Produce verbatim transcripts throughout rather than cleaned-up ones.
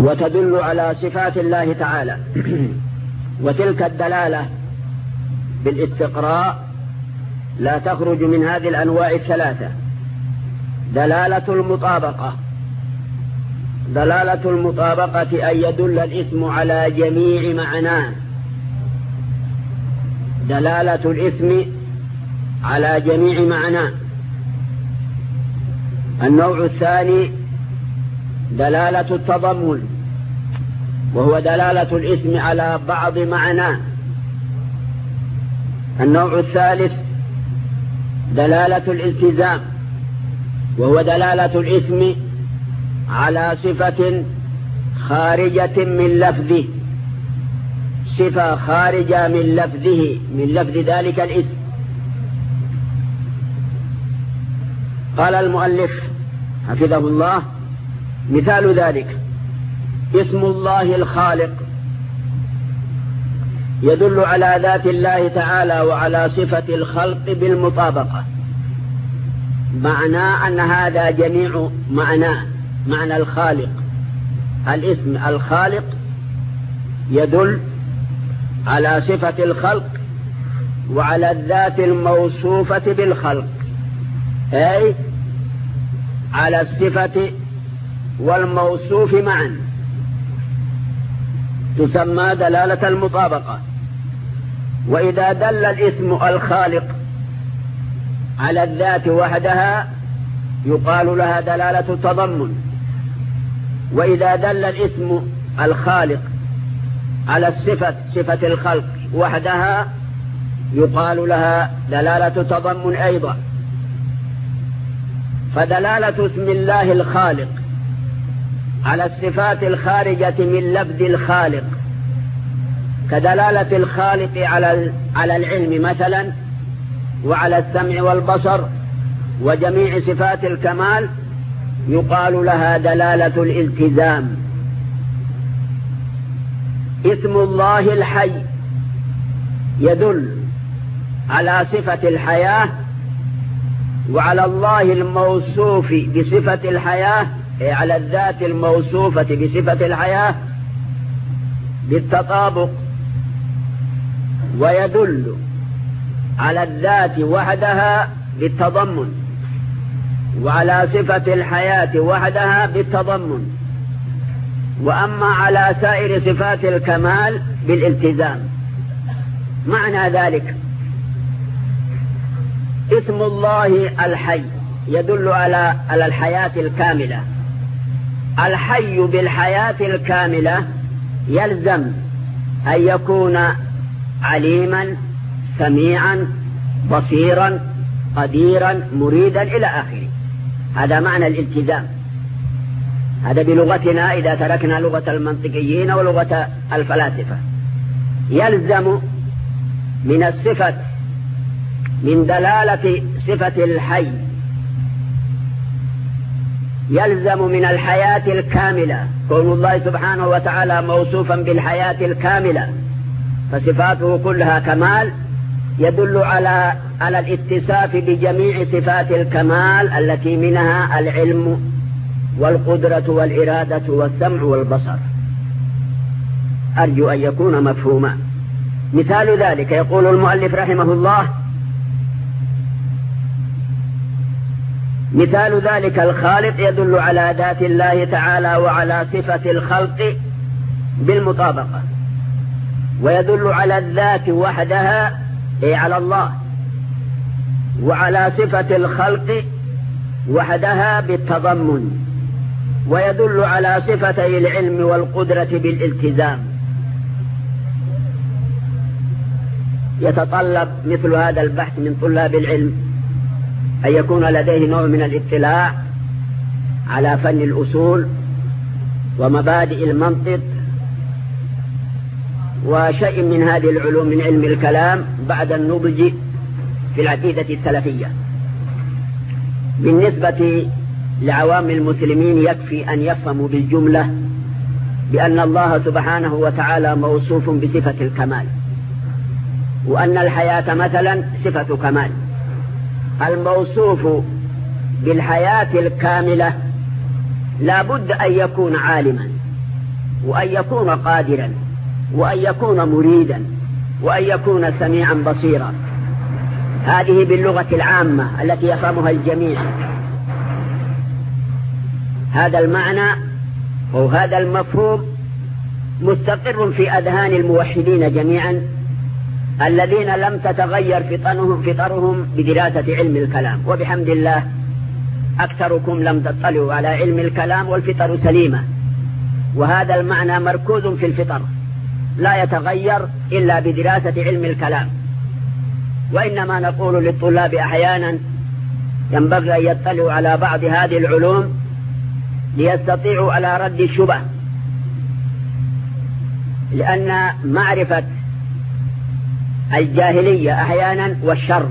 وتدل على صفات الله تعالى. وتلك الدلالة بالاستقراء لا تخرج من هذه الأنواع الثلاثة: دلالة المطابقة، دلالة المطابقة أن يدل الاسم على جميع معناه، دلالة الاسم على جميع معناه. النوع الثاني دلالة التضمن، وهو دلالة الاسم على بعض معناه. النوع الثالث دلالة الالتزام، وهو دلالة الاسم على صفة خارجة من لفظه، صفة خارجة من لفظه من لفظ ذلك الاسم. قال المؤلف حفظه الله: مثال ذلك اسم الله الخالق يدل على ذات الله تعالى وعلى صفة الخلق بالمطابقة، معناه أن هذا جميع معناه. معنى الخالق، الاسم الخالق يدل على صفة الخلق وعلى الذات الموصوفة بالخلق، أي على الصفة والموصوف معا، تسمى دلالة المطابقة. وإذا دل الاسم الخالق على الذات وحدها يقال لها دلالة التضمن، وإذا دل الاسم الخالق على الصفة صفة الخلق وحدها يقال لها دلالة التضمن أيضا. فدلالة اسم الله الخالق على الصفات الخارجة من لفظ الخالق كدلالة الخالق على على العلم مثلا، وعلى السمع والبصر وجميع صفات الكمال، يقال لها دلالة الالتزام. اسم الله الحي يدل على صفة الحياة وعلى الله الموصوف بصفة الحياة، على الذات الموصوفة بصفة الحياة بالتطابق، ويدل على الذات وحدها بالتضمن، وعلى صفة الحياة وحدها بالتضمن، وأما على سائر صفات الكمال بالالتزام. معنى ذلك اسم الله الحي يدل على على الحياة الكاملة. الحي بالحياة الكاملة يلزم أن يكون عليما سميعا بصيرا قديرا مريدا إلى آخره. هذا معنى الالتزام. هذا بلغتنا إذا تركنا لغة المنطقيين ولغة الفلاسفة. يلزم من الصفة، من دلالة صفة الحي، يلزم من الحياة الكاملة كون الله سبحانه وتعالى موصوفا بالحياة الكاملة، فصفاته كلها كمال، يدل على على الاتصاف بجميع صفات الكمال التي منها العلم والقدرة والإرادة والسمع والبصر. أرجو أن يكون مفهوما. مثال ذلك يقول المؤلف رحمه الله: مثال ذلك الخالق يدل على ذات الله تعالى وعلى صفة الخلق بالمطابقة، ويدل على الذات وحدها أي على الله، وعلى صفة الخلق وحدها بالتضمن، ويدل على صفتي العلم والقدرة بالالتزام. يتطلب مثل هذا البحث من طلاب العلم أن يكون لديه نوع من الاطلاع على فن الأصول ومبادئ المنطق وشيء من هذه العلوم من علم الكلام بعد النضج في العقيدة السلفية. بالنسبة لعوام المسلمين يكفي أن يفهموا بالجملة بأن الله سبحانه وتعالى موصوف بصفة الكمال، وأن الحياة مثلا صفة كمال. الموصوف بالحياة الكاملة لا بد أن يكون عالما، وأن يكون قادرا وأن يكون مريدا وأن يكون سميعا بصيرا. هذه باللغة العامة التي يفهمها الجميع. هذا المعنى وهذا المفهوم مستقر في أذهان الموحدين جميعا الذين لم تتغير فطرهم, فطرهم بدراسة علم الكلام، وبحمد الله أكثركم لم تطلعوا على علم الكلام والفطر سليمة، وهذا المعنى مركوز في الفطر لا يتغير إلا بدراسة علم الكلام. وإنما نقول للطلاب أحيانا ينبغي أن يطلعوا على بعض هذه العلوم ليستطيعوا على رد الشبه، لأن معرفة الجاهلية أحيانا والشر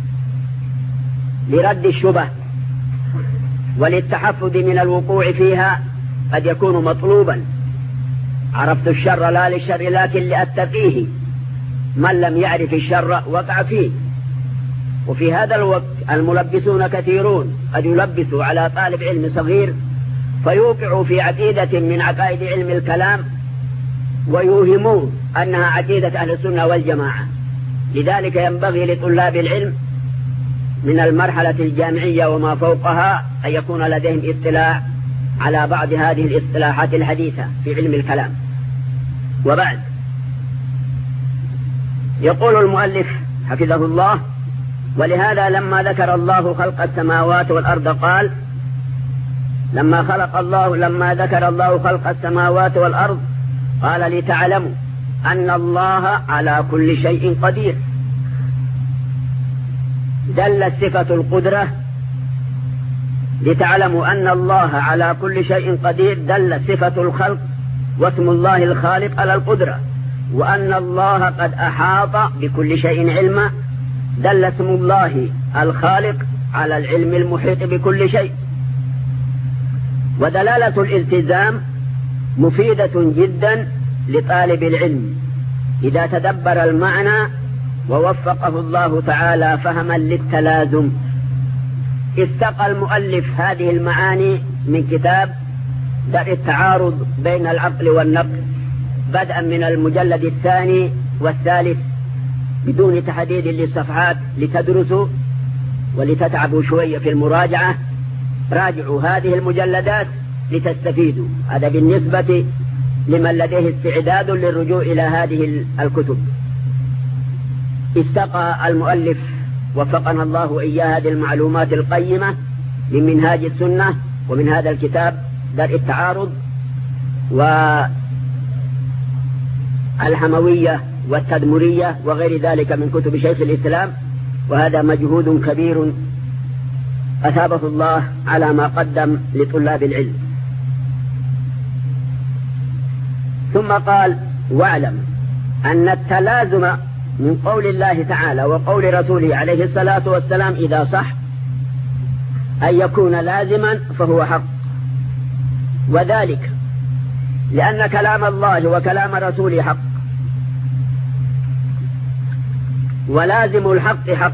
لرد الشبه وللتحفظ من الوقوع فيها قد يكون مطلوبا. عرفت الشر لا للشر لكن لأتقيه، من لم يعرف الشر وقع فيه. وفي هذا الوقت الملبسون كثيرون، قد يلبسوا على طالب علم صغير فيوقعوا في عقيدة من عقائد علم الكلام ويوهمون أنها عقيدة أهل السنة والجماعة. لذلك ينبغي لطلاب العلم من المرحلة الجامعية وما فوقها أن يكون لديهم اطلاع على بعض هذه الاصطلاحات الحديثة في علم الكلام. وبعد، يقول المؤلف حفظه الله: ولهذا لما ذكر الله خلق السماوات والأرض قال لما خلق الله لما ذكر الله خلق السماوات والأرض قال لتعلموا أن الله على كل شيء قدير. دل صفة القدرة لتعلموا أن الله على كل شيء قدير، دل صفة الخلق واسم الله الخالق على القدرة، وأن الله قد أحاط بكل شيء علما، دل اسم الله الخالق على العلم المحيط بكل شيء. ودلالة الالتزام مفيدة جدا لطالب العلم إذا تدبر المعنى ووفقه الله تعالى فهما للتلازم. استقى المؤلف هذه المعاني من كتاب درء التعارض بين العقل والنقل بدءا من المجلد الثاني والثالث بدون تحديد للصفحات لتدرسوا ولتتعبوا شوية في المراجعة. راجعوا هذه المجلدات لتستفيدوا. هذا بالنسبة لمن لديه استعداد للرجوع إلى هذه الكتب. استقى المؤلف وفقنا الله وإياه هذه المعلومات القيمة من منهاج السنة ومن هذا الكتاب درء التعارض والحموية والتدمرية وغير ذلك من كتب شيخ الإسلام، وهذا مجهود كبير أثابه الله على ما قدم لطلاب العلم. ثم قال: واعلم أن التلازم من قول الله تعالى وقول رسوله عليه الصلاة والسلام إذا صح أن يكون لازما فهو حق، وذلك لأن كلام الله وكلام رسوله حق، ولازم الحق حق،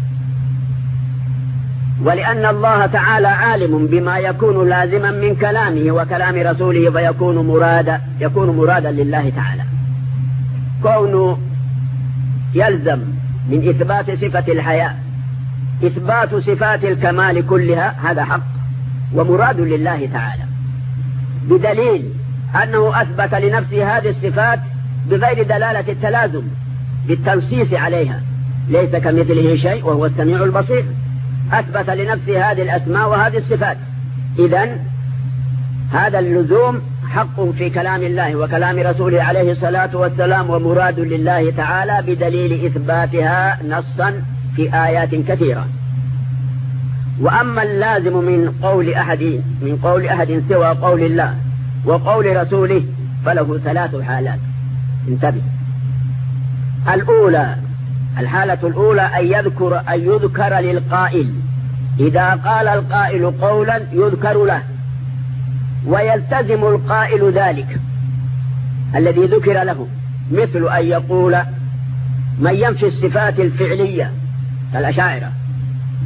ولأن الله تعالى عالم بما يكون لازما من كلامه وكلام رسوله فيكون مرادا يكون مرادا لله تعالى. كونه يلزم من إثبات صفة الحياة إثبات صفات الكمال كلها، هذا حق ومراد لله تعالى، بدليل أنه أثبت لنفسه هذه الصفات بغير دلالة التلازم، بالتنصيص عليها، ليس كمثله شيء وهو السميع البصير. أثبت لنفسه هذه الأسماء وهذه الصفات. إذن هذا اللزوم حق في كلام الله وكلام رسوله عليه الصلاة والسلام ومراد لله تعالى بدليل إثباتها نصا في آيات كثيرة. وأما اللازم من قول أحد من قول أحد سوى قول الله وقول رسوله فله ثلاث حالات. انتبه. الأولى الحالة الأولى أن يذكر أن يذكر للقائل، إذا قال القائل قولا يذكر له ويلتزم القائل ذلك الذي ذكر له، مثل أن يقول من ينفي الصفات الفعلية كالأشاعرة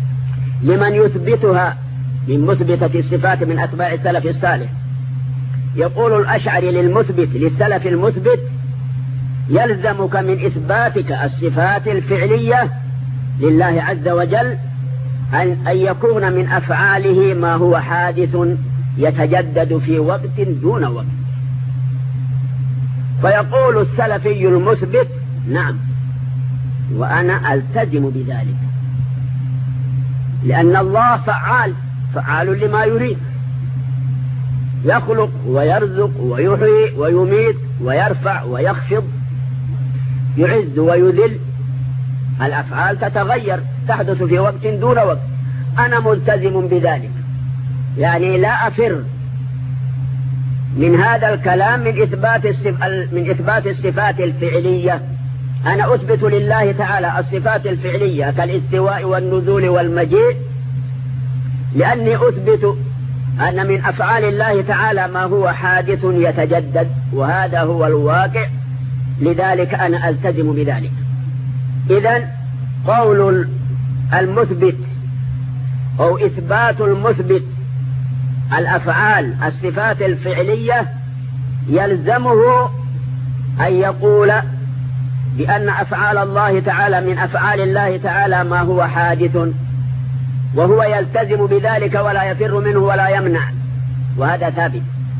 لمن يثبتها من مثبتة الصفات من أتباع السلف الصالح، يقول الأشعري للمثبت للسلف المثبت: يلزمك من إثباتك الصفات الفعلية لله عز وجل أن يكون من أفعاله ما هو حادث يتجدد في وقت دون وقت. فيقول السلفي المثبت: نعم، وأنا ألتزم بذلك، لأن الله فعال فعال لما يريد، يخلق ويرزق ويحيي ويميت ويرفع ويخفض، يعز ويذل. الأفعال تتغير تحدث في وقت دون وقت، أنا ملتزم بذلك، يعني لا أفر من هذا الكلام من إثبات من إثبات الصفات الفعلية. أنا أثبت لله تعالى الصفات الفعلية كالاستواء والنزول والمجيء، لأني أثبت أن من أفعال الله تعالى ما هو حادث يتجدد، وهذا هو الواقع، لذلك أنا ألتزم بذلك. إذن قول المثبت أو إثبات المثبت الأفعال الصفات الفعلية يلزمه أن يقول بأن أفعال الله تعالى من أفعال الله تعالى ما هو حادث، وهو يلتزم بذلك ولا يفر منه ولا يمنع، وهذا ثابت.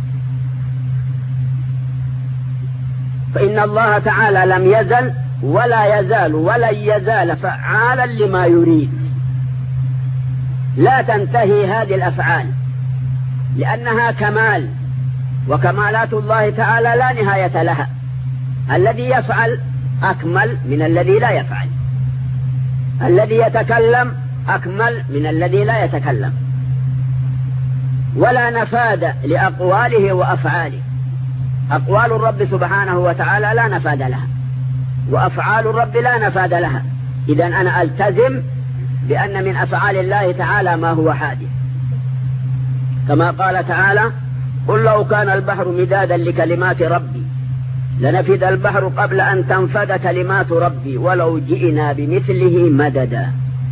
فإن الله تعالى لم يزل ولا يزال ولن يزال فعالا لما يريد، لا تنتهي هذه الأفعال لأنها كمال، وكمالات الله تعالى لا نهاية لها. الذي يفعل أكمل من الذي لا يفعل، الذي يتكلم أكمل من الذي لا يتكلم، ولا نفاد لأقواله وأفعاله. أقوال الرب سبحانه وتعالى لا نفاد لها، وأفعال الرب لا نفاد لها. إذن أنا ألتزم بأن من أفعال الله تعالى ما هو حادث، كما قال تعالى: قل لو كان البحر مدادا لكلمات ربي لنفد البحر قبل أن تنفد كلمات ربي ولو جئنا بمثله مددا.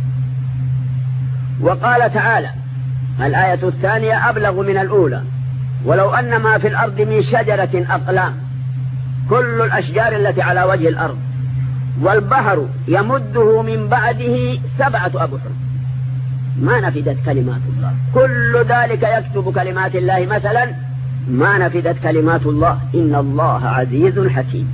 وقال تعالى الآية الثانية أبلغ من الأولى: ولو أن ما في الأرض من شجرة أقلام، كل الأشجار التي على وجه الأرض، والبحر يمده من بعده سبعة أبحر ما نفدت كلمات الله. كل ذلك يكتب كلمات الله مثلا ما نفدت كلمات الله، إن الله عزيز حكيم.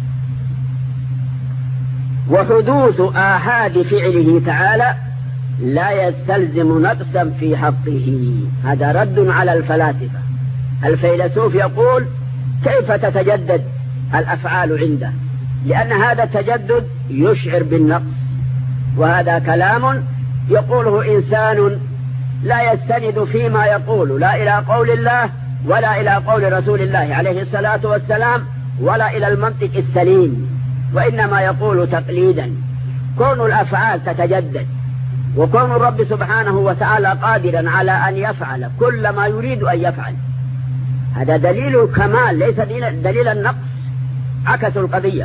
وحدوث آحاد فعله تعالى لا يستلزم نقصا في حقه. هذا رد على الفلاسفة. الفيلسوف يقول: كيف تتجدد الأفعال عنده؟ لأن هذا التجدد يشعر بالنقص، وهذا كلام يقوله إنسان لا يستند فيما يقول لا إلى قول الله ولا إلى قول رسول الله عليه الصلاة والسلام ولا إلى المنطق السليم، وإنما يقول تقليدا. كون الأفعال تتجدد، وكون الرب سبحانه وتعالى قادرا على أن يفعل كل ما يريد أن يفعل، هذا دليل الكمال ليس دليل النقص. عكس القضية.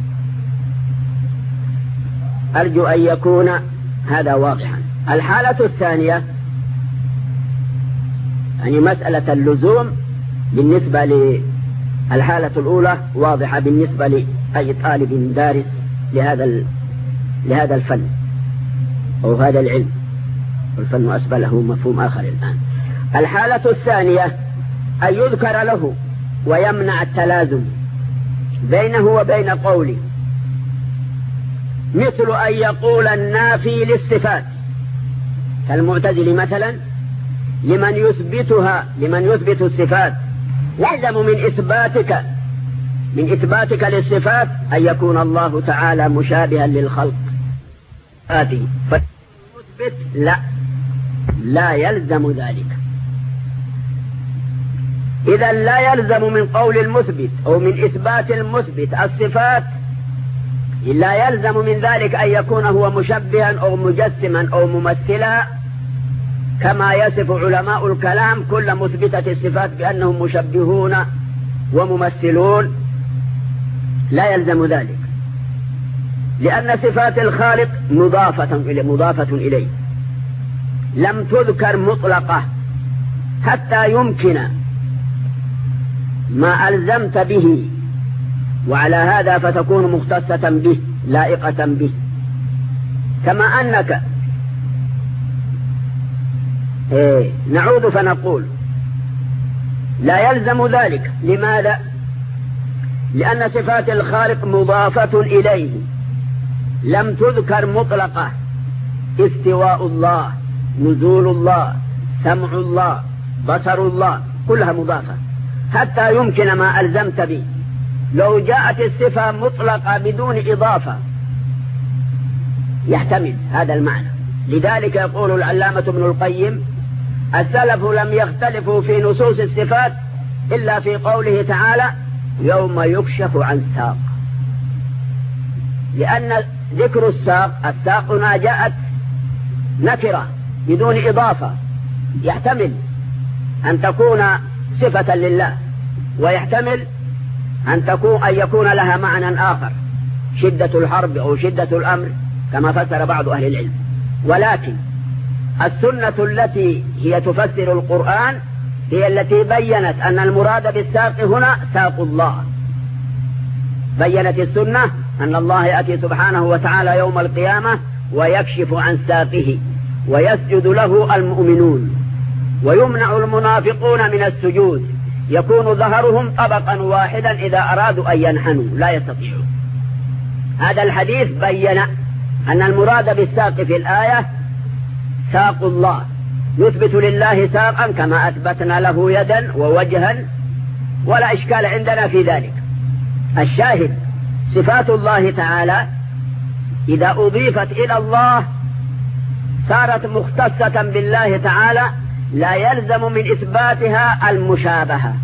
أرجو أن يكون هذا واضحا. الحالة الثانية يعني مسألة اللزوم بالنسبة للحالة الأولى واضحة بالنسبة لأي طالب دارس لهذا لهذا الفن أو هذا العلم، والفن أسبق له مفهوم آخر الآن. الحالة الثانية أن يذكر له ويمنع التلازم بينه وبين قوله، مثل أن يقول النافي للصفات كالمعتزل مثلا لمن يثبتها لمن يثبت الصفات: لازم من إثباتك من إثباتك للصفات أن يكون الله تعالى مشابها للخلق. هذه فالمثبت لا لا يلزم ذلك. إذا لا يلزم من قول المثبت أو من إثبات المثبت الصفات، لا يلزم من ذلك أن يكون هو مشبها أو مجسما أو ممثلا، كما يصف علماء الكلام كل مثبتة الصفات بأنهم مشبهون وممثلون. لا يلزم ذلك، لأن صفات الخالق مضافة إليه, مضافة إليه لم تذكر مطلقة حتى يمكن ما ألزمت به، وعلى هذا فتكون مختصة به لائقة به. كما أنك إيه نعود فنقول لا يلزم ذلك. لماذا؟ لأن صفات الخالق مضافة إليه، لم تذكر مطلقة. استواء الله، نزول الله، سمع الله، بصر الله، كلها مضافة حتى يمكن ما ألزمت به. لو جاءت الصفة مطلقة بدون إضافة يحتمل هذا المعنى. لذلك يقول العلامة ابن القيم: السلف لم يختلفوا في نصوص الصفات إلا في قوله تعالى: يوم يكشف عن ساق. لأن ذكر الساق، الساق هنا جاءت نكرة بدون إضافة، يحتمل أن تكون صفة لله، ويحتمل أن تكون أن يكون لها معنى آخر، شدة الحرب أو شدة الأمر كما فسر بعض أهل العلم. ولكن السنة التي هي تفسر القرآن هي التي بيّنت أن المراد بالساق هنا ساق الله. بيّنت السنة أن الله يأتي سبحانه وتعالى يوم القيامة ويكشف عن ساقه ويسجد له المؤمنون، ويمنع المنافقون من السجود، يكون ظهرهم طبقا واحدا إذا أرادوا أن ينحنوا لا يستطيعون. هذا الحديث بيّن أن المراد بالساق في الآية ساق الله، نثبت لله ساقا كما أثبتنا له يدا ووجها، ولا إشكال عندنا في ذلك. الشاهد صفات الله تعالى إذا أضيفت إلى الله صارت مختصة بالله تعالى، لا يلزم من إثباتها المشابهة،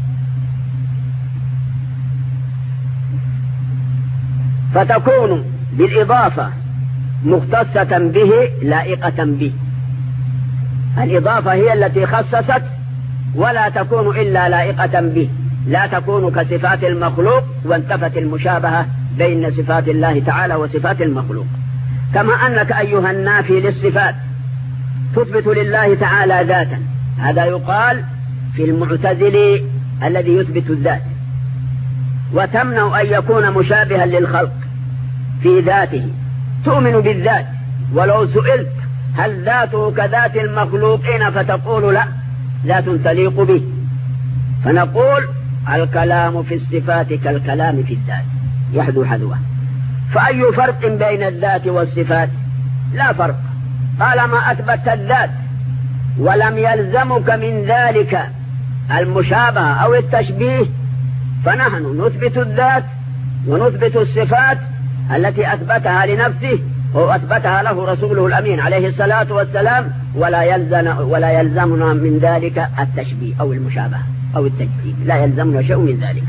فتكون بالإضافة مختصة به لائقة به. الإضافة هي التي خصصت، ولا تكون إلا لائقة به، لا تكون كصفات المخلوق وانتفت المشابهة بين صفات الله تعالى وصفات المخلوق. كما أنك أيها النافي للصفات تثبت لله تعالى ذاتا، هذا يقال في المعتزلي الذي يثبت الذات، وتمنع أن يكون مشابها للخلق في ذاته. تؤمن بالذات، ولو سئلت هل ذاته كذات المخلوقين فتقول لا، ذات تليق به. فنقول الكلام في الصفات كالكلام في الذات، يحذو حذوه. فأي فرق بين الذات والصفات؟ لا فرق، طالما أثبت الذات ولم يلزمك من ذلك المشابهة أو التشبيه، فنحن نثبت الذات ونثبت الصفات التي أثبتها لنفسه أو أثبتها له رسوله الأمين عليه الصلاة والسلام، ولا يلزم ولا يلزمنا من ذلك التشبيه أو المشابهة أو التجسيم، لا يلزمنا شيء من ذلك.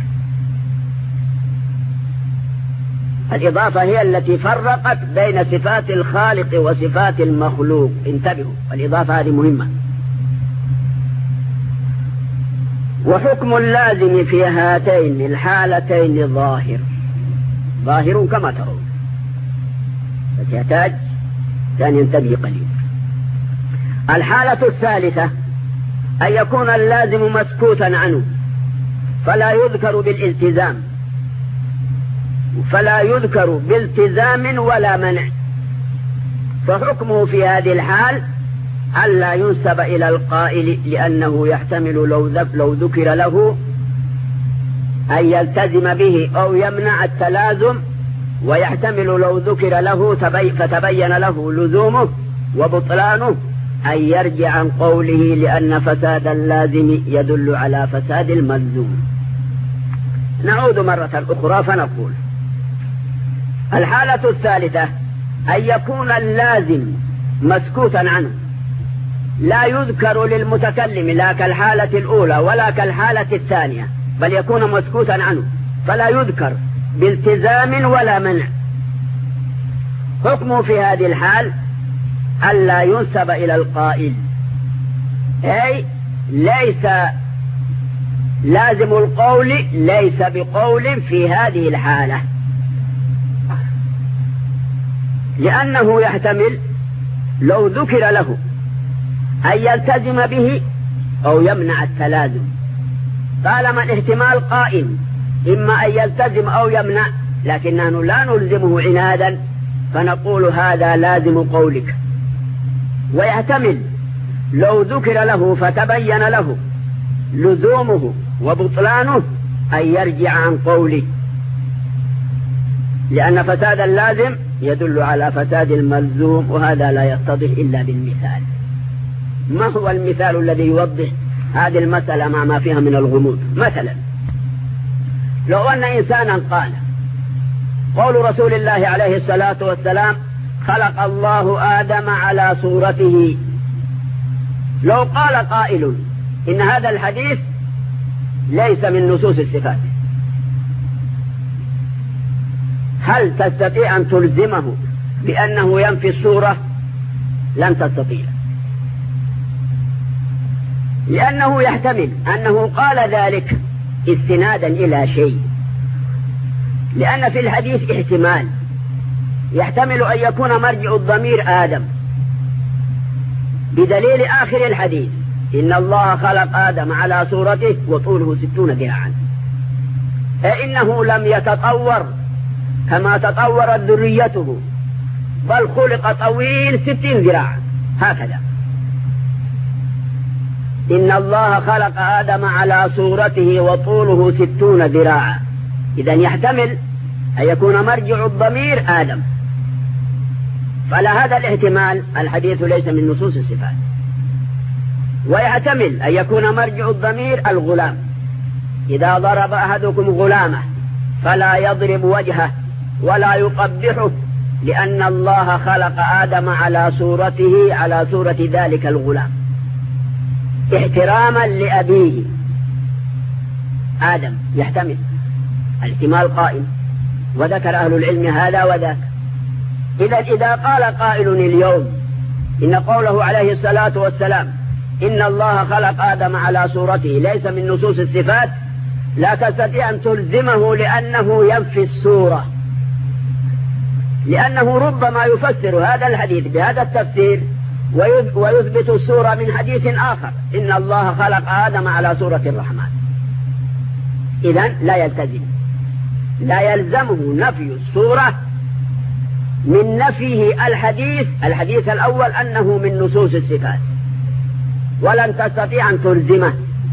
الإضافة هي التي فرقت بين صفات الخالق وصفات المخلوق. انتبهوا، الإضافة هذه مهمة. وحكم اللازم في هاتين الحالتين ظاهر، ظاهر كما ترون، بس يحتاج أن ينتبه قليل. الحالة الثالثة أن يكون اللازم مسكوتا عنه، فلا يذكر بالالتزام، فلا يذكر بالتزام ولا منع. فحكمه في هذه الحال ألا ينسب إلى القائل، لأنه يحتمل لو ذكر له أن يلتزم به أو يمنع التلازم، ويحتمل لو ذكر له فتبين له لزومه وبطلانه أن يرجع عن قوله، لأن فساد اللازم يدل على فساد الملزوم. نعود مرة أخرى فنقول الحالة الثالثة أن يكون اللازم مسكوتا عنه، لا يذكر للمتكلم لا كالحالة الأولى ولا كالحالة الثانية، بل يكون مسكوتا عنه فلا يذكر بالتزام ولا منع. حكمه في هذه الحال ألا ينسب إلى القائل، أي ليس لازم القول ليس بقول في هذه الحالة، لأنه يحتمل لو ذكر له أن يلتزم به أو يمنع التلازم، طالما الاحتمال قائم إما أن يلتزم أو يمنع، لكننا لا نلزمه عنادا فنقول هذا لازم قولك. ويحتمل لو ذكر له فتبين له لزومه وبطلانه أن يرجع عن قوله، لأن فساد اللازم يدل على فساد الملزوم، وهذا لا يتضح إلا بالمثال. ما هو المثال الذي يوضح هذه المسألة مع ما فيها من الغموض؟ مثلا لو أن إنسانا قال قول رسول الله عليه الصلاة والسلام خلق الله آدم على صورته، لو قال قائل إن هذا الحديث ليس من نصوص الصفات، هل تستطيع أن تلزمه بأنه ينفي الصورة؟ لن تستطيع، لأنه يحتمل أنه قال ذلك استنادا إلى شيء، لأن في الحديث احتمال، يحتمل أن يكون مرجع الضمير آدم بدليل آخر الحديث إن الله خلق آدم على صورته وطوله ستون ذراعا، فإنه لم يتطور كما تطورت ذريته، بل خلق طويل ستين ذراعا هكذا. إن الله خلق آدم على صورته وطوله ستون ذراعا، إذن يحتمل أن يكون مرجع الضمير آدم، فلا هذا الاحتمال الحديث ليس من نصوص الصفات. ويحتمل أن يكون مرجع الضمير الغلام، إذا ضرب أحدكم غلامه فلا يضرب وجهه ولا يقبحه، لأن الله خلق آدم على صورته على صورة ذلك الغلام احتراما لأبيه آدم. يحتمل الاحتمال قائم، وذكر أهل العلم هذا وذاك. إذا إذا قال قائل اليوم إن قوله عليه الصلاة والسلام إن الله خلق آدم على صورته ليس من نصوص الصفات، لا تستطيع أن تلزمه لأنه ينفي الصورة، لأنه ربما يفسر هذا الحديث بهذا التفسير ويثبت الصورة من حديث آخر إن الله خلق آدم على صورة الرحمن. إذن لا يلتزم، لا يلزمه نفي الصورة من نفيه الحديث الحديث الأول أنه من نصوص الصفات، ولن تستطيع أن تلزمه.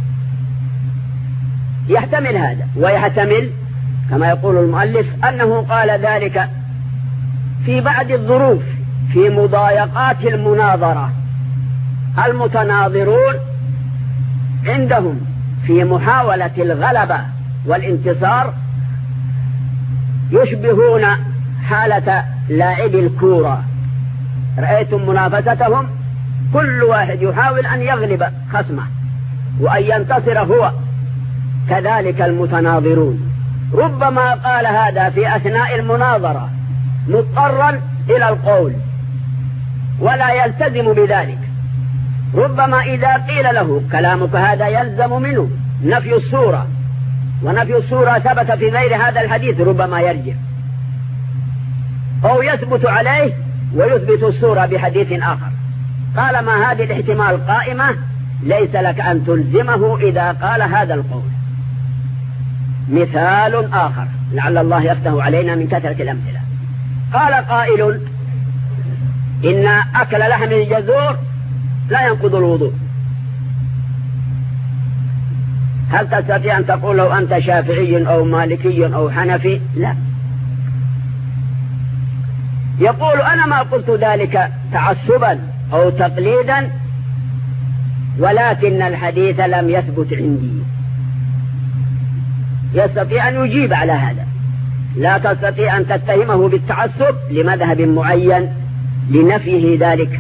يحتمل هذا، ويحتمل كما يقول المؤلف أنه قال ذلك في بعض الظروف في مضايقات المناظرة. المتناظرون عندهم في محاولة الغلبة والانتصار يشبهون حالة لاعب الكورة، رأيتم منافستهم، كل واحد يحاول أن يغلب خصمه وأن ينتصر هو، كذلك المتناظرون ربما قال هذا في أثناء المناظرة مضطرا إلى القول ولا يلتزم بذلك، ربما إذا قيل له كلامك هذا يلزم منه نفي الصورة، ونفي الصورة ثبت في غير هذا الحديث، ربما يرجع أو يثبت عليه ويثبت الصورة بحديث آخر. طالما هذه الاحتمال قائمة ليس لك أن تلزمه إذا قال هذا القول. مثال آخر لعل الله يفتح علينا من كثرة الأمثلة. قال قائل إن أكل لحم الجزور لا ينقض الوضوء، هل تستطيع أن تقول لو أنت شافعي أو مالكي أو حنفي؟ لا. يقول أنا ما قلت ذلك تعصبا أو تقليدا، ولكن الحديث لم يثبت عندي. يستطيع أن يجيب على هذا، لا تستطيع أن تتهمه بالتعصب لمذهب معين لنفيه ذلك.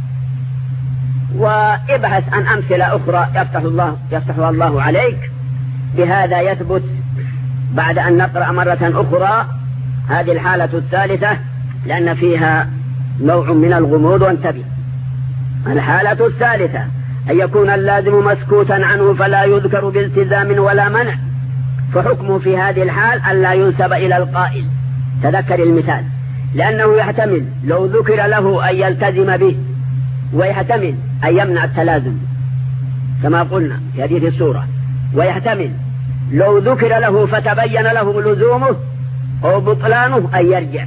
وابحث عن أمثلة أخرى يفتح الله يفتحها الله عليك بهذا يثبت، بعد أن نقرأ مرة أخرى هذه الحالة الثالثة لأن فيها نوع من الغموض. وانتبه، الحالة الثالثة أن يكون اللازم مسكوتا عنه فلا يذكر بالتزام ولا منع، فحكمه في هذه الحال أن لا ينسب إلى القائل. تذكر المثال، لأنه يحتمل لو ذكر له أن يلتزم به، ويحتمل أن يمنع التلازم كما قلنا في هذه السورة. ويحتمل لو ذكر له فتبين له لزومه أو بطلانه أن يرجع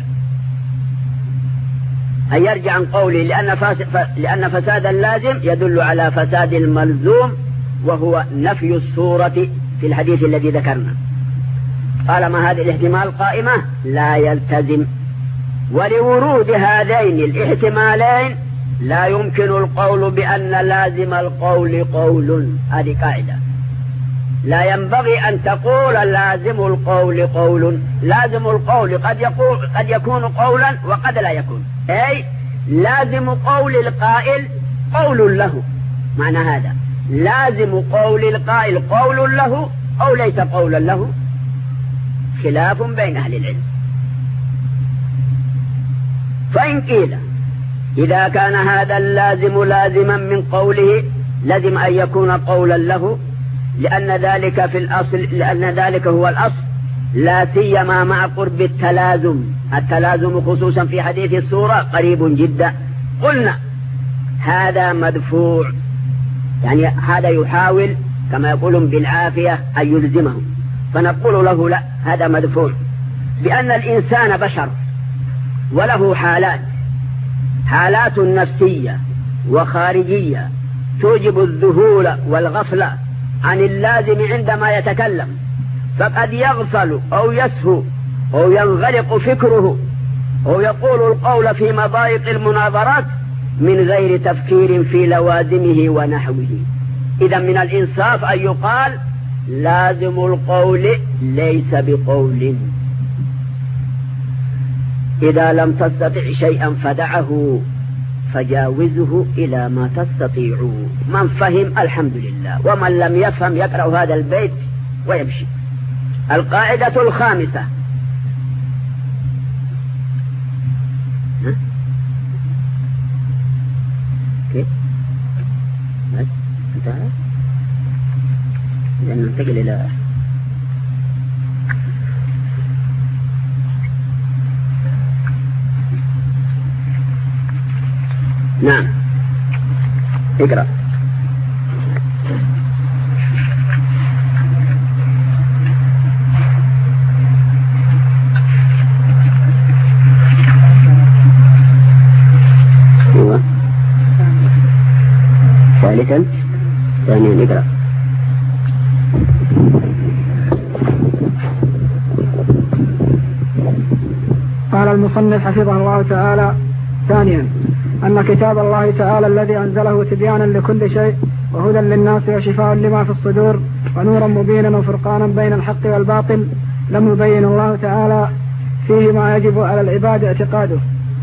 أن يرجع عن قوله، لأن, لأن فساد اللازم يدل على فساد الملزوم، وهو نفي الصورة في الحديث الذي ذكرنا. طالما هذه الاحتمال قائمة لا يلتزم. ولورود هذين الاحتمالين لا يمكن القول بأن لازم القول قول. هذه قاعدة، لا ينبغي أن تقول لازم القول قول. لازم القول قد يقول قد يكون قولا وقد لا يكون، أي لازم قول القائل قول له. معنى هذا لازم قول القائل قول له أو ليس قولا له، خلاف بين أهل العلم. فإن قيل إذا كان هذا اللازم لازما من قوله لازم أن يكون قولا له، لأن ذلك في الأصل لأن ذلك هو الأصل، لا سيما مع قرب التلازم. التلازم خصوصا في حديث السورة قريب جدا. قلنا هذا مدفوع، يعني هذا يحاول كما يقولون بالعافية أن يلزمه، فنقول له لا، هذا مدفوع، بأن الإنسان بشر وله حالات حالات نفسية وخارجية توجب الذهول والغفلة عن اللازم عندما يتكلم، فقد يغفل أو يسهو أو ينغلق فكره أو يقول القول في مضايق المناظرات من غير تفكير في لوازمه ونحوه. إذا من الإنصاف أن يقال لازم القول ليس بقول. إذا لم تستطع شيئا فدعه فجاوزه إلى ما تستطيع. من فهم الحمد لله، ومن لم يفهم يقرأ هذا البيت ويمشي. القاعدة الخامسة، كيف بس انتهى، لأنه ننتقل إلى نعم اقرأ. ايوه ثالثا ثانيا اقرأ. قال المصنف حفظه الله تعالى: ثانيا أن كتاب الله تعالى الذي أنزله تبيانا لكل شيء وهدى للناس وشفاء لما في الصدور ونورا مبينا وفرقانا بين الحق والباطل لم يبين الله تعالى فيه ما يجب على العباد اعتقاده.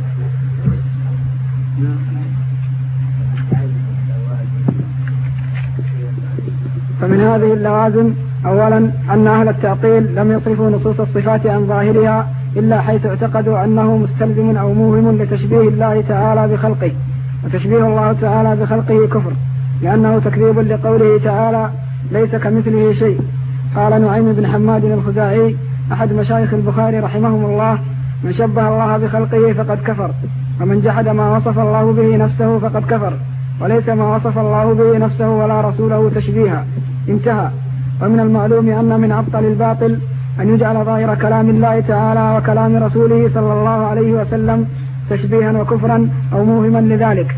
فمن هذه اللوازم: أولا أن أهل التعطيل لم يصرفوا نصوص الصفات عن ظاهرها إلا حيث اعتقدوا أنه مستلزم أو موهم لتشبيه الله تعالى بخلقه، وتشبيه الله تعالى بخلقه كفر، لأنه تكذيب لقوله تعالى: ليس كمثله شيء. قال نعيم بن حماد الخزاعي أحد مشايخ البخاري رحمهم الله: من شبه الله بخلقه فقد كفر، ومن جحد ما وصف الله به نفسه فقد كفر، وليس ما وصف الله به نفسه ولا رسوله تشبيها. انتهى. ومن المعلوم أن من أبطل الباطل أن يجعل ظاهر كلام الله تعالى وكلام رسوله صلى الله عليه وسلم تشبيها وكفرا أو موهما لذلك.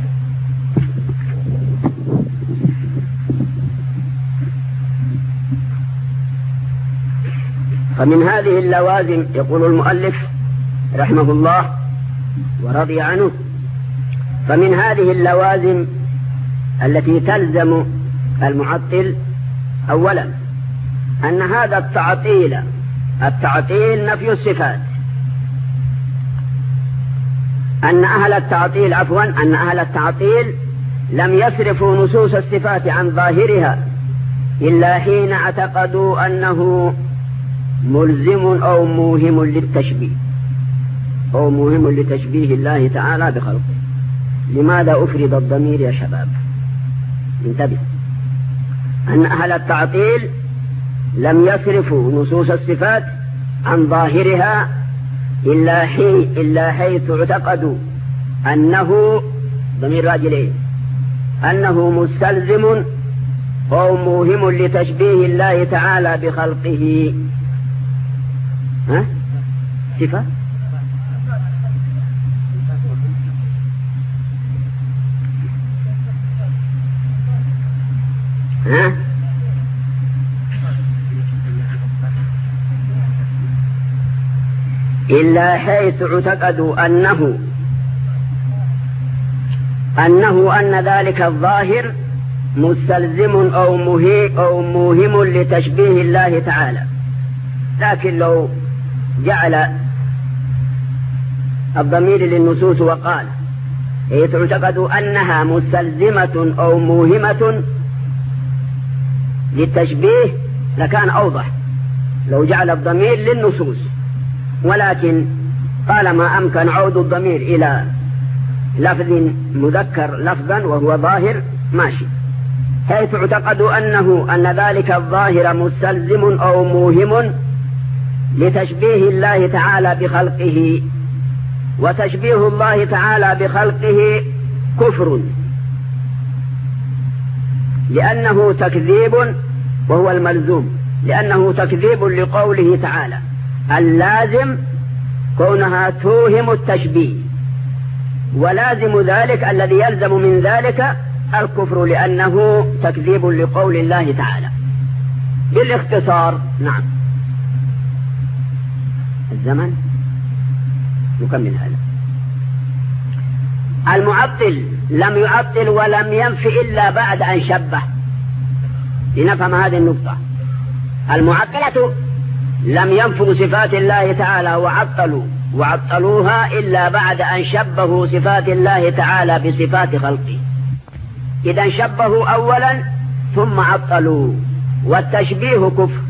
فمن هذه اللوازم يقول المؤلف رحمه الله ورضي عنه: فمن هذه اللوازم التي تلزم المعطل أولا أن هذا التعطيل التعطيل نفي الصفات، أن أهل التعطيل عفوا أن أهل التعطيل لم يصرفوا نصوص الصفات عن ظاهرها إلا حين اعتقدوا أنه ملزم أو موهم للتشبيه أو موهم لتشبيه الله تعالى بخلقه. لماذا أفرد الضمير يا شباب؟ انتبه. أن أهل التعطيل لم يصرفوا نصوص الصفات عن ظاهرها إلا, حي إلا حيث اعتقدوا أنه ضمير راجلين أنه مستلزم أو موهم لتشبيه الله تعالى بخلقه. ها؟ صفة ها؟ إلا حيث اعتقدوا أنه أنه أن ذلك الظاهر مستلزم أو مهي أو موهم لتشبيه الله تعالى. لكن لو جعل الضمير للنصوص وقال حيث اعتقدوا أنها مستلزمة أو موهمة للتشبيه لكان أوضح لو جعل الضمير للنصوص، ولكن طالما أمكن عود الضمير إلى لفظ مذكر لفظا وهو ظاهر ماشي. حيث اعتقدوا أنه أن ذلك الظاهر مستلزم أو موهم لتشبيه الله تعالى بخلقه، وتشبيه الله تعالى بخلقه كفر، لأنه تكذيب وهو الملزوم، لأنه تكذيب لقوله تعالى اللازم كونها توهم التشبيه، ولازم ذلك الذي يلزم من ذلك الكفر لأنه تكذيب لقول الله تعالى. بالاختصار نعم. الزمن نكمل هذا. المعطل لم يعطل ولم ينفي إلا بعد أن شبه. لنفهم هذه النقطة. المعطلة لم ينفوا صفات الله تعالى وعطلوا وعطلوها إلا بعد أن شبهوا صفات الله تعالى بصفات خلقه. إذا شبهوا أولا ثم عطلوا، والتشبيه كفر،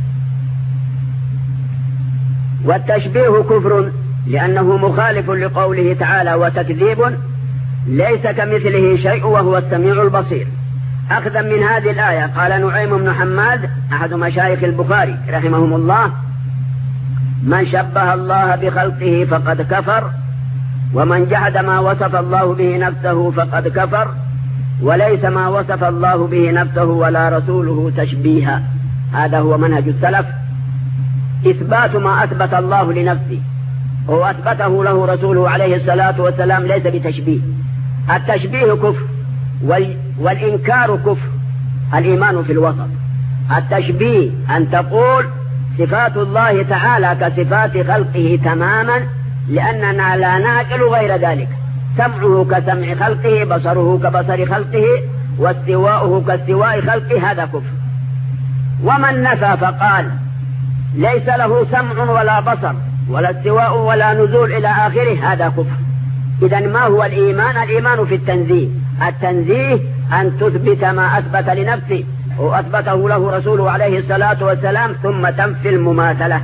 والتشبيه كفر لأنه مخالف لقوله تعالى وتكذيب ليس كمثله شيء وهو السميع البصير. أخذا من هذه الآية قال نعيم بن حماد أحد مشايخ البخاري رحمهم الله من شبه الله بخلقه فقد كفر، ومن جحد ما وصف الله به نفسه فقد كفر، وليس ما وصف الله به نفسه ولا رسوله تشبيها. هذا هو منهج السلف، إثبات ما أثبت الله لنفسه وأثبته له رسوله عليه الصلاة والسلام ليس بتشبيه. التشبيه كفر والإنكار كفر، الإيمان في الوسط. التشبيه أن تقول صفات الله تعالى كصفات خلقه تماما، لأننا لا نعقل غير ذلك. سمعه كسمع خلقه، بصره كبصر خلقه، واستواؤه كاستواء خلقه، هذا كفر. ومن نفى فقال ليس له سمع ولا بصر ولا استواء ولا نزول إلى آخره، هذا كفر. إذن ما هو الإيمان؟ الإيمان في التنزيه. التنزيه أن تثبت ما أثبت لنفسه وأثبته له رسوله عليه الصلاة والسلام ثم تنفي المماثلة.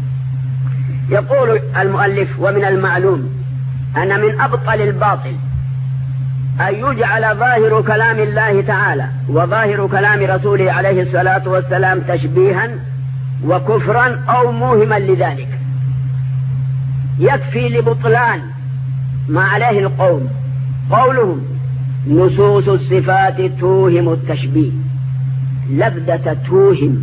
يقول المؤلف ومن المعلوم أن من أبطل الباطل أن يجعل ظاهر كلام الله تعالى وظاهر كلام رسوله عليه الصلاة والسلام تشبيها وكفرا أو موهما لذلك. يكفي لبطلان ما عليه القوم قولهم نصوص الصفات توهم التشبيه، لبدة توهم.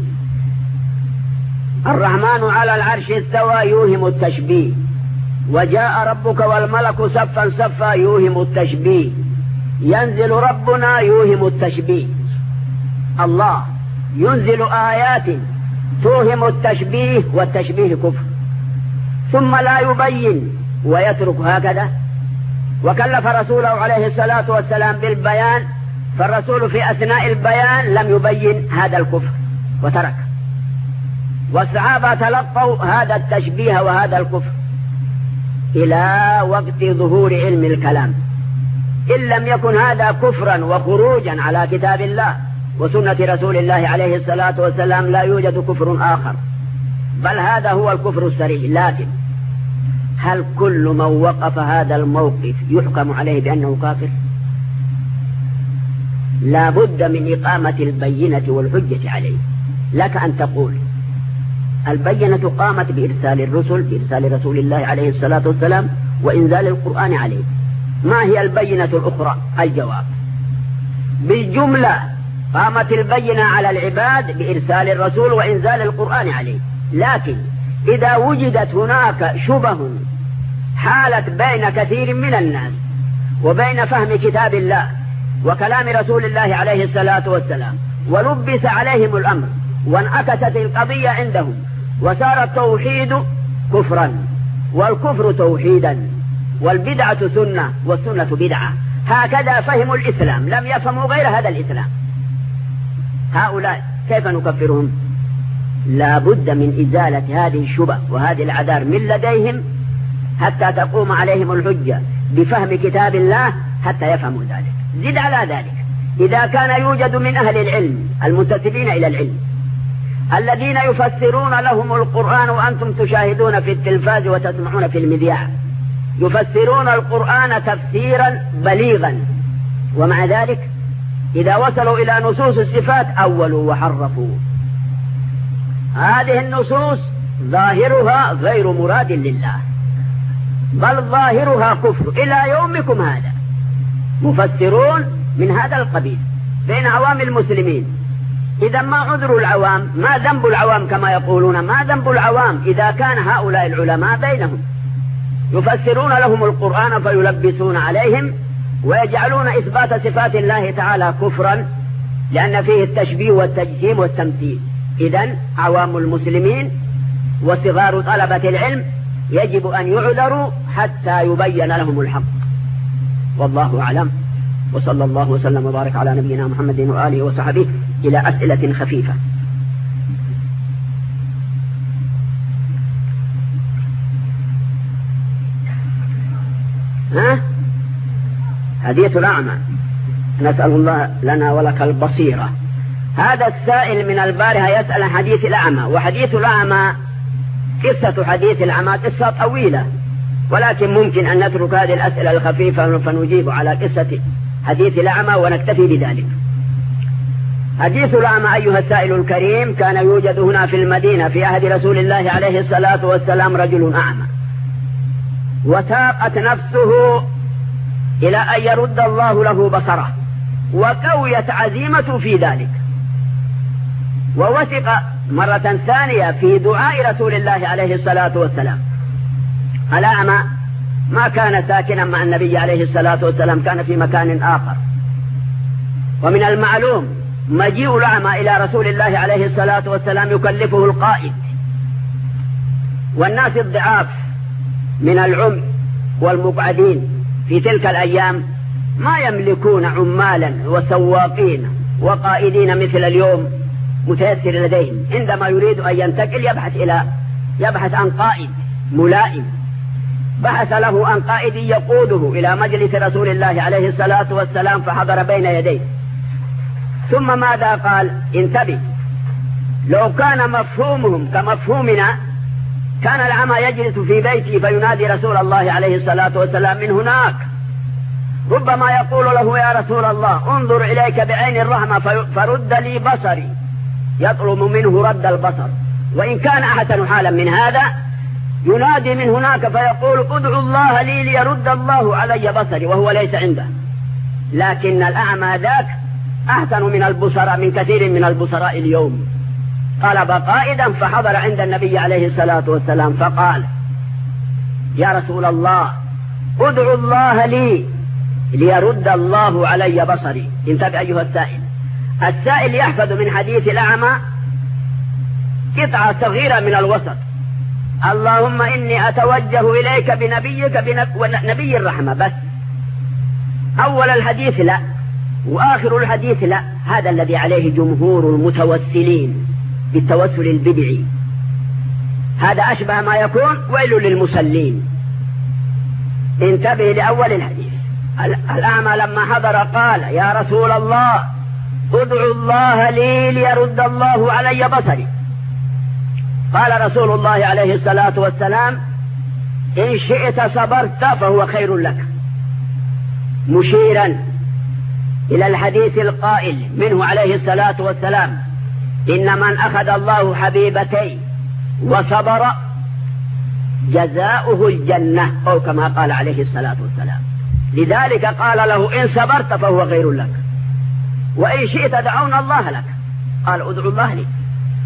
الرحمن على العرش استوى يوهم التشبيه، وجاء ربك والملك صفا صفا يوهم التشبيه، ينزل ربنا يوهم التشبيه. الله ينزل آيات توهم التشبيه، والتشبيه كفر، ثم لا يبين ويترك هكذا. وكلف رسوله عليه الصلاة والسلام بالبيان، فالرسول في أثناء البيان لم يبين هذا الكفر وترك، والصحابة تلقوا هذا التشبيه وهذا الكفر إلى وقت ظهور علم الكلام. إن لم يكن هذا كفرا وخروجا على كتاب الله وسنة رسول الله عليه الصلاة والسلام لا يوجد كفر آخر، بل هذا هو الكفر السريع. لكن هل كل من وقف هذا الموقف يحكم عليه بأنه كافر؟ لا بد من إقامة البينة والحجة عليه. لك أن تقول البينة قامت بإرسال الرسل، بإرسال رسول الله عليه الصلاة والسلام وإنزال القرآن عليه. ما هي البينة الأخرى؟ الجواب بالجملة قامت البينة على العباد بإرسال الرسول وإنزال القرآن عليه. لكن إذا وجدت هناك شبه حالت بين كثير من الناس وبين فهم كتاب الله وكلام رسول الله عليه الصلاة والسلام، ولبس عليهم الأمر وانعكست القضية عندهم، وصار التوحيد كفرا والكفر توحيدا والبدعة سنة والسنة بدعة، هكذا فهموا الإسلام، لم يفهموا غير هذا الإسلام. هؤلاء كيف نكفرهم؟ لا بد من إزالة هذه الشبه وهذه العذار من لديهم حتى تقوم عليهم الحجة بفهم كتاب الله حتى يفهموا ذلك. زد على ذلك إذا كان يوجد من أهل العلم المنتسبين إلى العلم الذين يفسرون لهم القرآن وأنتم تشاهدون في التلفاز وتسمعون في المذياع، يفسرون القرآن تفسيرا بليغا، ومع ذلك إذا وصلوا إلى نصوص الصفات أولوا وحرفوا. هذه النصوص ظاهرها غير مراد لله، بل ظاهرها كفر إلى يومكم هذا. مفسرون من هذا القبيل بين عوام المسلمين. إذا ما عذر العوام؟ ما ذنب العوام كما يقولون؟ ما ذنب العوام إذا كان هؤلاء العلماء بينهم يفسرون لهم القرآن فيلبسون عليهم ويجعلون إثبات صفات الله تعالى كفرا لأن فيه التشبيه والتجسيم والتمثيل. إذن عوام المسلمين وصغار طلبة العلم يجب أن يعذروا حتى يبين لهم الحق. والله أعلم، وصلى الله وسلم وبارك على نبينا محمد وآله وصحبه. إلى أسئلة خفيفة. ها؟ حديث الأعمى. نسأل الله لنا ولك البصيرة. هذا السائل من البارحة يسأل عن حديث الأعمى، وحديث الأعمى قصة حديث الأعمى قصة طويلة، ولكن ممكن أن نترك هذه الأسئلة الخفيفة فنجيب على قصة حديث الأعمى ونكتفي بذلك. حديث الأعمى أيها السائل الكريم كان يوجد هنا في المدينة في عهد رسول الله عليه الصلاة والسلام رجل أعمى، وتاقت نفسه إلى أن يرد الله له بصره، وقويت عزيمته في ذلك، ووثق مرة ثانية في دعاء رسول الله عليه الصلاة والسلام. الأعمى ما كان ساكنا مع النبي عليه الصلاة والسلام، كان في مكان آخر. ومن المعلوم مجيء الأعمى إلى رسول الله عليه الصلاة والسلام يكلفه القائد، والناس الضعاف من العمي والمقعدين في تلك الأيام ما يملكون عمالا وسواقين وقائدين مثل اليوم متيسر لديهم. عندما يريد أن ينتقل يبحث إلى يبحث عن قائد ملائم، بحث له عن قائد يقوده إلى مجلس رسول الله عليه الصلاة والسلام فحضر بين يديه. ثم ماذا قال؟ انتبه، لو كان مفهومهم كمفهومنا كان الأعمى يجلس في بيته فينادي رسول الله عليه الصلاة والسلام من هناك، ربما يقول له يا رسول الله انظر إليك بعين الرحمة فرد لي بصري، يطلب منه رد البصر. وإن كان أحسن حالا من هذا ينادي من هناك فيقول ادعو الله لي ليرد الله علي بصري، وهو ليس عنده. لكن الأعمى ذاك أحسن من البصراء، من كثير من البصراء اليوم. طلب قائدا فحضر عند النبي عليه الصلاة والسلام فقال يا رسول الله ادعو الله لي ليرد الله علي بصري. انتبه أيها السائل، السائل يحفظ من حديث الأعمى قطعة صغيرة من الوسط. اللهم إني أتوجه إليك بنبيك بنبي الرحمة، بس أول الحديث لا وآخر الحديث لا. هذا الذي عليه جمهور المتوسلين بالتوسل البدعي، هذا أشبه ما يكون ويل للمصلين. انتبه لأول الحديث. الأعمى لما حضر قال يا رسول الله ادعو الله لي ليرد الله علي بصري. قال رسول الله عليه الصلاة والسلام إن شئت صبرت فهو خير لك، مشيرا إلى الحديث القائل منه عليه الصلاة والسلام إن من أخذ الله حبيبتي وصبر جزاؤه الجنة، أو كما قال عليه الصلاة والسلام. لذلك قال له إن صبرت فهو خير لك. وإن شئت دعونا الله لك. قال ادعوا الله لي.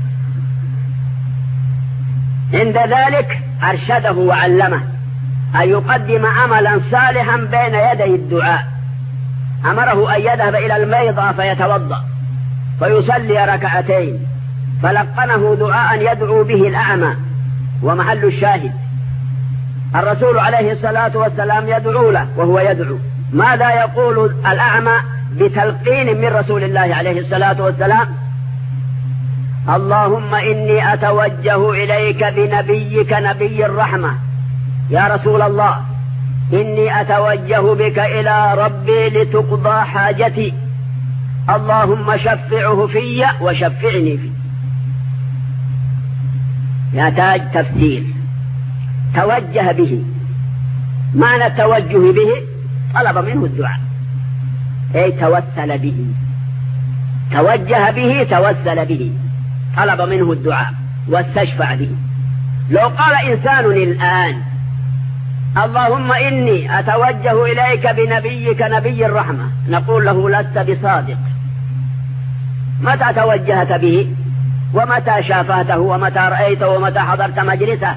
عند ذلك أرشده وعلمه أن يقدم عملا صالحا بين يدي الدعاء. أمره أن يذهب إلى الميضة فيتوضأ فيصلي ركعتين، فلقنه دعاء يدعو به الأعمى. ومحل الشاهد الرسول عليه الصلاة والسلام يدعو له وهو يدعو. ماذا يقول الأعمى بتلقين من رسول الله عليه الصلاة والسلام؟ اللهم إني أتوجه إليك بنبيك نبي الرحمة. يا رسول الله إني أتوجه بك إلى ربي لتقضى حاجتي، اللهم شفعه في وشفعني فيه. يحتاج تفسير. توجه به، معنى التوجه به طلب منه الدعاء، أي توسل به. توجه به توسل به، طلب منه الدعاء واستشفع به. لو قال إنسان الآن اللهم إني أتوجه إليك بنبيك نبي الرحمة، نقول له لست بصادق. متى توجهت به؟ ومتى شافته؟ ومتى رأيته؟ ومتى حضرت مجلسه؟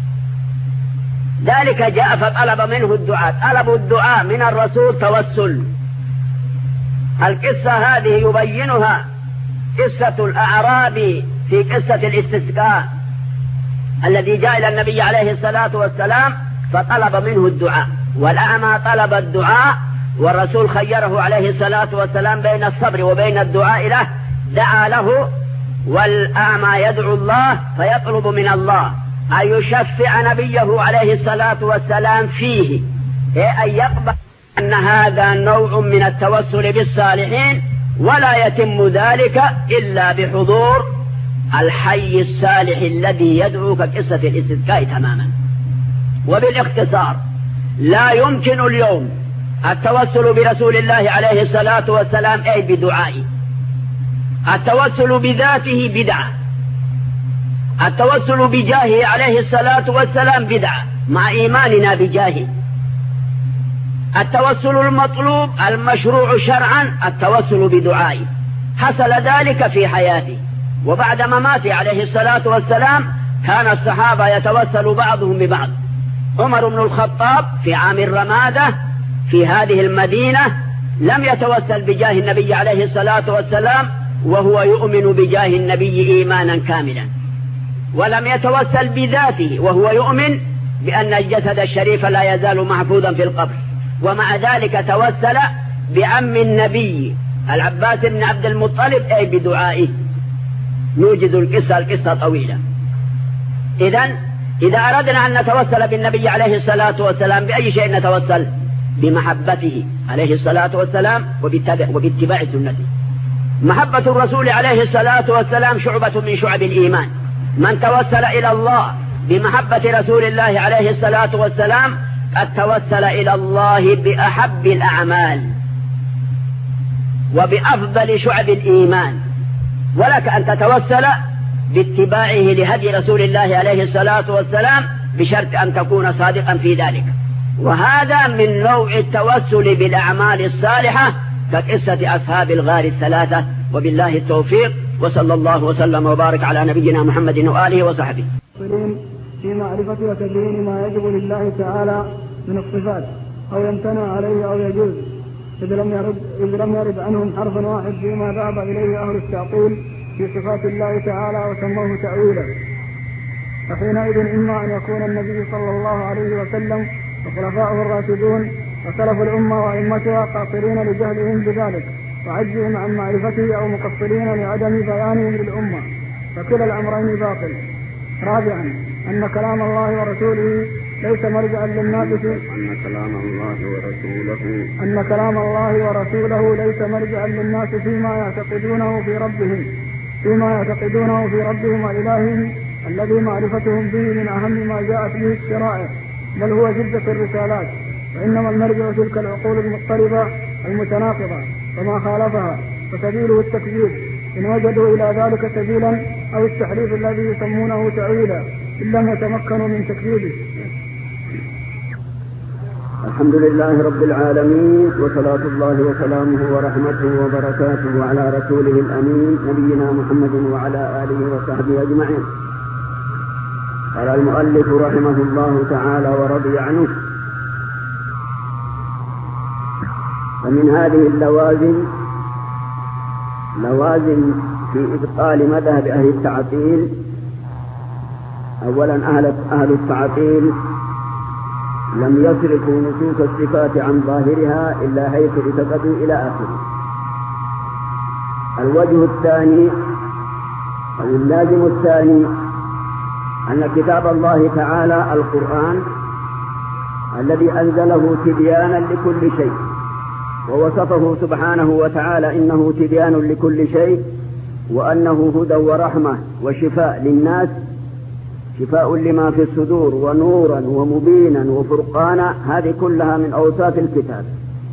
ذلك جاء فطلب منه الدعاء. طلب الدعاء من الرسول توسل. القصة هذه يبينها قصة الأعرابي في قصة الاستسقاء الذي جاء إلى النبي عليه الصلاة والسلام فطلب منه الدعاء، والأعمى طلب الدعاء، والرسول خيره عليه الصلاة والسلام بين الصبر وبين الدعاء له. دعا له، والأعمى يدعو الله فيطلب من الله أن يشفع نبيه عليه الصلاة والسلام فيه، أن يقبل أن هذا نوع من التوسل بالصالحين، ولا يتم ذلك إلا بحضور الحي الصالح الذي يدعو كقصة الاستسقاء تماما. وبالاختصار لا يمكن اليوم التوسل برسول الله عليه الصلاة والسلام أي بدعائه. التوسل بذاته بدعة، التوسل بجاهه عليه الصلاة والسلام بدعة مع إيماننا بجاهه. التوسل المطلوب المشروع شرعا التوسل بدعائه، حصل ذلك في حياته. وبعد مماته عليه الصلاة والسلام كان الصحابة يتوسل بعضهم ببعض. عمر بن الخطاب في عام الرمادة في هذه المدينة لم يتوسل بجاه النبي عليه الصلاة والسلام وهو يؤمن بجاه النبي إيمانا كاملا، ولم يتوسل بذاته وهو يؤمن بأن الجسد الشريف لا يزال محفوظا في القبر. ومع ذلك توسل بعم النبي العباس بن عبد المطلب أي بدعائه. نوجد القصة القصة طويلة. إذن إذا أردنا أن نتوسل بالنبي عليه الصلاة والسلام بأي شيء نتوسل؟ بمحبته عليه الصلاة والسلام وباتباع سنته. محبة الرسول عليه الصلاة والسلام شعبة من شعب الإيمان. من توسل إلى الله بمحبة رسول الله عليه الصلاة والسلام قد توسل إلى الله بأحب الأعمال وبأفضل شعب الإيمان. ولك أن تتوسل باتباعه لهدي رسول الله عليه الصلاة والسلام بشرط أن تكون صادقا في ذلك. وهذا من نوع التوسل بالأعمال الصالحة كقصة أصحاب الغار الثلاثة. وبالله التوفيق، وصلى الله وسلم وبارك على نبينا محمد وآله وصحبه. في معرفة وتبيين ما يجب لله تعالى من الصفات أو يمتنع عليه أو يجوز، إذ لم يرد, إذ لم يرد عنهم حرف واحد فيما ذهب إليه أهل التعطيل في صفات الله تعالى وسموه تأويلا. فحينئذ إما أن يكون النبي صلى الله عليه وسلم وخلفاؤه الراشدون وسلف الأمة وأئمتها قاصرين لجهلهم بذلك وعجزهم عن معرفته أو مقصرين لعدم بيانهم للأمة، فكلا الأمرين باطل. رابعا أن كلام الله ورسوله ليس مرجعا للناس أن كلام الله ورسوله أن كلام الله ورسوله ليس مرجعا للناس فيما يعتقدونه في ربهم فيما يعتقدونه في ربهم وإلههم الذي معرفتهم به من أهم ما جاءت به الشرائع، بل هو جدة الرسالات. وإنما المرجع تلك العقول المضطربة المتناقضة وما خالفها، فسبيله التكذيب إن وجدوا إلى ذلك سبيلا، أو التحريف الذي يسمونه تأويلا إن لم يتمكنوا من تكذيبه. الحمد لله رب العالمين، وصلاة الله وسلامه ورحمته وبركاته على رسوله الأمين نبينا محمد وعلى آله وصحبه أجمعين. قال المؤلف رحمه الله تعالى ورضي عنه: ومن هذه اللوازم لوازم في إبطال مذهب أهل التعطيل. أولا أهل, أهل التعطيل لم يصرفوا نصوص الصفات عن ظاهرها إلا حيث اعتقدوا إلى آخره. الوجه الثاني أو اللازم الثاني أن كتاب الله تعالى القرآن الذي أنزله تبيانا لكل شيء، ووصفه سبحانه وتعالى إنه تبيان لكل شيء، وأنه هدى ورحمة وشفاء للناس، شفاء لما في الصدور ونورا ومبينا وفرقانا. هذه كلها من أوصاف الكتاب.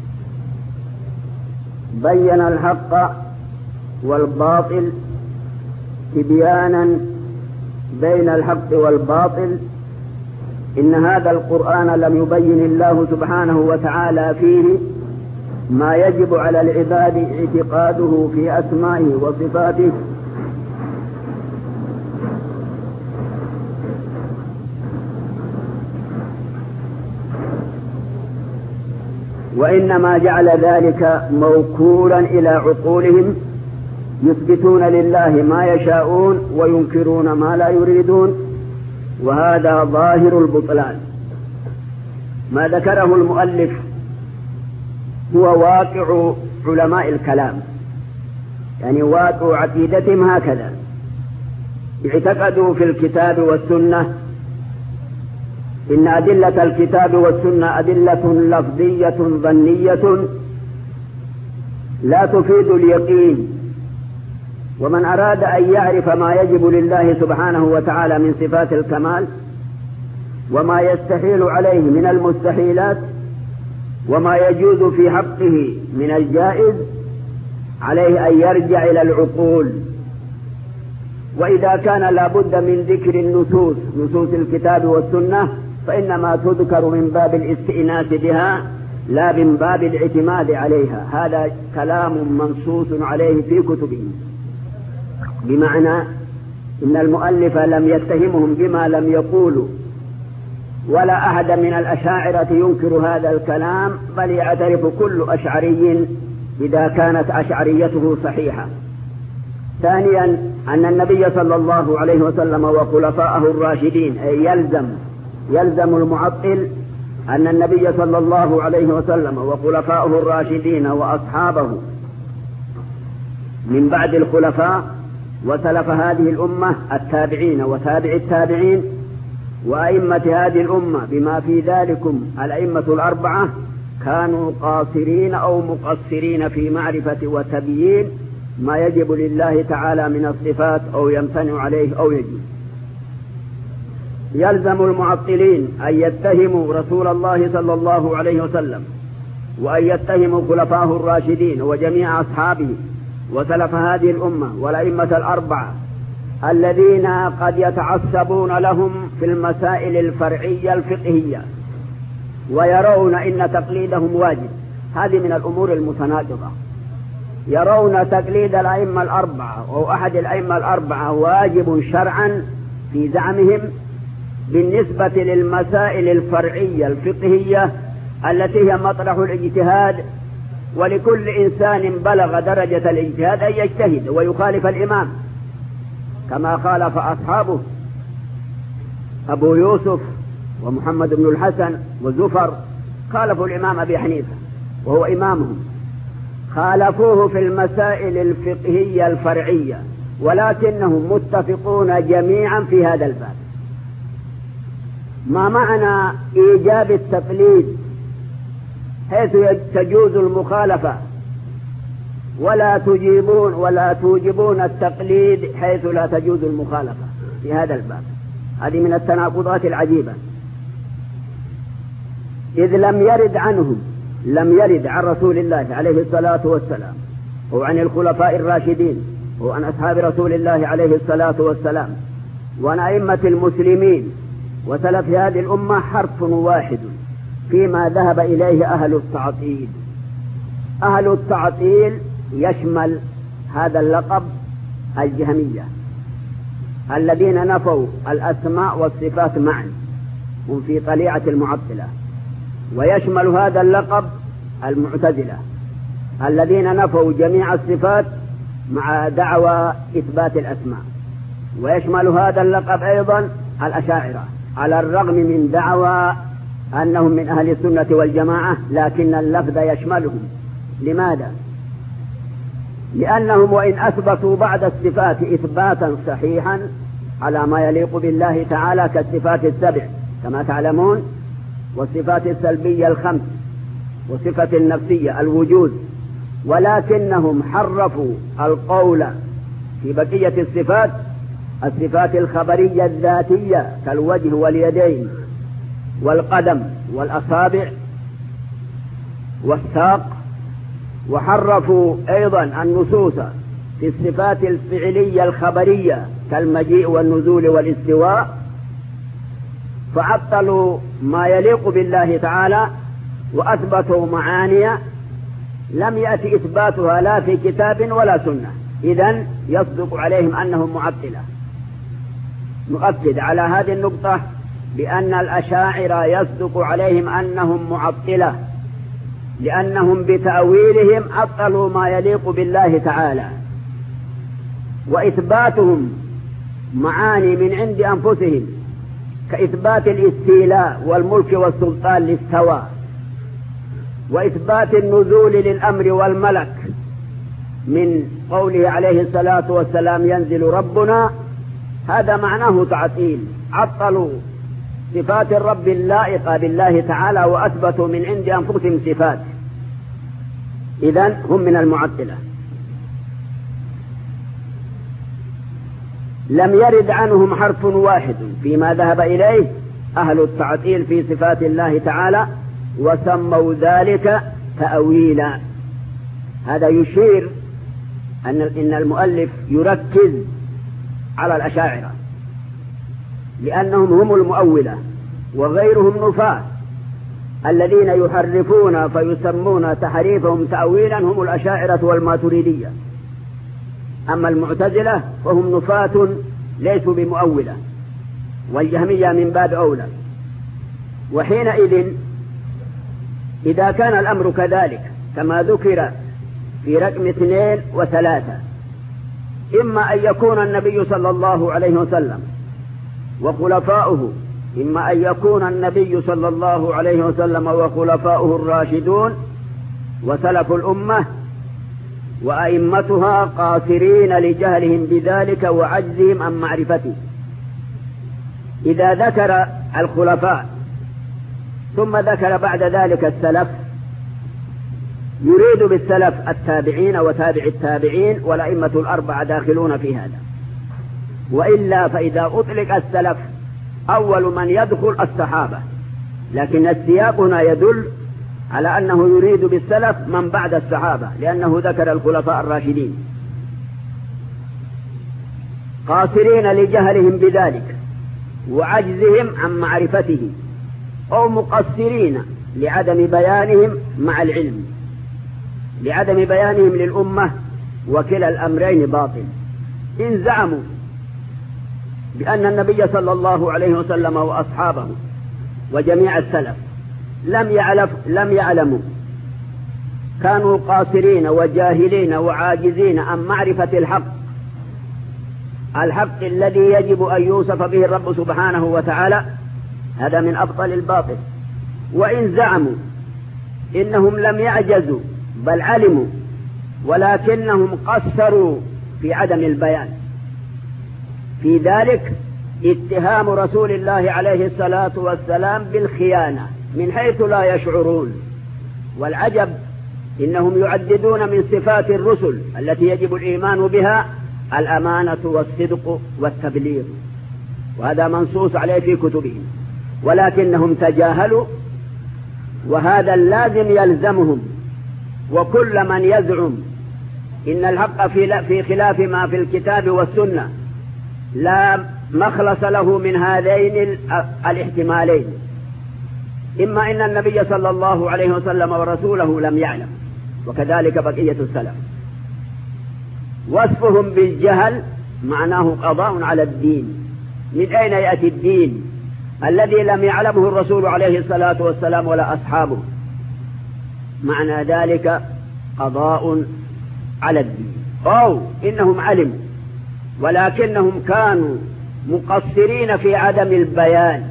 بين الحق والباطل تبيانا بين الحق والباطل. إن هذا القرآن لم يبين الله سبحانه وتعالى فيه ما يجب على العباد اعتقاده في أسمائه وصفاته، وإنما جعل ذلك موكولا إلى عقولهم، يثبتون لله ما يشاءون وينكرون ما لا يريدون، وهذا ظاهر البطلان. ما ذكره المؤلف هو واقع علماء الكلام، يعني واقع عقيدتهم هكذا. اعتقدوا في الكتاب والسنة إن أدلة الكتاب والسنة أدلة لفظية ظنية لا تفيد اليقين، ومن أراد أن يعرف ما يجب لله سبحانه وتعالى من صفات الكمال وما يستحيل عليه من المستحيلات وما يجوز في حقه من الجائز، عليه أن يرجع إلى العقول. وإذا كان لا بد من ذكر النصوص نصوص الكتاب والسنة فإنما تذكر من باب الاستئناس بها لا من باب الاعتماد عليها. هذا كلام منصوص عليه في كتبهم، بمعنى إن المؤلف لم يتهمهم بما لم يقولوا، ولا أحد من الأشاعرة ينكر هذا الكلام، بل يعترف كل أشعري إذا كانت أشعريته صحيحة. ثانيا أن النبي صلى الله عليه وسلم وخلفاءه الراشدين، أي يلزم يلزم المعطل أن النبي صلى الله عليه وسلم وخلفاءه الراشدين وأصحابه من بعد الخلفاء وسلف هذه الأمة التابعين وتابع التابعين وأئمة هذه الأمة بما في ذلكم الأئمة الأربعة كانوا قاصرين أو مقصرين في معرفة وتبيين ما يجب لله تعالى من الصفات أو يمتنع عليه أو يجب. يلزم المعطلين أن يتهموا رسول الله صلى الله عليه وسلم وأن يتهموا خلفاءه الراشدين وجميع أصحابه وسلف هذه الأمة والأئمة الأربعة الذين قد يتعصبون لهم في المسائل الفرعية الفقهية ويرون إن تقليدهم واجب. هذه من الأمور المتناقضة. يرون تقليد الأئمة الأربعة أو أحد الأئمة الأربعة واجب شرعا في زعمهم بالنسبة للمسائل الفرعية الفقهية التي هي مطرح الاجتهاد، ولكل إنسان بلغ درجة الاجتهاد أن يجتهد ويخالف الإمام، كما خالف أصحابه أبو يوسف ومحمد بن الحسن وزفر، خالفوا الإمام أبي حنيفة وهو إمامهم، خالفوه في المسائل الفقهية الفرعية، ولكنهم متفقون جميعا في هذا الباب. ما معنى إيجاب التقليد حيث تجوز المخالفة ولا تجيبون ولا توجبون التقليد حيث لا تجوز المخالفة في هذا الباب؟ هذه من التناقضات العجيبة. إذ لم يرد عنهم لم يرد عن رسول الله عليه الصلاة والسلام وعن الخلفاء الراشدين وعن أصحاب رسول الله عليه الصلاة والسلام وعن أئمة المسلمين وسلف هذه الأمة حرف واحد فيما ذهب إليه أهل التعطيل. أهل التعطيل يشمل هذا اللقب الجهمية الذين نفوا الأسماء والصفات معا، هم في طليعة المعطلة. ويشمل هذا اللقب المعتزلة الذين نفوا جميع الصفات مع دعوى إثبات الأسماء. ويشمل هذا اللقب أيضا الأشاعرة على الرغم من دعوى أنهم من أهل السنة والجماعة، لكن اللفظ يشملهم. لماذا؟ لأنهم وإن أثبتوا بعض الصفات إثباتا صحيحا على ما يليق بالله تعالى كالصفات السبع كما تعلمون، والصفات السلبية الخمس، وصفة النفسية الوجود، ولكنهم حرفوا القول في بقية الصفات، الصفات الخبرية الذاتية كالوجه واليدين والقدم والأصابع والساق، وحرفوا أيضا النصوص في الصفات الفعلية الخبرية كالمجيء والنزول والاستواء، فعطلوا ما يليق بالله تعالى وأثبتوا معاني لم يأتي إثباتها لا في كتاب ولا سنة. إذن يصدق عليهم أنهم معطلة. نؤكد على هذه النقطة بأن الأشاعرة يصدق عليهم أنهم معطلة، لأنهم بتأويلهم عطلوا ما يليق بالله تعالى، وإثباتهم معاني من عند أنفسهم كإثبات الاستيلاء والملك والسلطان للسواء، وإثبات النزول للأمر والملك من قوله عليه الصلاة والسلام ينزل ربنا، هذا معناه تعطيل. عطلوا صفات الرب اللائقة بالله تعالى وأثبتوا من عند أنفسهم صفات. إذن هم من المعطلة. لم يرد عنهم حرف واحد فيما ذهب إليه أهل التعطيل في صفات الله تعالى، وسموا ذلك تأويلا. هذا يشير أن إن المؤلف يركز على الأشاعرة لأنهم هم المؤولة، وغيرهم نفاة الذين يحرفون فيسمون تحريفهم تأويلا هم الأشاعرة والماتريدية. أما المعتزلة فهم نفاة ليسوا بمؤولة، والجهمية من باب أولى. وحينئذ إذا كان الأمر كذلك كما ذكر في رقم اثنين وثلاثة، إما أن يكون النبي صلى الله عليه وسلم وخلفاؤه إما أن يكون النبي صلى الله عليه وسلم وخلفاؤه الراشدون وسلف الأمة وأئمتها قاصرين لجهلهم بذلك وعجزهم عن معرفته. إذا ذكر الخلفاء ثم ذكر بعد ذلك السلف، يريد بالسلف التابعين وتابع التابعين، والأئمة الأربعة داخلون في هذا. وإلا فإذا أطلق السلف أول من يدخل الصحابة، لكن السياق هنا يدل على أنه يريد بالسلف من بعد الصحابة، لأنه ذكر الخلفاء الراشدين قاصرين لجهلهم بذلك وعجزهم عن معرفته، أو مقصرين لعدم بيانهم مع العلم، لعدم بيانهم للأمة، وكلا الأمرين باطل. إن زعموا بأن النبي صلى الله عليه وسلم وأصحابه وجميع السلف لم يعلف لم يعلموا، كانوا قاصرين وجاهلين وعاجزين عن معرفة الحق، الحق الذي يجب أن يوصف به الرب سبحانه وتعالى، هذا من أبطل الباطل. وإن زعموا إنهم لم يعجزوا بل علموا، ولكنهم قصروا في عدم البيان، في ذلك اتهام رسول الله عليه الصلاة والسلام بالخيانة من حيث لا يشعرون. والعجب إنهم يعددون من صفات الرسل التي يجب الإيمان بها الأمانة والصدق والتبليغ، وهذا منصوص عليه في كتبهم، ولكنهم تجاهلوا، وهذا اللازم يلزمهم. وكل من يزعم إن الحق في خلاف ما في الكتاب والسنة لا مخلص له من هذين الاحتمالين، إما إن النبي صلى الله عليه وسلم ورسوله لم يعلم، وكذلك بقية السلف. وصفهم بالجهل معناه قضاء على الدين. من أين يأتي الدين الذي لم يعلمه الرسول عليه الصلاة والسلام ولا أصحابه؟ معنى ذلك قضاء على الدين. أو إنهم علموا ولكنهم كانوا مقصرين في عدم البيان.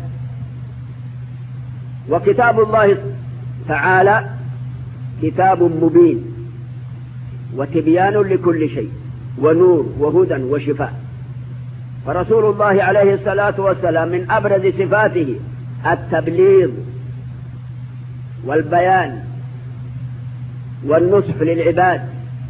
وكتاب الله تعالى كتاب مبين وتبيان لكل شيء ونور وهدى وشفاء. فرسول الله عليه الصلاة والسلام من أبرز صفاته التبليغ والبيان والنصح للعباد.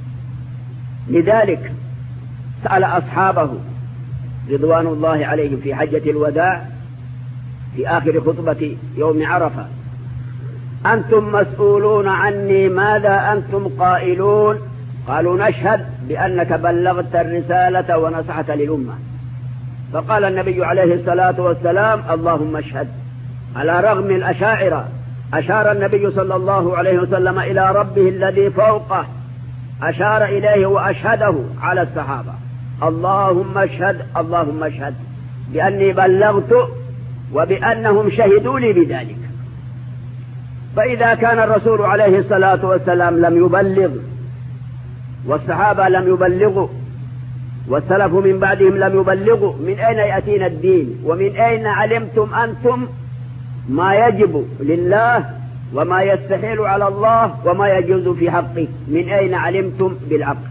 لذلك سأل أصحابه رضوان الله عليهم في حجة الوداع في آخر خطبة يوم عرفة: أنتم مسؤولون عني، ماذا أنتم قائلون؟ قالوا: نشهد بأنك بلغت الرسالة ونصحت للأمة. فقال النبي عليه الصلاة والسلام: اللهم اشهد. على رغم الأشاعرة أشار النبي صلى الله عليه وسلم إلى ربه الذي فوقه، أشار إليه وأشهده على الصحابة: اللهم اشهد اللهم اشهد بأني بلغت وبأنهم شهدوا لي بذلك. فإذا كان الرسول عليه الصلاة والسلام لم يبلغ والصحابة لم يبلغوا والسلف من بعدهم لم يبلغوا، من أين يأتينا الدين؟ ومن أين علمتم أنتم ما يجب لله وما يستحيل على الله وما يجوز في حقه؟ من أين علمتم بالعقل؟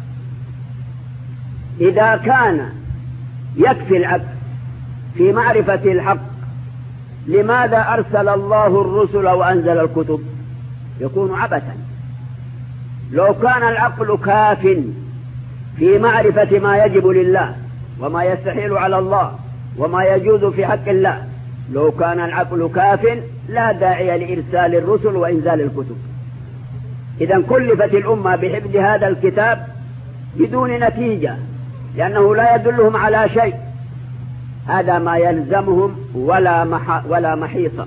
إذا كان يكفي العقل في معرفة الحق، لماذا أرسل الله الرسل وأنزل الكتب؟ يكون عبثا. لو كان العقل كاف في معرفة ما يجب لله وما يستحيل على الله وما يجوز في حق الله، لو كان العقل كاف لا داعي لإرسال الرسل وإنزال الكتب. إذن كلفت الأمة بحفظ هذا الكتاب بدون نتيجة، لأنه لا يدلهم على شيء. هذا ما يلزمهم ولا مح ولا محيصة.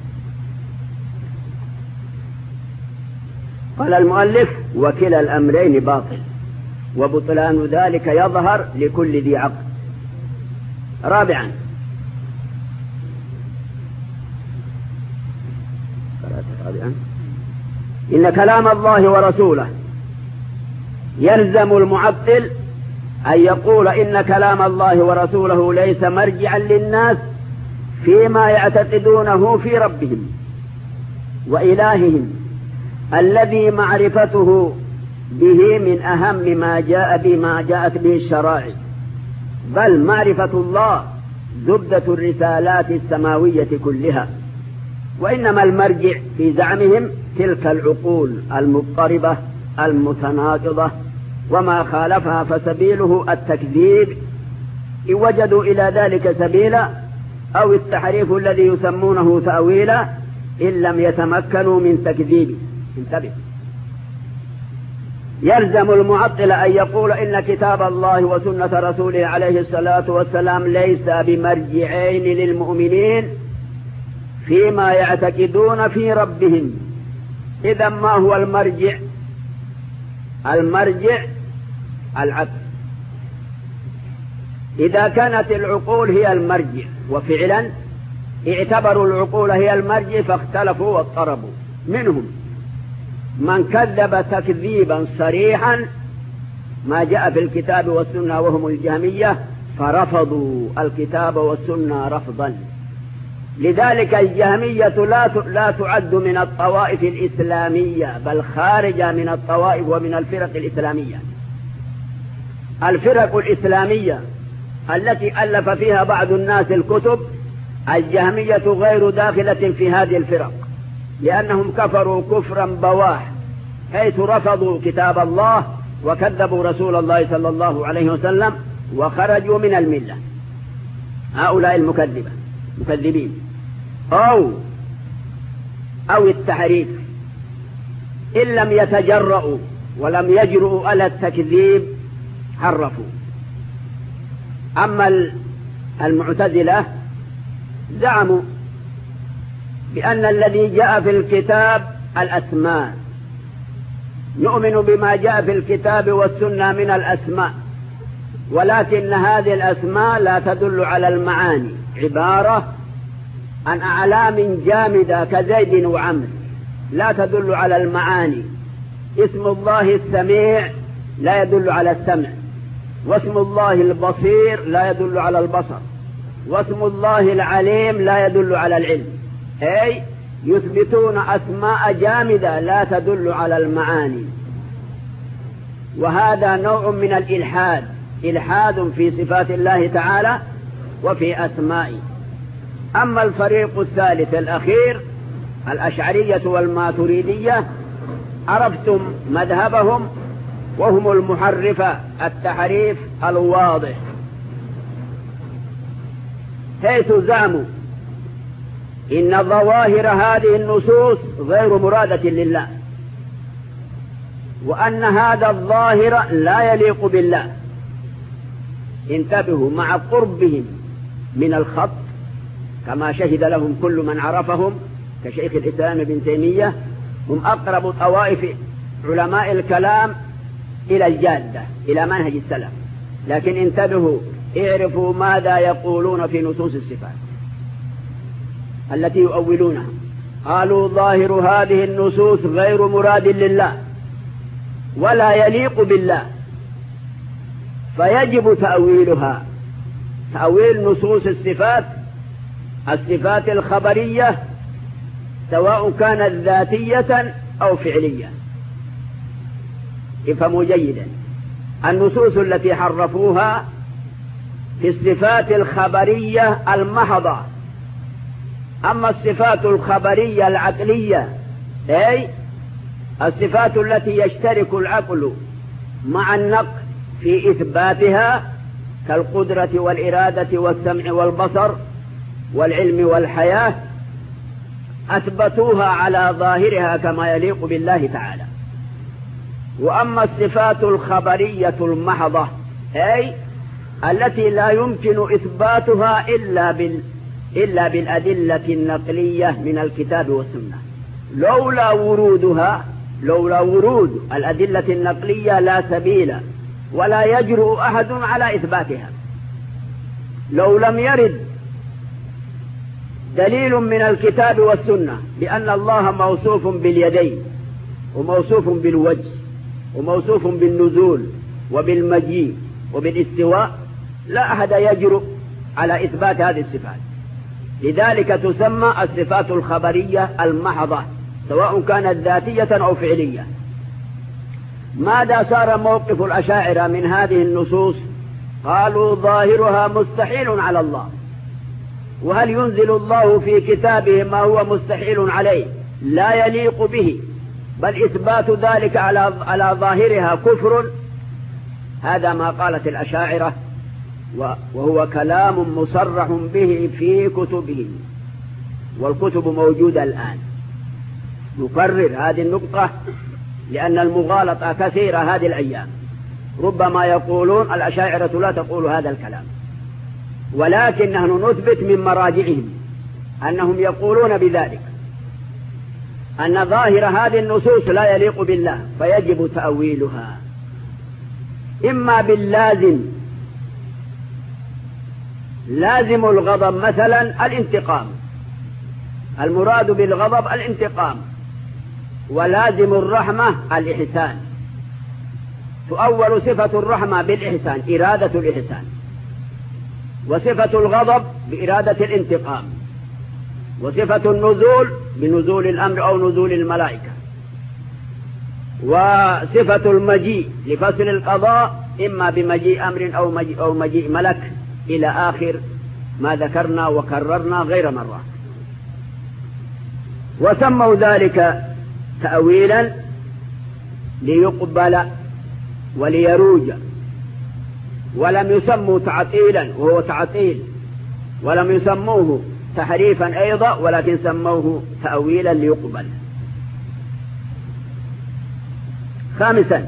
قال المؤلف: وكلا الأمرين باطل، وبطلان ذلك يظهر لكل ذي عقل. رابعا: إن كلام الله ورسوله يلزم المعطل أن يقول إن كلام الله ورسوله ليس مرجعا للناس فيما يعتقدونه في ربهم وإلههم الذي معرفته به من أهم ما جاء بما جاءت به الشرائع، بل معرفة الله زبدة الرسالات السماوية كلها. وإنما المرجع في زعمهم تلك العقول المضطربة المتناقضة، وما خالفها فسبيله التكذيب إن وجدوا إلى ذلك سبيلا، أو التحريف الذي يسمونه تأويلا إن لم يتمكنوا من تكذيبه. انتبه: يلزم المعطل أن يقول إن كتاب الله وسنة رسوله عليه الصلاة والسلام ليس بمرجعين للمؤمنين فيما يعتقدون في ربهم. إذا ما هو المرجع؟ المرجع العقل. إذا كانت العقول هي المرجع، وفعلا اعتبروا العقول هي المرجع فاختلفوا واضطربوا. منهم من كذب تكذيبا صريحا ما جاء في الكتاب والسنة وهم الجهمية، فرفضوا الكتاب والسنة رفضا. لذلك الجهمية لا لا تعد من الطوائف الإسلامية، بل خارجة من الطوائف ومن الفرق الإسلامية. الفرق الإسلامية التي ألف فيها بعض الناس الكتب، الجهمية غير داخلة في هذه الفرق، لأنهم كفروا كفرا بواح، حيث رفضوا كتاب الله وكذبوا رسول الله صلى الله عليه وسلم وخرجوا من الملة. هؤلاء المكذبة مكذبين. أو أو التحريف إن لم يتجرؤوا ولم يجرؤوا على التكذيب حرفوا. أما المعتزلة زعموا بأن الذي جاء في الكتاب الأسماء، نؤمن بما جاء في الكتاب والسنة من الأسماء، ولكن هذه الأسماء لا تدل على المعاني، عبارة عن أعلام جامدة كزيد وعمر، لا تدل على المعاني. اسم الله السميع لا يدل على السمع، واسم الله البصير لا يدل على البصر، واسم الله العليم لا يدل على العلم، أي يثبتون أسماء جامدة لا تدل على المعاني. وهذا نوع من الإلحاد، إلحاد في صفات الله تعالى وفي أسمائه. أما الفريق الثالث الأخير الأشعرية والماتريدية عرفتم مذهبهم، وهم المحرفة التحريف الواضح، حيث زعموا إن ظواهر هذه النصوص غير مرادة لله، وأن هذا الظاهر لا يليق بالله. انتبهوا، مع قربهم من الخط كما شهد لهم كل من عرفهم كشيخ الإسلام ابن تيمية، هم أقرب طوائف علماء الكلام إلى الجادة، إلى منهج السلف. لكن انتبهوا، اعرفوا ماذا يقولون في نصوص الصفات التي يؤولونها. قالوا ظاهر هذه النصوص غير مراد لله ولا يليق بالله، فيجب تأويلها، تأويل نصوص الصفات، الصفات الخبرية سواء كانت ذاتية أو فعلية. افهموا جيدا، النصوص التي حرفوها في الصفات الخبرية المحضة. أما الصفات الخبرية العقلية، أي الصفات التي يشترك العقل مع النقل في إثباتها كالقدرة والإرادة والسمع والبصر والعلم والحياة، أثبتوها على ظاهرها كما يليق بالله تعالى. وأما الصفات الخبرية المحضة، أي التي لا يمكن إثباتها إلا بال إلا بالأدلة النقلية من الكتاب والسنة، لولا ورودها لولا ورود الأدلة النقلية لا سبيل ولا يجرؤ أحد على إثباتها. لو لم يرد دليل من الكتاب والسنة بأن الله موصوف باليدين وموصوف بالوجه وموصوف بالنزول وبالمجيء وبالاستواء، لا أحد يجرؤ على إثبات هذه الصفات. لذلك تسمى الصفات الخبرية المحضة سواء كانت ذاتية أو فعلية. ماذا صار موقف الأشاعرة من هذه النصوص؟ قالوا ظاهرها مستحيل على الله، وهل ينزل الله في كتابه ما هو مستحيل عليه لا يليق به، بل إثبات ذلك على على ظاهرها كفر. هذا ما قالت الأشاعرة، وهو كلام مصرح به في كتبهم، والكتب موجودة الآن. نكرر هذه النقطة لأن المغالطة كثيرة هذه الأيام، ربما يقولون الأشاعرة لا تقول هذا الكلام، ولكن نحن نثبت من مراجعهم أنهم يقولون بذلك، أن ظاهر هذه النصوص لا يليق بالله فيجب تأويلها، إما باللازم، لازم الغضب مثلا الانتقام، المراد بالغضب الانتقام، ولازم الرحمة الإحسان. تؤول صفة الرحمة بالإحسان، إرادة الإحسان، وصفة الغضب بإرادة الانتقام، وصفة النزول بنزول الأمر أو نزول الملائكة، وصفة المجيء لفصل القضاء إما بمجيء أمر أو مجيء, أو مجيء ملك، إلى آخر ما ذكرنا وكررنا غير مرة. وسموا ذلك تأويلا ليقبل وليروج، ولم يسموا تعطيلا وهو تعطيل، ولم يسموه تحريفا أيضا، ولكن سموه تأويلا ليقبل. خامسا،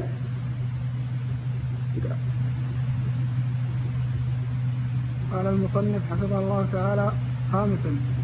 قال المصنف حفظه الله تعالى: خامسا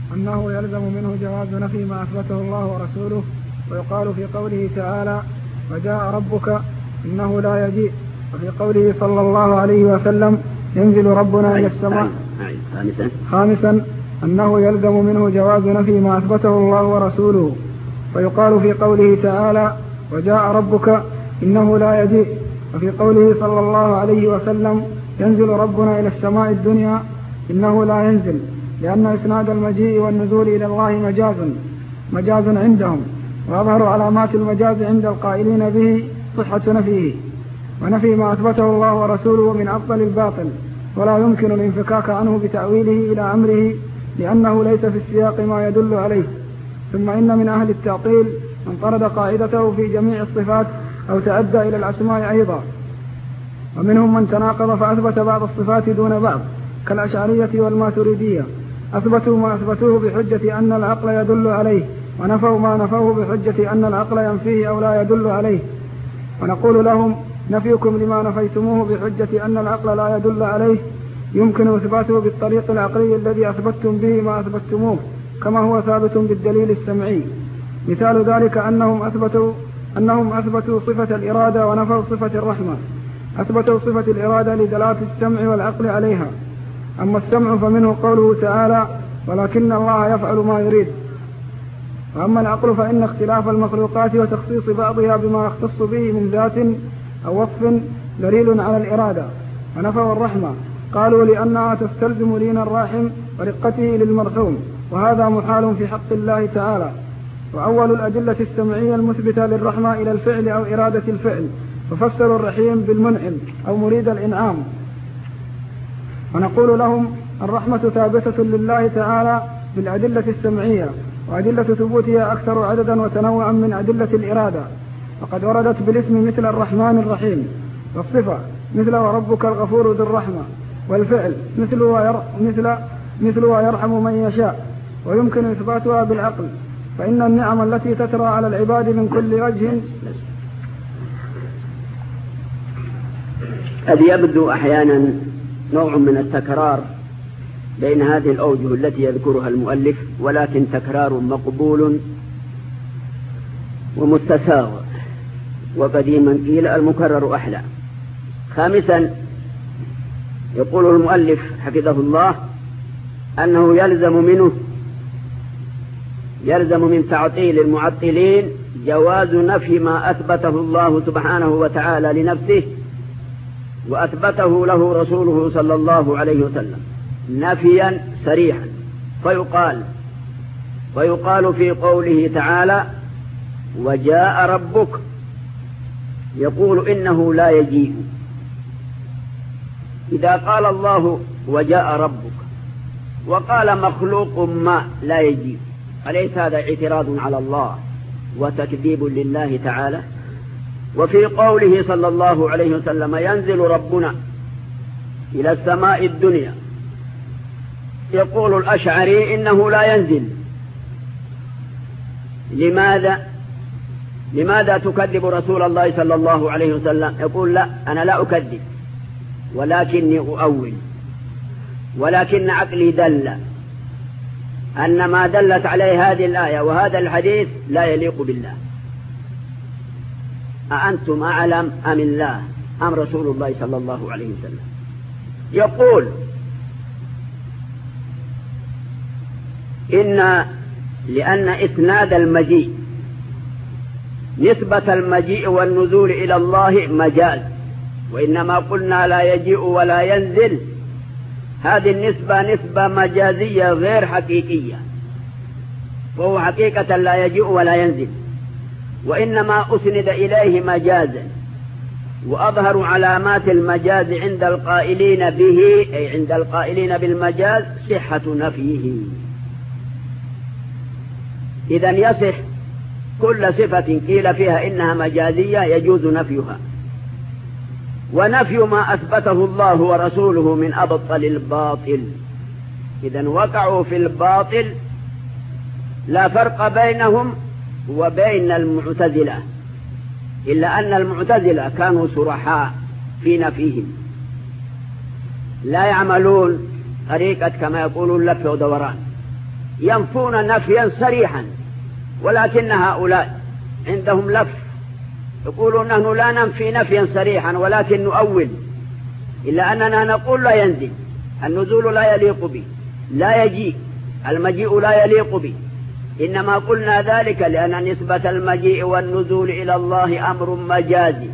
أنه يلزم منه جواز نفي ما أثبته الله ورسوله، ويقال في قوله تعالى وجاء ربك إنه لا يجيء، وفي قوله صلى الله عليه وسلم ينزل ربنا إلى السماء. خامسا خامسا أنه يلزم منه جواز نفي ما أثبته الله ورسوله، ويقال في قوله تعالى وجاء ربك إنه لا يجيء، وفي قوله صلى الله عليه وسلم ينزل ربنا إلى السماء الدنيا إنه لا ينزل، لأن إسناد المجيء والنزول إلى الله مجاز مجاز عندهم، وأظهر علامات المجاز عند القائلين به صحة نفيه، ونفي ما أثبته الله ورسوله من أفضل الباطل، ولا يمكن الانفكاك عنه بتأويله إلى أمره، لأنه ليس في السياق ما يدل عليه. ثم إن من أهل التعطيل من طرد قاعدته في جميع الصفات أو تعدى إلى الأسماء أيضا، ومنهم من تناقض فأثبت بعض الصفات دون بعض كالأشعرية والماتريدية، أثبتوا ما أثبتوه بحجة أن العقل يدل عليه، ونفوا ما نفوه بحجة أن العقل ينفيه أو لا يدل عليه. ونقول لهم نفيكم لما نفيتموه بحجة أن العقل لا يدل عليه يمكن إثباته بالطريق العقلي الذي أثبتتم به ما أثبتموه، كما هو ثابت بالدليل السمعي. مثال ذلك أنهم أثبتوا أنهم أثبتوا صفة الإرادة ونفوا صفة الرحمة. أثبتوا صفة الإرادة لدلالة السمع والعقل عليها، أما السمع فمنه قوله تعالى ولكن الله يفعل ما يريد. وأما العقل فإن اختلاف المخلوقات وتخصيص بعضها بما يختص به من ذات أو وصف دليل على الإرادة. ونفوا الرحمة قالوا لأنها تستلزم لين الراحم ورقته للمرحوم، وهذا محال في حق الله تعالى. وأول الأدلة السمعية المثبتة للرحمة إلى الفعل أو إرادة الفعل، ففسروا الرحيم بالمنعم أو مريد الإنعام. ونقول لهم الرحمة ثابتة لله تعالى بالأدلة السمعية، وأدلة ثبوتها أكثر عددا وتنوعا من أدلة الإرادة، وقد وردت بالاسم مثل الرحمن الرحيم، والصفة مثل وربك الغفور ذو الرحمة، والفعل مثل وير... مثل مثل ويرحم من يشاء، ويمكن إثباتها بالعقل، فإن النعم التي تترى على العباد من كل وجه. قد يبدو أحيانا نوع من التكرار بين هذه الأوجه التي يذكرها المؤلف، ولكن تكرار مقبول ومستساغ، وقديما قيل المكرر أحلى. خامسا يقول المؤلف حفظه الله أنه يلزم منه يلزم من تعطيل المعطلين جواز نفي ما أثبته الله سبحانه وتعالى لنفسه وأثبته له رسوله صلى الله عليه وسلم نفيا صريحا. فيقال ويقال في قوله تعالى وجاء ربك، يقول إنه لا يجيء. إذا قال الله وجاء ربك وقال مخلوق ما لا يجيء، أليس هذا اعتراض على الله وتكذيب لله تعالى؟ وفي قوله صلى الله عليه وسلم ينزل ربنا إلى السماء الدنيا، يقول الأشعري إنه لا ينزل. لماذا لماذا تكذب رسول الله صلى الله عليه وسلم؟ يقول لا، أنا لا أكذب، ولكني أؤول، ولكن عقلي دل أن ما دلت عليه هذه الآية وهذا الحديث لا يليق بالله. أأنتم أعلم أم الله أم رسول الله صلى الله عليه وسلم؟ يقول إن لأن إسناد المجيء نسبة المجيء والنزول إلى الله مجاز، وإنما قلنا لا يجيء ولا ينزل، هذه النسبة نسبة مجازية غير حقيقية، وهو حقيقة لا يجيء ولا ينزل، وإنما أسند إليه مجازا. وأظهر علامات المجاز عند القائلين به، أي عند القائلين بالمجاز، صحة نفيه. إذن يصح كل صفة قيل فيها إنها مجازية يجوز نفيها، ونفي ما أثبته الله ورسوله من أبطل الباطل. إذن وقعوا في الباطل، لا فرق بينهم وبين المعتزلة، إلا أن المعتزلة كانوا صرحاء في نفيهم، لا يعملون طريقة كما يقولون لف ودوران، ينفون نفيا صريحا، ولكن هؤلاء عندهم لف، يقولون نحن لا ننفي نفيا صريحا ولكن نؤول، إلا أننا نقول لا ينزل، النزول لا يليق به، لا يجيء، المجيء لا يليق به، إنما قلنا ذلك لأن نسبة المجيء والنزول إلى الله أمر مجازي،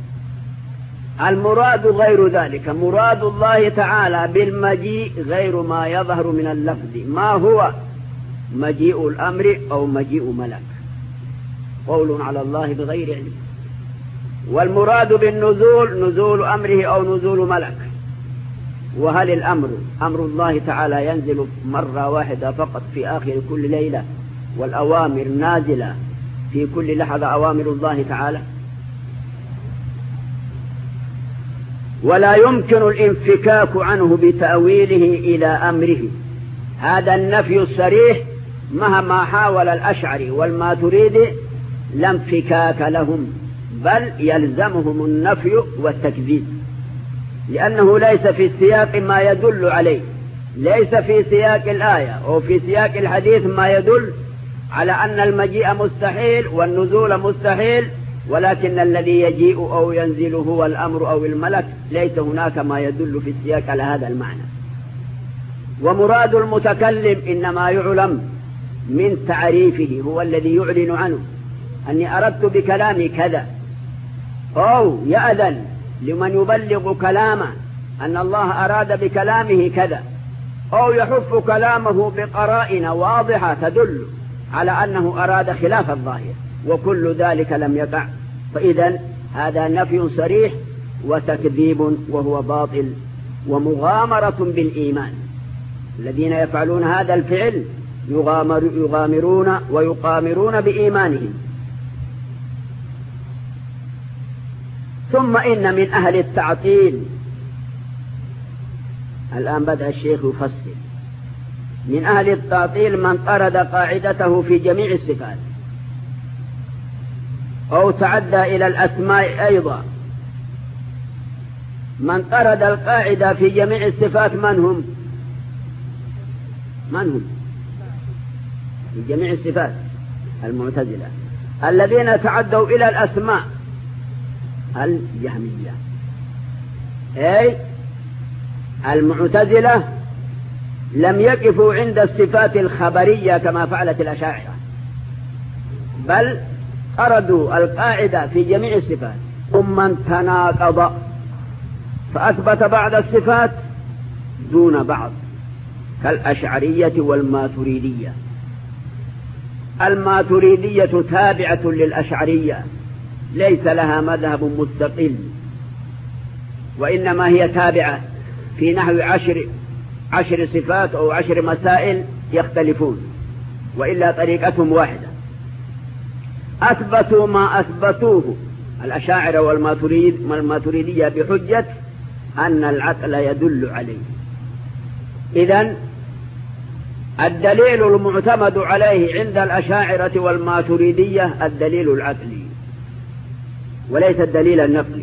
المراد غير ذلك، مراد الله تعالى بالمجيء غير ما يظهر من اللفظ، ما هو مجيء الأمر أو مجيء ملك، قول على الله بغير علم. والمراد بالنزول نزول أمره أو نزول ملك. وهل الأمر أمر الله تعالى ينزل مرة واحدة فقط في آخر كل ليلة، والأوامر نازلة في كل لحظة أوامر الله تعالى؟ ولا يمكن الانفكاك عنه بتأويله إلى أمره، هذا النفي الصريح مهما حاول الأشعري والماتريدي لا انفكاك لهم، بل يلزمهم النفي والتكذيب، لأنه ليس في سياق ما يدل عليه، ليس في سياق الآية أو في سياق الحديث ما يدل على أن المجيء مستحيل والنزول مستحيل، ولكن الذي يجيء أو ينزل هو الأمر أو الملك، ليس هناك ما يدل في السياق على هذا المعنى. ومراد المتكلم إنما يعلم من تعريفه، هو الذي يعلن عنه، أني أردت بكلامي كذا، أو يأذن لمن يبلغ كلامه أن الله أراد بكلامه كذا، أو يحف كلامه بقرائن واضحة تدل على أنه أراد خلاف الظاهر، وكل ذلك لم يقع، فإذا هذا نفي صريح وتكذيب وهو باطل ومغامرة بالإيمان. الذين يفعلون هذا الفعل يغامر يغامرون ويقامرون بإيمانهم. ثم إن من أهل التعطيل، الآن بدأ الشيخ يفصل، من أهل التعطيل من طرد قاعدته في جميع الصفات أو تعدى إلى الأسماء أيضا. من طرد القاعدة في جميع الصفات من هم؟ من هم؟ في جميع الصفات المعتزلة. الذين تعدوا إلى الأسماء الجهمية، أي المعتزلة لم يقفوا عند الصفات الخبرية كما فعلت الأشاعرة، بل أردوا القاعدة في جميع الصفات، ثم تناقض فأثبت بعض الصفات دون بعض، كالأشعرية والماتريدية. الماتريدية تابعة للأشعرية، ليس لها مذهب مستقل، وإنما هي تابعة في نحو عشر عشر صفات أو عشر مسائل يختلفون، وإلا طريقتهم واحدة. أثبتوا ما أثبتوه الأشاعرة والماتريد والماتريدية بحجة أن العقل يدل عليه. إذن الدليل المعتمد عليه عند الأشاعرة والماتريدية الدليل العقلي وليس الدليل النقلي،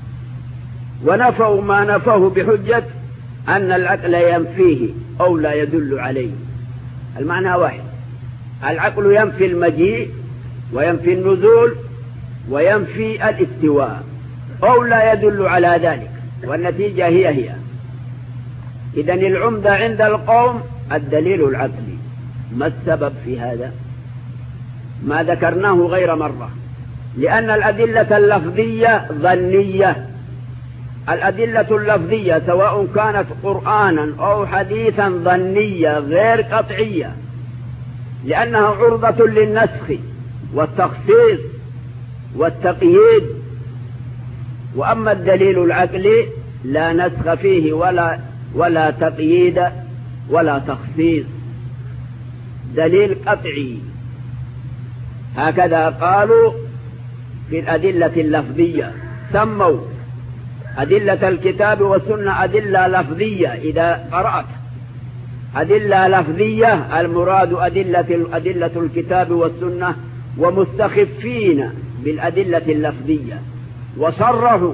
ونفوا ما نفوه بحجة أن العقل ينفيه أو لا يدل عليه. المعنى واحد، العقل ينفي المجيء وينفي النزول وينفي الاستواء أو لا يدل على ذلك، والنتيجة هي هي. إذن العمدة عند القوم الدليل العقلي. ما السبب في هذا؟ ما ذكرناه غير مرة، لأن الأدلة اللفظية ظنية. الأدلة اللفظية سواء كانت قرآنا أو حديثا ظنية غير قطعية، لأنها عرضة للنسخ والتخصيص والتقييد. وأما الدليل العقلي لا نسخ فيه ولا ولا تقييد ولا تخصيص، دليل قطعي. هكذا قالوا في الأدلة اللفظية، سموا أدلة الكتاب والسنة أدلة لفظية. إذا قرأت أدلة لفظية المراد أدلة أدلة الكتاب والسنة، ومستخفين بالأدلة اللفظية، وصرحوا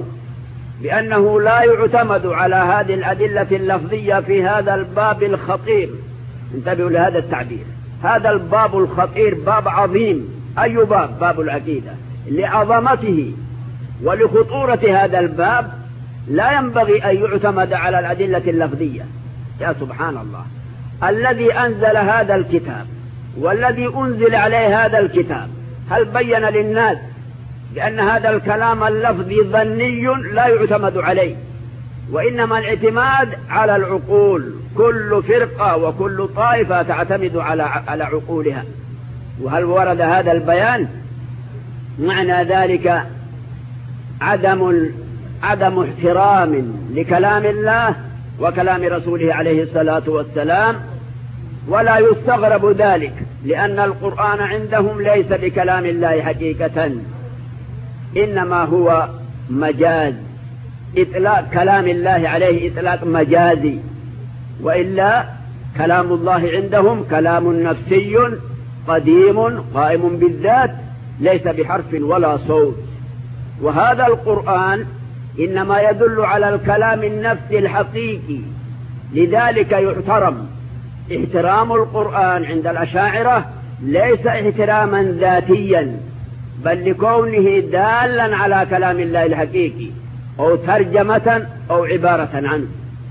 بأنه لا يعتمد على هذه الأدلة اللفظية في هذا الباب الخطير انتبهوا لهذا التعبير. هذا الباب الخطير باب عظيم. أي باب؟ باب العقيدة. لعظمته ولخطورة هذا الباب لا ينبغي أن يعتمد على الأدلة اللفظية. يا سبحان الله، الذي أنزل هذا الكتاب والذي أنزل عليه هذا الكتاب هل بين للناس بأن هذا الكلام اللفظي ظني لا يعتمد عليه، وإنما الاعتماد على العقول؟ كل فرقة وكل طائفة تعتمد على على عقولها. وهل ورد هذا البيان؟ معنى ذلك عدم عدم احترام لكلام الله وكلام رسوله عليه الصلاة والسلام. ولا يستغرب ذلك، لأن القرآن عندهم ليس بكلام الله حقيقة، إنما هو مجاز، إطلاق كلام الله عليه إطلاق مجازي. وإلا كلام الله عندهم كلام نفسي قديم قائم بالذات، ليس بحرف ولا صوت. وهذا القرآن إنما يدل على الكلام النفسي الحقيقي، لذلك يحترم. احترام القرآن عند الأشاعرة ليس احتراما ذاتيا، بل لكونه دالا على كلام الله الحقيقي أو ترجمة أو عبارة عنه،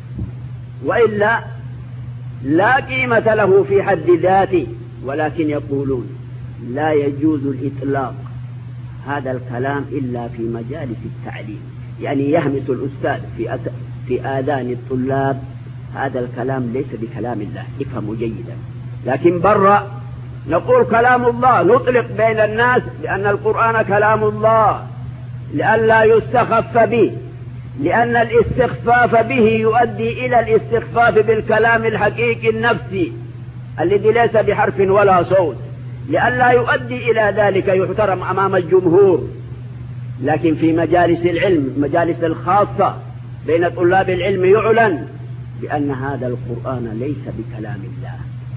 وإلا لا قيمة له في حد ذاته. ولكن يقولون لا يجوز الإطلاق هذا الكلام إلا في مجالس التعليم، يعني يهمس الأستاذ في أس... في آذان الطلاب هذا الكلام ليس بكلام الله، افهموا جيدا. لكن برا نقول كلام الله، نطلق بين الناس بأن القرآن كلام الله لئلا يستخف به، لأن الاستخفاف به يؤدي إلى الاستخفاف بالكلام الحقيقي النفسي الذي ليس بحرف ولا صوت، لئلا يؤدي إلى ذلك يحترم أمام الجمهور. لكن في مجالس العلم، مجالس الخاصة بين طلاب العلم، يعلن بأن هذا القرآن ليس بكلام الله،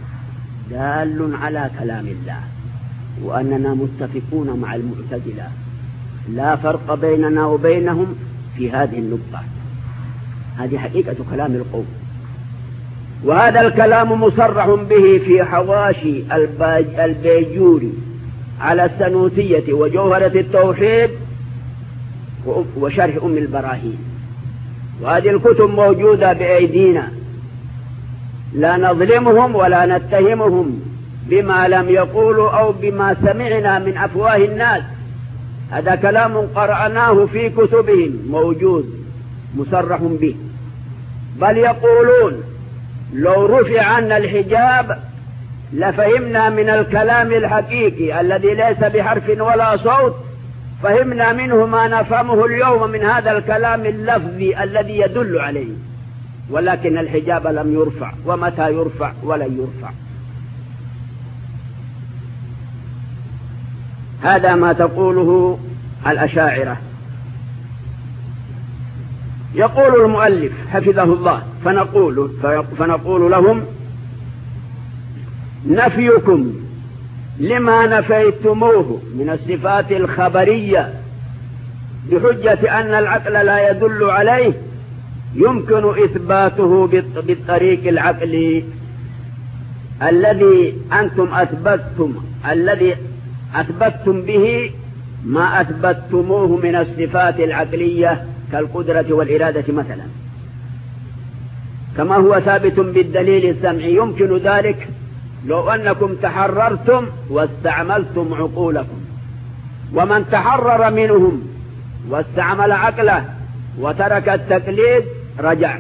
دال على كلام الله، وأننا متفقون مع المعتزلة، لا فرق بيننا وبينهم في هذه النقطة. هذه حقيقة كلام القوم. وهذا الكلام مصرح به في حواشي البيجوري على السنوسية وجوهرة التوحيد وشرح أم البراهين. وهذه الكتب موجودة بأيدينا، لا نظلمهم ولا نتهمهم بما لم يقولوا أو بما سمعنا من أفواه الناس. هذا كلام قرأناه في كتبهم موجود مصرح به. بل يقولون لو رفع عنا الحجاب لفهمنا من الكلام الحقيقي الذي ليس بحرف ولا صوت، فهمنا منه ما نفهمه اليوم من هذا الكلام اللفظي الذي يدل عليه. ولكن الحجاب لم يرفع، ومتى يرفع ولن يرفع. هذا ما تقوله الأشاعرة. يقول المؤلف حفظه الله فنقول, فنقول لهم نفيكم لما نفيتموه من الصفات الخبرية بحجة أن العقل لا يدل عليه يمكن إثباته بالطريق العقلي الذي أنتم أثبتتم الذي أثبتتم به ما أثبتتموه من الصفات العقلية كالقدرة والإرادة مثلا، كما هو ثابت بالدليل السمعي. يمكن ذلك لو أنكم تحررتم واستعملتم عقولكم. ومن تحرر منهم واستعمل عقله وترك التقليد رجع.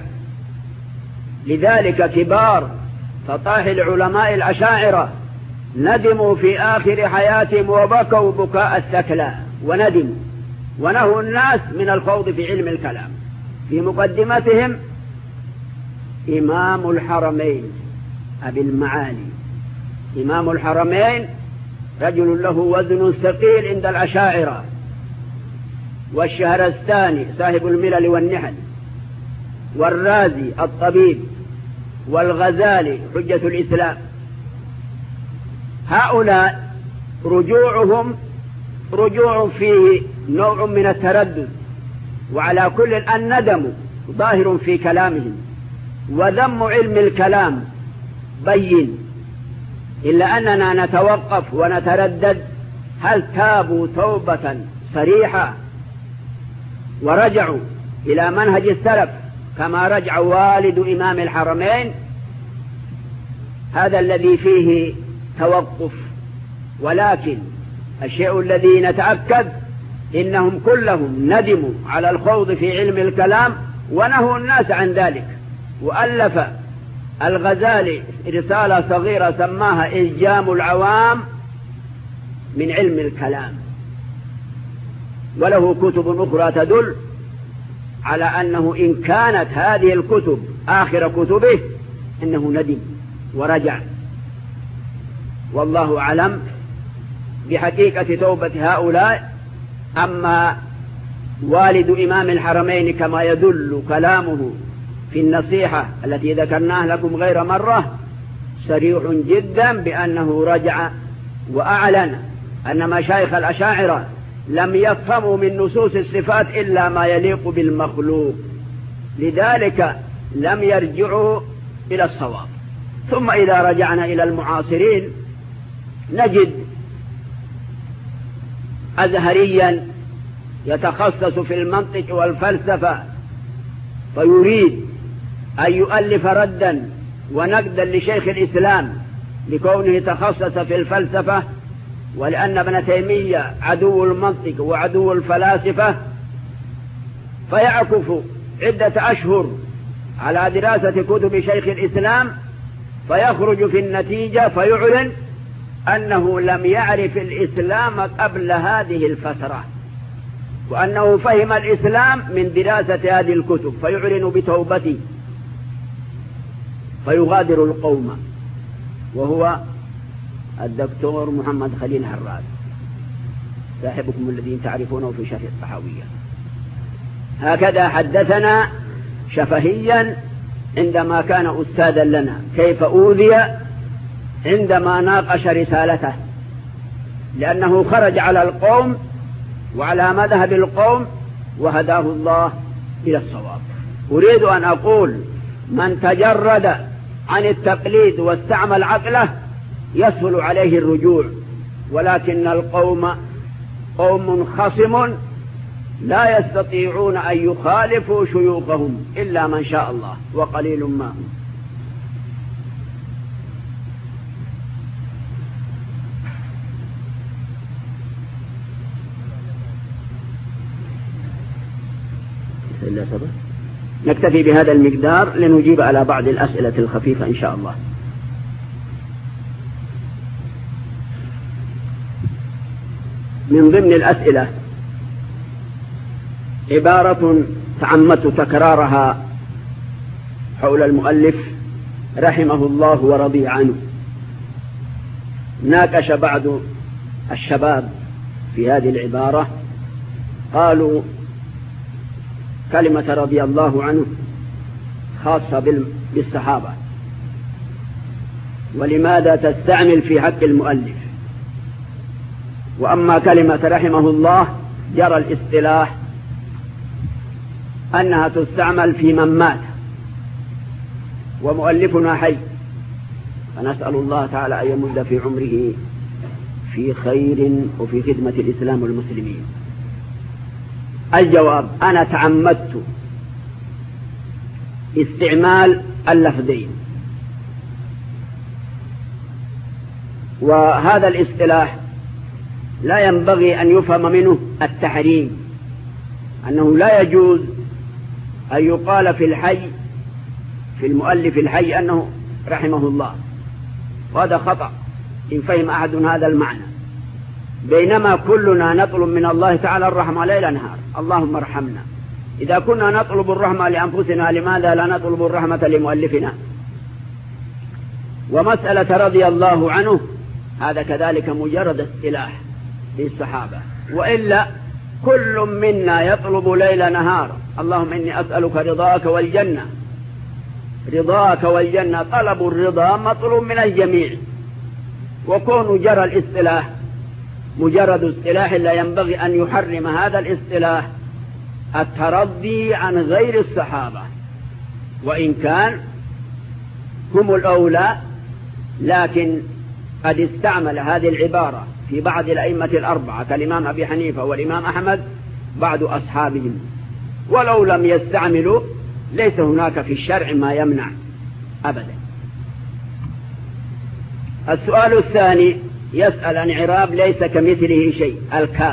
لذلك كبار فطاح العلماء الأشاعرة ندموا في آخر حياتهم وبكوا بكاء الثكلى وندموا، ونهوا الناس من الخوض في علم الكلام. في مقدمتهم إمام الحرمين أبي المعالي. إمام الحرمين رجل له وزن ثقيل عند الأشاعرة، والشهرستاني صاحب الملل والنحل، والرازي الطبيب، والغزالي حجة الإسلام. هؤلاء رجوعهم رجوع فيه نوع من التردد، وعلى كل الندم ظاهر في كلامهم، وذم علم الكلام بين، إلا أننا نتوقف ونتردد هل تابوا توبة صريحة ورجعوا إلى منهج السلف كما رجع والد إمام الحرمين؟ هذا الذي فيه توقف. ولكن الشيء الذي نتأكد إنهم كلهم ندموا على الخوض في علم الكلام ونهوا الناس عن ذلك. وألف الغزالي رسالة صغيرة سماها إلجام العوام من علم الكلام، وله كتب أخرى تدل على أنه إن كانت هذه الكتب آخر كتبه إنه ندم ورجع. والله أعلم بحقيقة توبة هؤلاء. أما والد إمام الحرمين كما يدل كلامه في النصيحة التي ذكرناها لكم غير مرة صريح جدا بأنه رجع وأعلن أن مشايخ الأشاعرة لم يفهموا من نصوص الصفات إلا ما يليق بالمخلوق، لذلك لم يرجعوا إلى الصواب. ثم إذا رجعنا إلى المعاصرين نجد أزهريا يتخصص في المنطق والفلسفة فيريد أن يؤلف ردا ونقدا لشيخ الإسلام لكونه تخصص في الفلسفة، ولأن ابن تيمية عدو المنطق وعدو الفلاسفة، فيعكف عدة أشهر على دراسة كتب شيخ الإسلام فيخرج في النتيجة فيعلن أنه لم يعرف الإسلام قبل هذه الفترة، وأنه فهم الإسلام من دراسة هذه الكتب، فيعلن بتوبته فيغادر القوم، وهو الدكتور محمد خليل هراس صاحبكم الذين تعرفونه في شرح الطحاوية. هكذا حدثنا شفهيا عندما كان أستاذا لنا كيف أوذي عندما ناقش رسالته، لأنه خرج على القوم وعلى مذهب القوم وهداه الله إلى الصواب. أريد أن أقول من تجرد عن التقليد واستعمل عقله يسهل عليه الرجوع، ولكن القوم قوم خصم لا يستطيعون أن يخالفوا شيوخهم إلا من شاء الله وقليل ما هم. نكتفي بهذا المقدار لنجيب على بعض الأسئلة الخفيفة إن شاء الله. من ضمن الأسئلة عبارة تعمدت تكرارها حول المؤلف رحمه الله ورضي عنه. ناقش بعض الشباب في هذه العبارة، قالوا كلمة رضي الله عنه خاصة بالصحابة، ولماذا تستعمل في حق المؤلف؟ وأما كلمة رحمه الله جرى الاصطلاح أنها تستعمل في من مات ومؤلفنا حي، فنسأل الله تعالى أن يمد في عمره في خير وفي خدمة الإسلام والمسلمين. الجواب: أنا تعمدت استعمال اللفظين، وهذا الاصطلاح لا ينبغي أن يفهم منه التحريم، أنه لا يجوز أن يقال في الحي في المؤلف الحي أنه رحمه الله، وهذا خطأ إن فهم أحد هذا المعنى، بينما كلنا نطلب من الله تعالى الرحمة ليل نهار، اللهم ارحمنا. إذا كنا نطلب الرحمة لأنفسنا لماذا لا نطلب الرحمة لمؤلفنا؟ ومسألة رضي الله عنه هذا كذلك مجرد اصطلاح للصحابة، وإلا كل منا يطلب ليل نهار اللهم إني أسألك رضاك والجنة، رضاك والجنة، طلب الرضا مطلوب من الجميع. وكون جرى الاصطلاح مجرد اصطلاح لا ينبغي أن يحرم هذا الاصطلاح الترضي عن غير الصحابة، وإن كان هم الأولى لكن قد استعمل هذه العبارة في بعض الأئمة الأربعة كالإمام أبي حنيفة والإمام أحمد بعض أصحابهم، ولو لم يستعملوا ليس هناك في الشرع ما يمنع أبدا. السؤال الثاني يسأل عن إعراب ليس كمثله شيء، الكاف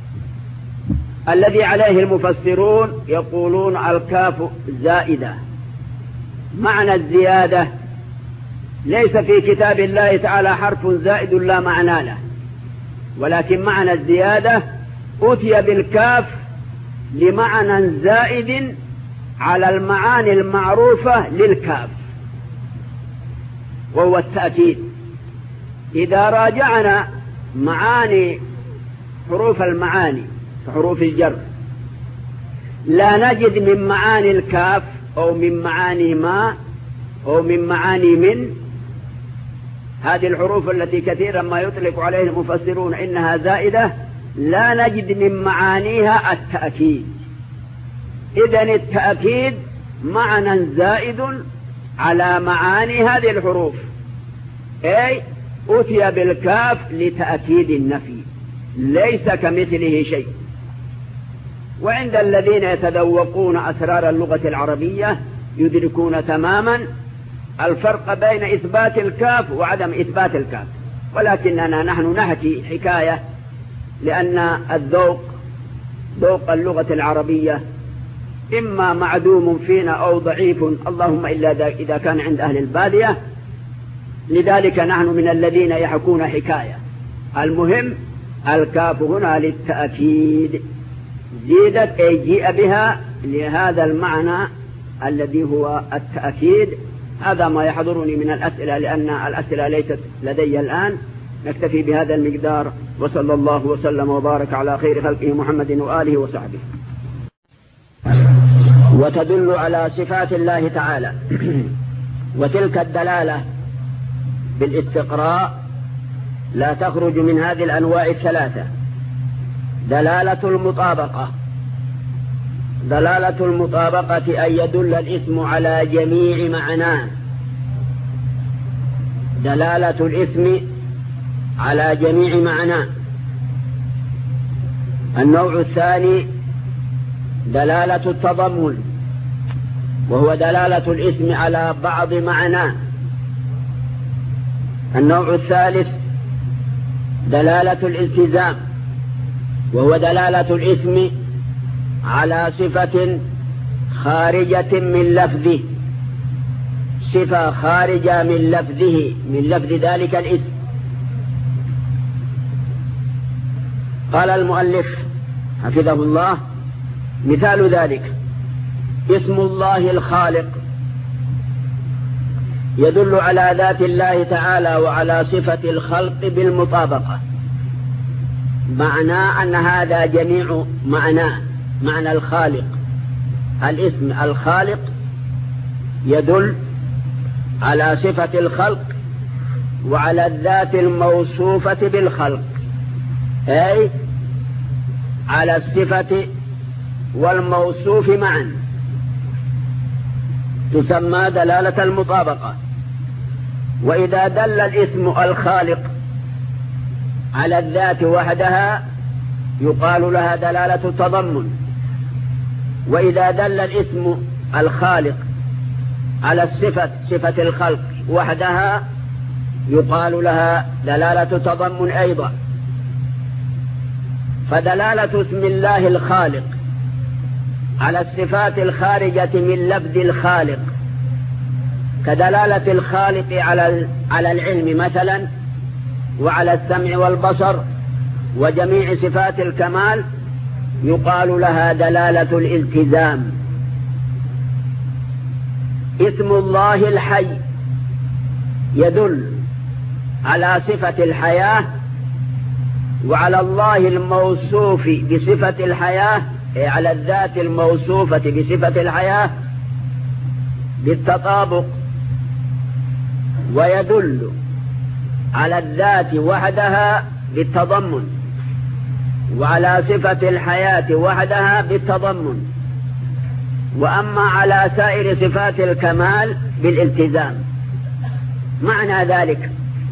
الذي عليه المفسرون يقولون الكاف زائدة. معنى الزيادة ليس في كتاب الله تعالى حرف زائد لا معنى له، ولكن معنى الزيادة أتي بالكاف لمعنى زائد على المعاني المعروفة للكاف، وهو التأكيد. إذا راجعنا معاني حروف المعاني حروف الجر لا نجد من معاني الكاف أو من معاني ما أو من معاني من، هذه الحروف التي كثيرا ما يطلق عليها المفسرون إنها زائدة، لا نجد من معانيها التأكيد. إذن التأكيد معنى زائد على معاني هذه الحروف، أي أتي بالكاف لتأكيد النفي، ليس كمثله شيء. وعند الذين يتذوقون أسرار اللغة العربية يدركون تماما الفرق بين إثبات الكاف وعدم إثبات الكاف، ولكننا نحن نحكي حكاية لأن الذوق ذوق اللغة العربية إما معدوم فينا أو ضعيف، اللهم إلا إذا كان عند أهل البادية، لذلك نحن من الذين يحكون حكاية. المهم الكاف هنا للتأكيد، زيدت أي جيء بها لهذا المعنى الذي هو التأكيد. هذا ما يحضرني من الأسئلة لأن الأسئلة ليست لدي الآن. نكتفي بهذا المقدار، وصلى الله وسلم وبارك على خير خلقه محمد وآله وصحبه. وتدل على صفات الله تعالى. وتلك الدلالة بالاستقراء لا تخرج من هذه الأنواع الثلاثة: دلالة المطابقة، دلالة المطابقة أن يدل الاسم على جميع معناه، دلالة الاسم على جميع معناه. النوع الثاني دلالة التضمن، وهو دلالة الاسم على بعض معناه. النوع الثالث دلالة الالتزام، وهو دلالة الاسم على صفة خارجة من لفظه، صفة خارجة من لفظه من لفظ ذلك الاسم. قال المؤلف حفظه الله: مثال ذلك اسم الله الخالق يدل على ذات الله تعالى وعلى صفة الخلق بالمطابقة، معناه أن هذا جميع معناه. معنى الخالق، الاسم الخالق يدل على صفة الخلق وعلى الذات الموصوفة بالخلق، أي على الصفة والموصوف معا، تسمى دلالة المطابقة. وإذا دل الاسم الخالق على الذات وحدها يقال لها دلالة التضمن، وإذا دل الاسم الخالق على الصفة صفة الخلق وحدها يقال لها دلالة التضمن أيضا. فدلالة اسم الله الخالق على الصفات الخارجة من لفظ الخالق كدلالة الخالق على على العلم مثلا، وعلى السمع والبصر وجميع صفات الكمال، يقال لها دلالة الالتزام. اسم الله الحي يدل على صفة الحياة وعلى الله الموصوف بصفة الحياة، على الذات الموصوفة بصفة الحياة بالتطابق، ويدل على الذات وحدها بالتضمن، وعلى صفة الحياة وحدها بالتضمن، وأما على سائر صفات الكمال بالالتزام. معنى ذلك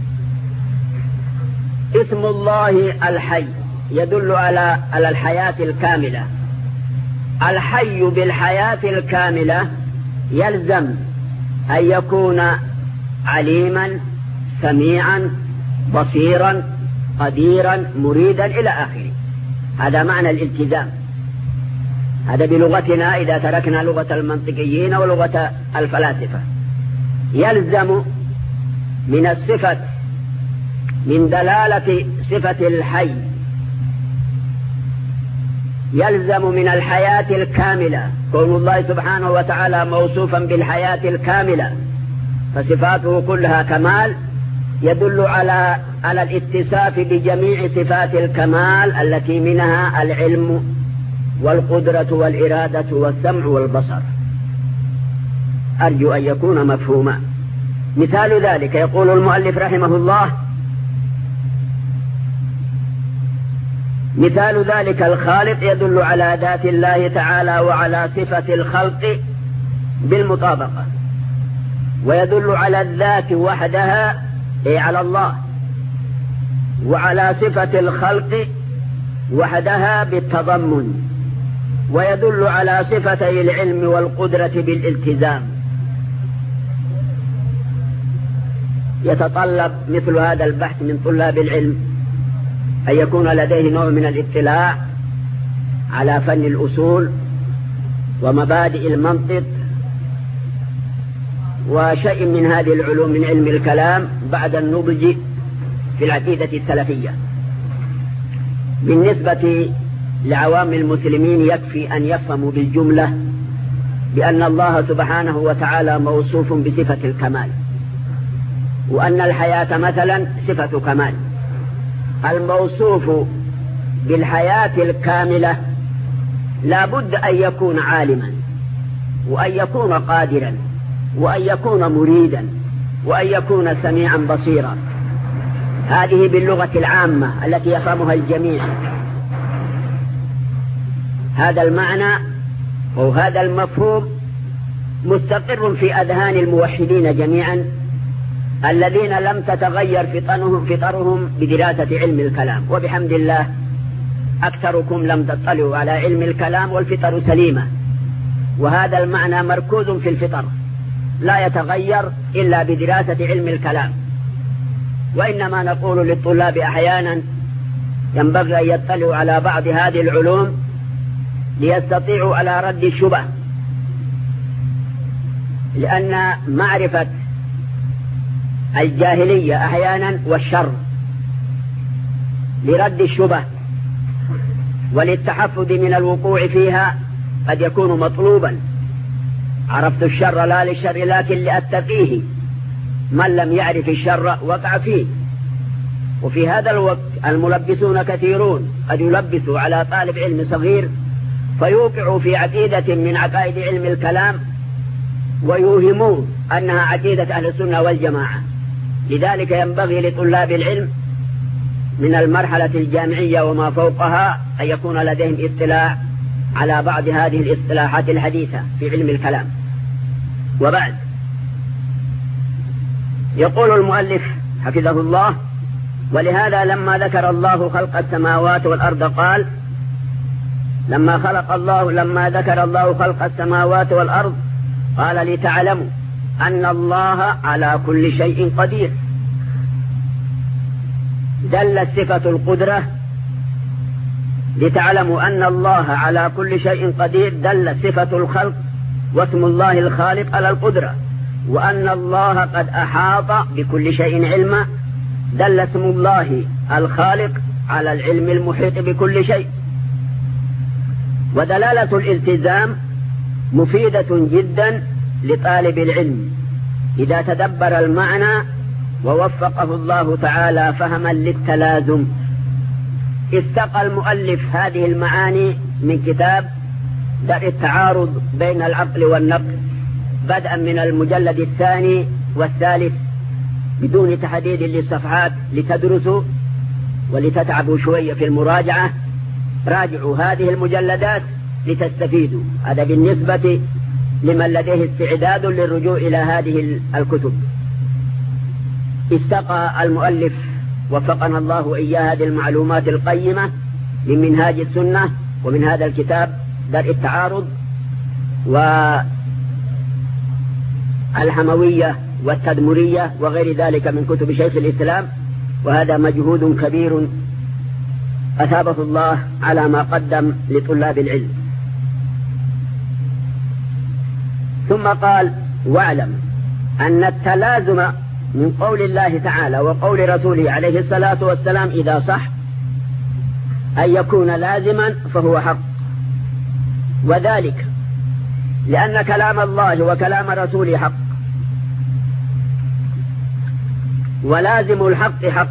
اسم الله الحي يدل على على الحياة الكاملة. الحي بالحياة الكاملة يلزم أن يكون عليما سميعا بصيرا قديرا مريدا إلى آخره. هذا معنى الالتزام. هذا بلغتنا إذا تركنا لغة المنطقيين ولغة الفلاسفة. يلزم من الصفة من دلالة صفة الحي يلزم من الحياة الكاملة كون الله سبحانه وتعالى موصوفا بالحياة الكاملة، فصفاته كلها كمال، يدل على على الاتصاف بجميع صفات الكمال التي منها العلم والقدرة والإرادة والسمع والبصر. أرجو أن يكون مفهوما. مثال ذلك يقول المؤلف رحمه الله: مثال ذلك الخالق يدل على ذات الله تعالى وعلى صفة الخلق بالمطابقة، ويدل على الذات وحدها أي على الله، وعلى صفة الخلق وحدها بالتضمن، ويدل على صفتي العلم والقدرة بالالتزام. يتطلب مثل هذا البحث من طلاب العلم أن يكون لديه نوع من الاطلاع على فن الأصول ومبادئ المنطق وشيء من هذه العلوم من علم الكلام بعد النضج في العقيدة السلفية. بالنسبة لعوام المسلمين يكفي أن يفهموا بالجملة بأن الله سبحانه وتعالى موصوف بصفة الكمال، وأن الحياة مثلا صفة كمال. الموصوف بالحياة الكاملة لا بد أن يكون عالما، وأن يكون قادرا، وأن يكون مريدا، وأن يكون سميعا بصيرا. هذه باللغة العامة التي يفهمها الجميع. هذا المعنى وهذا المفهوم مستقر في أذهان الموحدين جميعا الذين لم تتغير فطرهم, فطرهم بدراسة علم الكلام، وبحمد الله أكثركم لم تطلعوا على علم الكلام والفطر سليمة. وهذا المعنى مركوز في الفطر لا يتغير إلا بدراسة علم الكلام. وإنما نقول للطلاب أحيانا ينبغي أن يطلعوا على بعض هذه العلوم ليستطيعوا على رد الشبه، لأن معرفة الجاهلية أحيانا والشر لرد الشبه وللتحفظ من الوقوع فيها قد يكون مطلوبا. عرفت الشر لا للشر لكن لأتقيه. من لم يعرف الشر وقع فيه. وفي هذا الوقت الملبسون كثيرون، قد يلبسوا على طالب علم صغير فيوقعوا في عقيدة من عقائد علم الكلام ويوهمون أنها عقيدة أهل السنة والجماعة. لذلك ينبغي لطلاب العلم من المرحلة الجامعية وما فوقها أن يكون لديهم اطلاع على بعض هذه الاصطلاحات الحديثة في علم الكلام. وبعد، يقول المؤلف حفظه الله: ولهذا لما ذكر الله خلق السماوات والأرض قال لما خلق الله لما ذكر الله خلق السماوات والأرض قال لتعلموا أن الله على كل شيء قدير. دلت صفة القدرة لتعلموا أن الله على كل شيء قدير، دلت صفة الخلق واسم الله الخالق على القدرة، وأن الله قد أحاط بكل شيء علما، دل اسم الله الخالق على العلم المحيط بكل شيء. ودلالة الالتزام مفيدة جدا لطالب العلم إذا تدبر المعنى ووفقه الله تعالى فهما للتلازم. استقى المؤلف هذه المعاني من كتاب درء التعارض بين العقل والنقل بدءا من المجلد الثاني والثالث بدون تحديد للصفحات لتدرسوا ولتتعبوا شوية في المراجعة. راجعوا هذه المجلدات لتستفيدوا. هذا بالنسبة لمن لديه استعداد للرجوع إلى هذه الكتب. استقى المؤلف وفقنا الله وإياه هذه المعلومات القيمة من منهاج السنة ومن هذا الكتاب درء التعارض والحموية والتدمرية وغير ذلك من كتب شيخ الإسلام، وهذا مجهود كبير أثابه الله على ما قدم لطلاب العلم. ثم قال: واعلم أن التلازم من قول الله تعالى وقول رسوله عليه الصلاة والسلام إذا صح أن يكون لازما فهو حق، وذلك لأن كلام الله وكلام رسوله حق، ولازم الحق حق،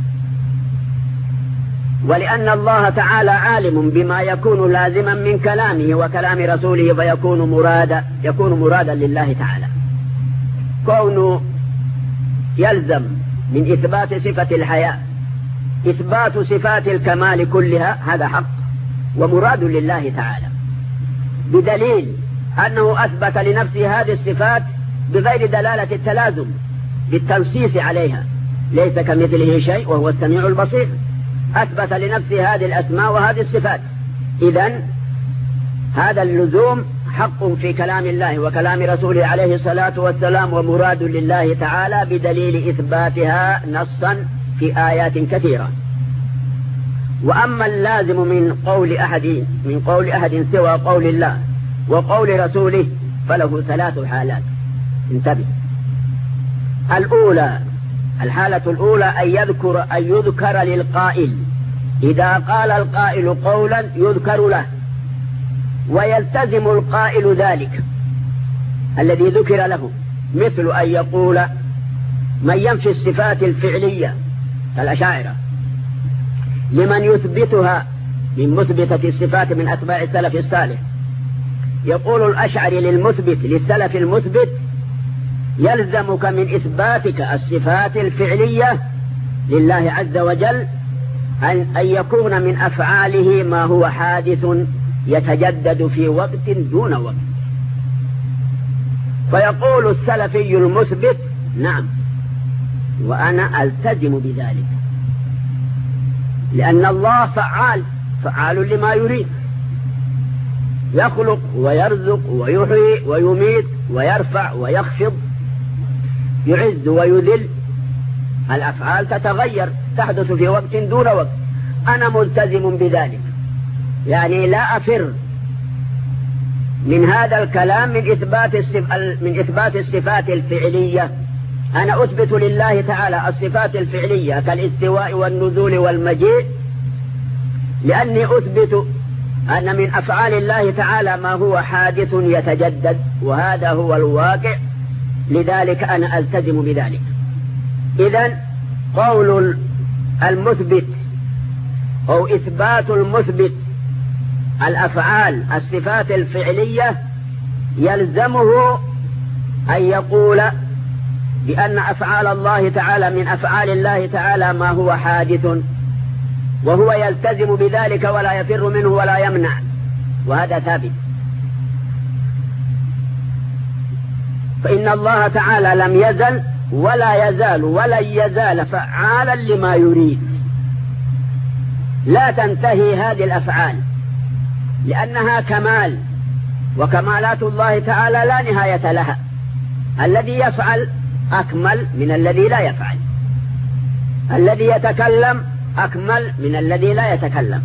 ولأن الله تعالى عالم بما يكون لازما من كلامه وكلام رسوله فيكون مرادا يكون مرادا لله تعالى. كونه يلزم من إثبات صفة الحياة إثبات صفات الكمال كلها، هذا حق ومراد لله تعالى، بدليل أنه أثبت لنفسه هذه الصفات بغير دلالة التلازم، بالتنصيص عليها، ليس كمثله شيء وهو السميع البصير، أثبت لنفسه هذه الأسماء وهذه الصفات. إذن هذا اللزوم حق في كلام الله وكلام رسوله عليه الصلاة والسلام، ومراد لله تعالى بدليل إثباتها نصا في آيات كثيرة. وأما اللازم من قول أحد من قول أحد سوى قول الله وقول رسوله فله ثلاث حالات، انتبه. الأولى الحالة الأولى أن يذكر أن يذكر للقائل، إذا قال القائل قولا يذكر له ويلتزم القائل ذلك الذي ذكر له، مثل أن يقول من ينفي الصفات الفعلية كالأشاعرة لمن يثبتها من مثبتة الصفات من أتباع السلف الصالح. يقول الأشعري للمثبت للسلف المثبت: يلزمك من إثباتك الصفات الفعلية لله عز وجل أن يكون من أفعاله ما هو حادث يتجدد في وقت دون وقت. فيقول السلفي المثبت: نعم، وأنا ألتزم بذلك، لأن الله فعال فعال لما يريد، يخلق ويرزق ويحيي ويميت ويرفع ويخفض، يعز ويذل، الأفعال تتغير تحدث في وقت دون وقت، أنا ملتزم بذلك، يعني لا أفر من هذا الكلام من إثبات من إثبات الصفات الفعلية. أنا أثبت لله تعالى الصفات الفعلية كالاستواء والنزول والمجيء، لأني أثبت أن من أفعال الله تعالى ما هو حادث يتجدد، وهذا هو الواقع، لذلك أنا ألتزم بذلك. إذن قول المثبت أو إثبات المثبت الأفعال الصفات الفعلية يلزمه أن يقول بأن أفعال الله تعالى من أفعال الله تعالى ما هو حادث، وهو يلتزم بذلك ولا يفر منه ولا يمنع، وهذا ثابت. فإن الله تعالى لم يزل ولا يزال ولن يزال فعالا لما يريد، لا تنتهي هذه الأفعال لأنها كمال، وكمالات الله تعالى لا نهاية لها. الذي يفعل أكمل من الذي لا يفعل، الذي يتكلم أكمل من الذي لا يتكلم،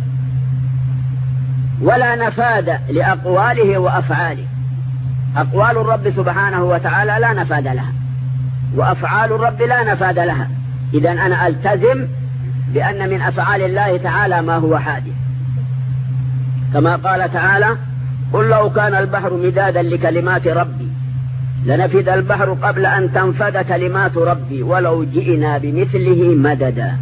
ولا نفاد لأقواله وأفعاله. أقوال الرب سبحانه وتعالى لا نفاد لها، وأفعال الرب لا نفاد لها. إذن أنا ألتزم بأن من أفعال الله تعالى ما هو حادث، كما قال تعالى: قل لو كان البحر مدادا لكلمات ربي لنفد البحر قبل أن تنفد كلمات ربي ولو جئنا بمثله مددا.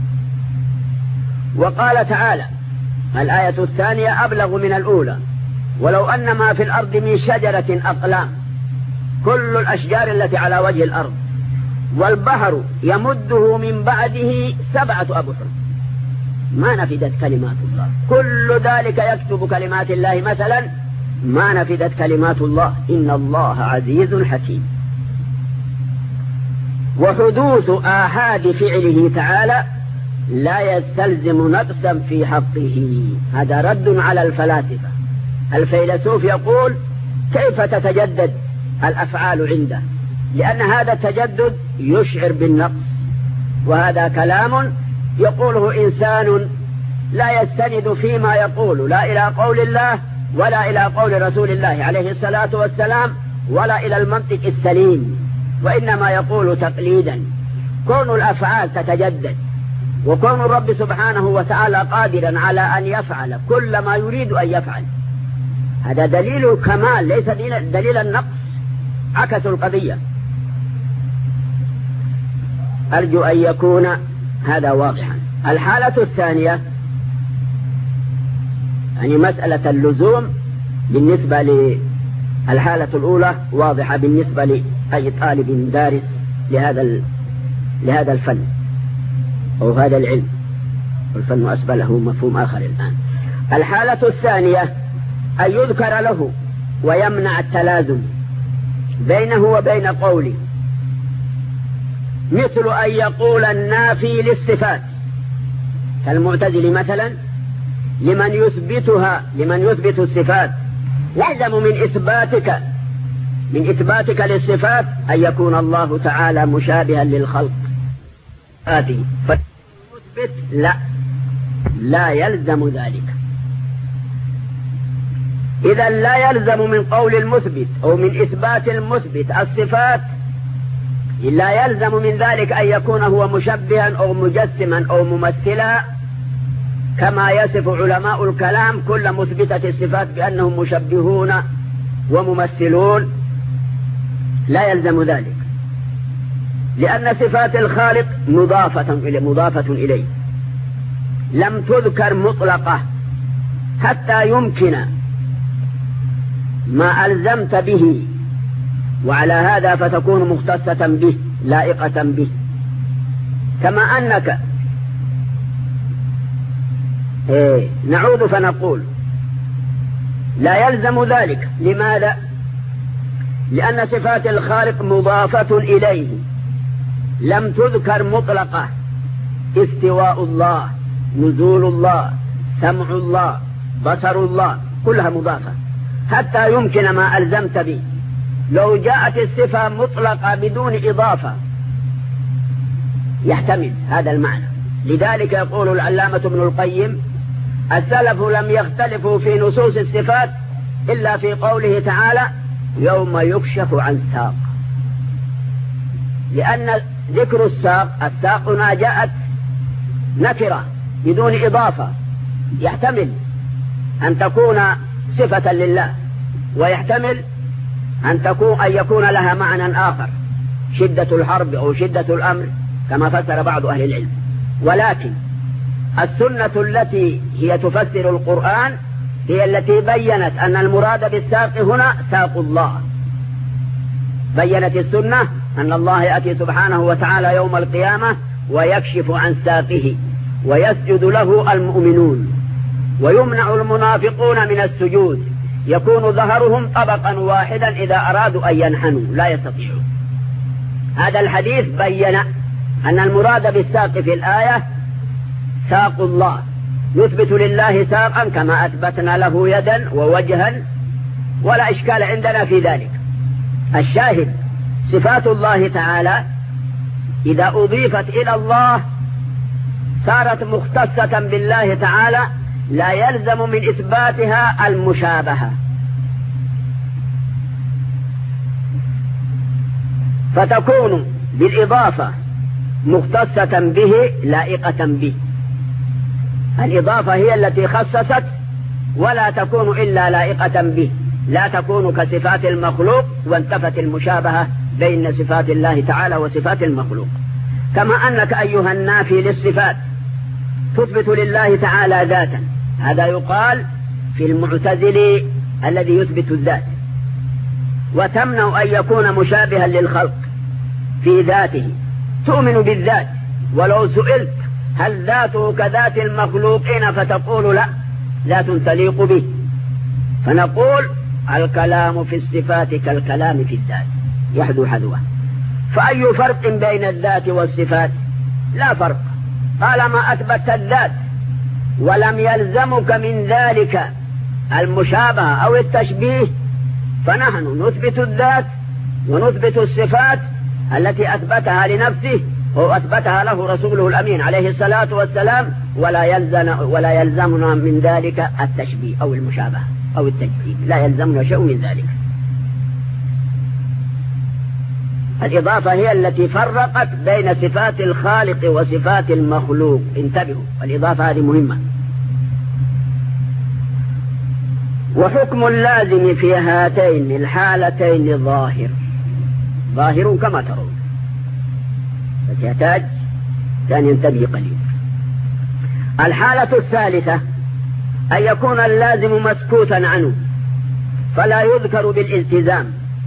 وقال تعالى الآية الثانية أبلغ من الأولى: ولو أن ما في الأرض من شجرة أقلام، كل الأشجار التي على وجه الأرض، والبحر يمده من بعده سبعة أبحر ما نفدت كلمات الله. كل ذلك يكتب كلمات الله مثلا ما نفدت كلمات الله، إن الله عزيز حكيم. وحدوث آحاد فعله تعالى لا يستلزم نقصا في حقه. هذا رد على الفلاسفة. الفيلسوف يقول كيف تتجدد الأفعال عنده؟ لأن هذا التجدد يشعر بالنقص، وهذا كلام يقوله إنسان لا يستند فيما يقول لا إلى قول الله ولا إلى قول رسول الله عليه الصلاة والسلام ولا إلى المنطق السليم، وإنما يقول تقليدا. كون الأفعال تتجدد وكون الرب سبحانه وتعالى قادرا على أن يفعل كل ما يريد أن يفعل، هذا دليل الكمال ليس دليل النقص. عكسوا القضية. أرجو أن يكون هذا واضحا. الحالة الثانية يعني مسألة اللزوم بالنسبة للحالة الأولى واضحة بالنسبة لأي طالب دارس لهذا لهذا الفن أو هذا العلم، والفن أسبق له مفهوم آخر الآن. الحالة الثانية أن يذكر له ويمنع التلازم بينه وبين قوله، مثل أن يقول النافي للصفات كالمعتزل مثلا لمن يثبتها لمن يثبت الصفات يلزم من إثباتك من إثباتك للصفات أن يكون الله تعالى مشابها للخلق. هذه فالمثبت لا لا يلزم ذلك. إذا لا يلزم من قول المثبت أو من إثبات المثبت الصفات، لا يلزم من ذلك أن يكون هو مشبها أو مجسما أو ممثلا كما يصف علماء الكلام كل مثبتة الصفات بأنهم مشبهون وممثلون. لا يلزم ذلك، لأن صفات الخالق مضافة إليه, مضافة إليه لم تذكر مطلقة حتى يمكن ما ألزمت به، وعلى هذا فتكون مختصة به لائقة به. كما أنك إيه نعود فنقول لا يلزم ذلك. لماذا؟ لأن صفات الخالق مضافة إليه لم تذكر مطلقة. استواء الله، نزول الله، سمع الله، بصر الله، كلها مضافة حتى يمكن ما ألزمت به. لو جاءت الصفة مطلقة بدون إضافة يحتمل هذا المعنى. لذلك يقول العلامة ابن القيم السلف لم يختلفوا في نصوص الصفات إلا في قوله تعالى يوم يكشف عن ساق، لأن ذكر الساق الساق هنا جاءت نكرة بدون إضافة، يحتمل أن تكون صفة لله ويحتمل أن تكون أن يكون لها معنى آخر، شدة الحرب أو شدة الأمر كما فسر بعض أهل العلم. ولكن السنة التي هي تفسر القرآن هي التي بيّنت أن المراد بالساق هنا ساق الله. بيّنت السنة أن الله يأتي سبحانه وتعالى يوم القيامة ويكشف عن ساقه ويسجد له المؤمنون، ويمنع المنافقون من السجود، يكون ظهرهم طبقا واحدا إذا أرادوا أن ينحنوا لا يستطيعون. هذا الحديث بيّن أن المراد بالساق في الآية ساق الله، نثبت لله ساقا كما أثبتنا له يدا ووجها، ولا إشكال عندنا في ذلك. الشاهد صفات الله تعالى إذا أضيفت إلى الله صارت مختصة بالله تعالى، لا يلزم من إثباتها المشابهة، فتكون بالإضافة مختصة به لائقة به. الإضافة هي التي خصصت، ولا تكون إلا لائقة به، لا تكون كصفات المخلوق وانتفت المشابهة بين صفات الله تعالى وصفات المخلوق. كما أنك أيها النافي للصفات تثبت لله تعالى ذاتا، هذا يقال في المعتزل الذي يثبت الذات، وتمنع أن يكون مشابها للخلق في ذاته، تؤمن بالذات ولو سئلت هل ذاته كذات المخلوقين فتقول لا، ذات تليق به. فنقول الكلام في الصفات كالكلام في الذات يحذو حذوه. فأي فرق بين الذات والصفات؟ لا فرق، طالما أثبت الذات ولم يلزمك من ذلك المشابهة أو التشبيه، فنحن نثبت الذات ونثبت الصفات التي أثبتها لنفسه وأثبتها له رسوله الأمين عليه الصلاة والسلام، ولا يلزم ولا يلزمنا من ذلك التشبيه أو المشابهة أو التجسيم، لا يلزمنا شيء من ذلك. الإضافة هي التي فرقت بين صفات الخالق وصفات المخلوق، انتبهوا، الإضافة هذه مهمة. وحكم اللازم في هاتين الحالتين ظاهر، ظاهر كما ترون، بس يحتاج أن ينتبه قليل. الحالة الثالثة أن يكون اللازم مسكوتا عنه فلا يذكر بالالتزام،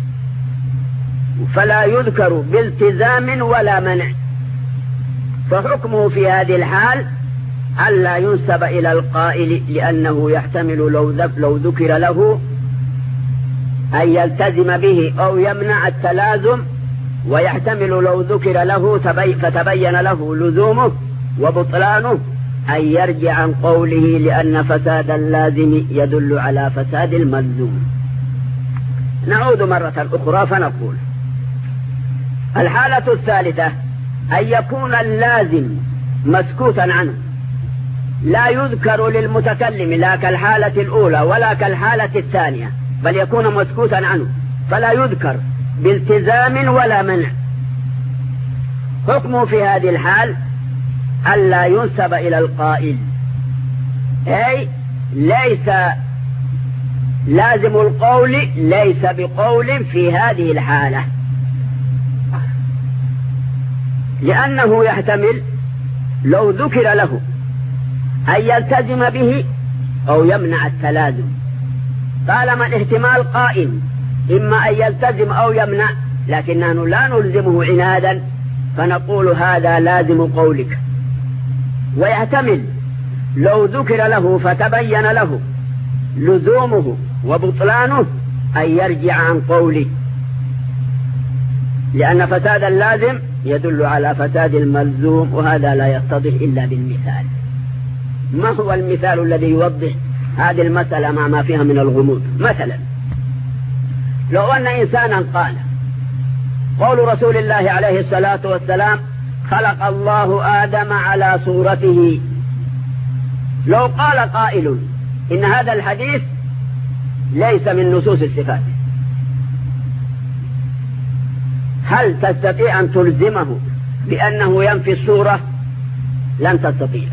فلا يذكر بالتزام ولا منع، فحكمه في هذه الحال ألا ينسب إلى القائل، لأنه يحتمل لو ذكر له أن يلتزم به أو يمنع التلازم، ويحتمل لو ذكر له فتبين له لزومه وبطلانه أن يرجع عن قوله، لأن فساد اللازم يدل على فساد الملزوم. نعود مرة أخرى فنقول: الحالة الثالثة أن يكون اللازم مسكوتا عنه، لا يذكر للمتكلم لا كالحالة الأولى ولا كالحالة الثانية، بل يكون مسكوتا عنه فلا يذكر بالتزام ولا منع. حكمه في هذه الحال ألا ينسب إلى القائل، أي ليس لازم القول ليس بقول في هذه الحالة، لأنه يحتمل لو ذكر له أن يلتزم به أو يمنع التلازم. طالما الاحتمال قائم، إما أن يلتزم أو يمنع، لكننا لا نلزمه عنادا فنقول هذا لازم قولك. ويحتمل لو ذكر له فتبين له لزومه وبطلانه أن يرجع عن قوله، لأن فساد اللازم يدل على فساد الملزوم، وهذا لا يتضح إلا بالمثال. ما هو المثال الذي يوضح هذه المسألة مع ما فيها من الغموض؟ مثلا لو أن إنسانا قال: قول رسول الله عليه الصلاة والسلام: خلق الله آدم على صورته. لو قال قائل إن هذا الحديث ليس من نصوص الصفات، هل تستطيع أن تلزمه بأنه ينفي الصورة؟ لن تستطيع،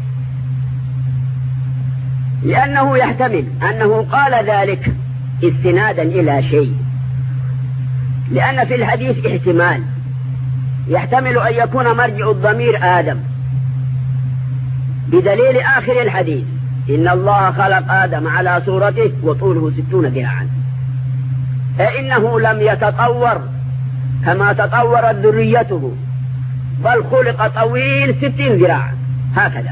لأنه يحتمل أنه قال ذلك استنادا إلى شيء، لأن في الحديث احتمال، يحتمل أن يكون مرجع الضمير آدم، بدليل آخر الحديث: إن الله خلق آدم على صورته وطوله ستون ذراعا، فإنه لم يتطور كما تطورت ذريته، بل خلق طويل ستين ذراعا هكذا.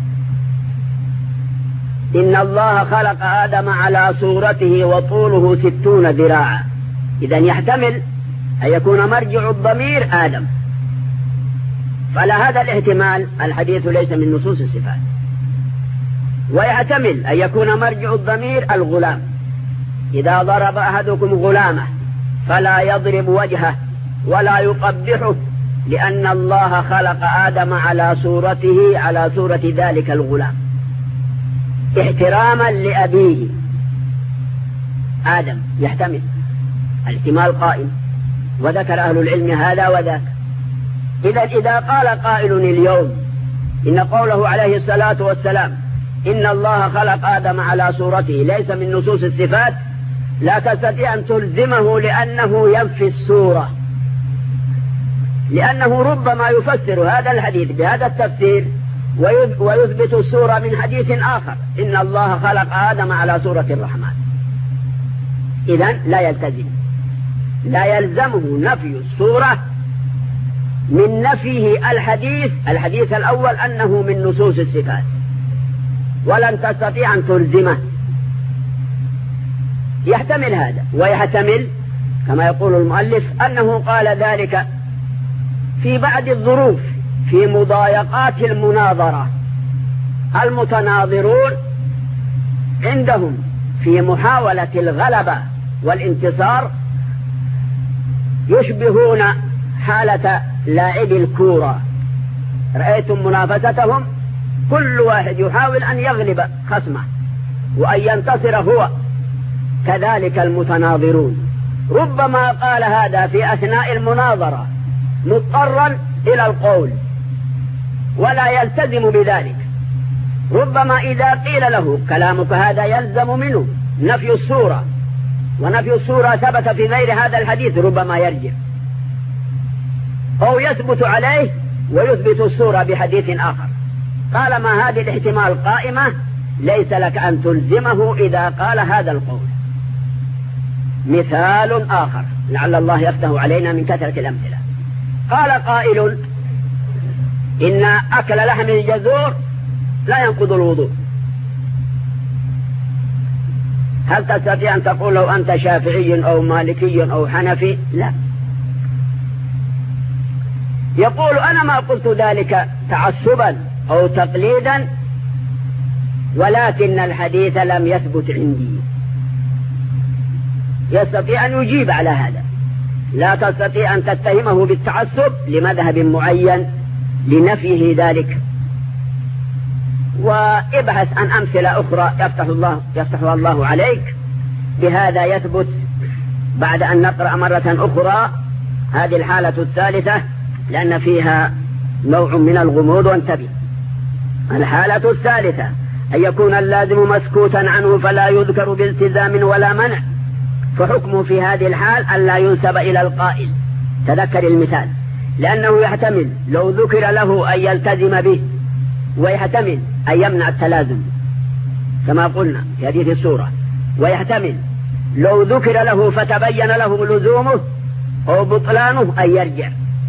إن الله خلق آدم على صورته وطوله ستون ذراعا، إذن يحتمل أن يكون مرجع الضمير آدم، فلا هذا الاحتمال الحديث ليس من نصوص الصفات. ويحتمل أن يكون مرجع الضمير الغلام، إذا ضرب أحدكم غلامه فلا يضرب وجهه ولا يقبحه، لأن الله خلق آدم على صورته على صورة ذلك الغلام احتراما لأبيه آدم. يحتمل، الاحتمال قائم، وذكر أهل العلم هذا وذاك. إذا إذا قال قائل اليوم إن قوله عليه الصلاة والسلام إن الله خلق آدم على صورته ليس من نصوص الصفات، لا تستطيع أن تلزمه لأنه ينفي الصورة، لأنه ربما يفسر هذا الحديث بهذا التفسير ويثبت الصورة من حديث آخر: إن الله خلق آدم على صورة الرحمن. إذن لا يلتزم، لا يلزمه نفي الصورة من نفيه الحديث الحديث الأول أنه من نصوص الصفات، ولن تستطيع أن تلزمه. يحتمل هذا، ويحتمل كما يقول المؤلف أنه قال ذلك في بعض الظروف في مضايقات المناظرة المتناظرون عندهم في محاولة الغلبة والانتصار يشبهون حالة لاعبي الكورة. رأيتم منافستهم، كل واحد يحاول أن يغلب خصمه وأن ينتصر هو. كذلك المتناظرون ربما قال هذا في أثناء المناظرة مضطرا إلى القول ولا يلتزم بذلك. ربما إذا قيل له كلامك هذا يلزم منه نفي الصورة، ونفي الصورة ثبت في غير هذا الحديث، ربما يرجع أو يثبت عليه ويثبت الصورة بحديث آخر. طالما هذه الاحتمال قائمة ليس لك أن تلزمه إذا قال هذا القول. مثال آخر لعل الله يفتح علينا من كثرة الأمثلة. قال قائل إن أكل لحم الجزور لا ينقض الوضوء. هل تستطيع أن تقول لو أنت شافعي أو مالكي أو حنفي؟ لا. يقول أنا ما قلت ذلك تعصبا أو تقليدا، ولكن الحديث لم يثبت عندي. يستطيع أن يجيب على هذا. لا تستطيع أن تتهمه بالتعصب لمذهب معين لنفيه ذلك. وابحث عن أمثلة أخرى يفتح الله يفتحها الله عليك بهذا يثبت. بعد أن نقرأ مرة أخرى هذه الحالة الثالثة لأن فيها نوع من الغموض، وانتبه. الحالة الثالثة أن يكون اللازم مسكوتا عنه فلا يذكر بالتزام ولا منع، فحكمه في هذه الحال أن لا ينسب إلى القائل. تذكر المثال، لأنه يحتمل لو ذكر له أن يلتزم به، ويحتمل أن يمنع التلازم كما قلنا في هذه السورة، ويحتمل لو ذكر له فتبين له لزومه أو بطلانه أن يرجع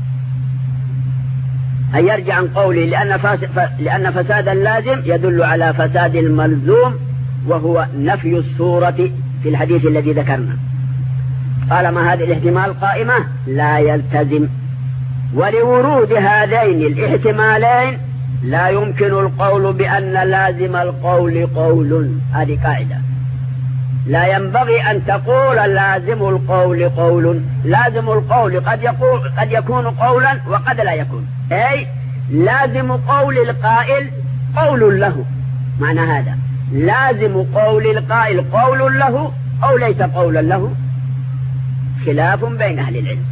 أن يرجع عن قوله، لأن, لأن فساد اللازم يدل على فساد الملزوم وهو نفي الصورة في الحديث الذي ذكرنا. طالما هذه الاحتمال قائمة لا يلتزم. ولورود هذين الاحتمالين لا يمكن القول بأن لازم القول قول. هذه قاعدة، لا ينبغي أن تقول لازم القول قول. لازم القول قد يكون, قد يكون قولا وقد لا يكون، أي لازم قول القائل قول له. معنى هذا لازم قول القائل قول له أو ليس قولا له، خلاف بين أهل العلم.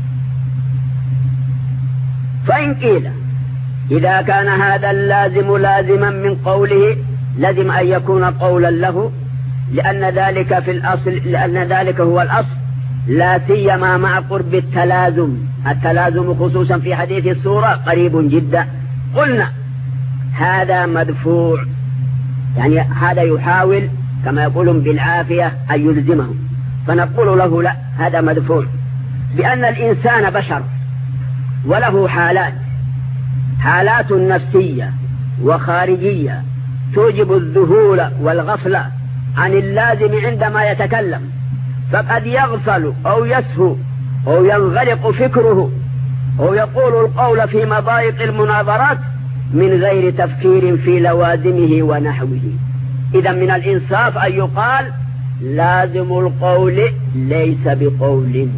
فإن قيل إذا كان هذا اللازم لازما من قوله لازم أن يكون قولا له، لأن ذلك في الأصل لأن ذلك هو الأصل، لا سيما مع قرب التلازم. التلازم خصوصا في حديث السورة قريب جدا. قلنا هذا مدفوع، يعني هذا يحاول كما يقولون بالعافية أن يلزمه، فنقول له لا، هذا مدفوع، بأن الإنسان بشر وله حالات حالات نفسية وخارجية توجب الذهول والغفلة عن اللازم عندما يتكلم، فقد يغفل أو يسهو أو ينغلق فكره أو يقول القول في مضايق المناظرات من غير تفكير في لوازمه ونحوه. إذا من الإنصاف أن يقال لازم القول ليس بقول.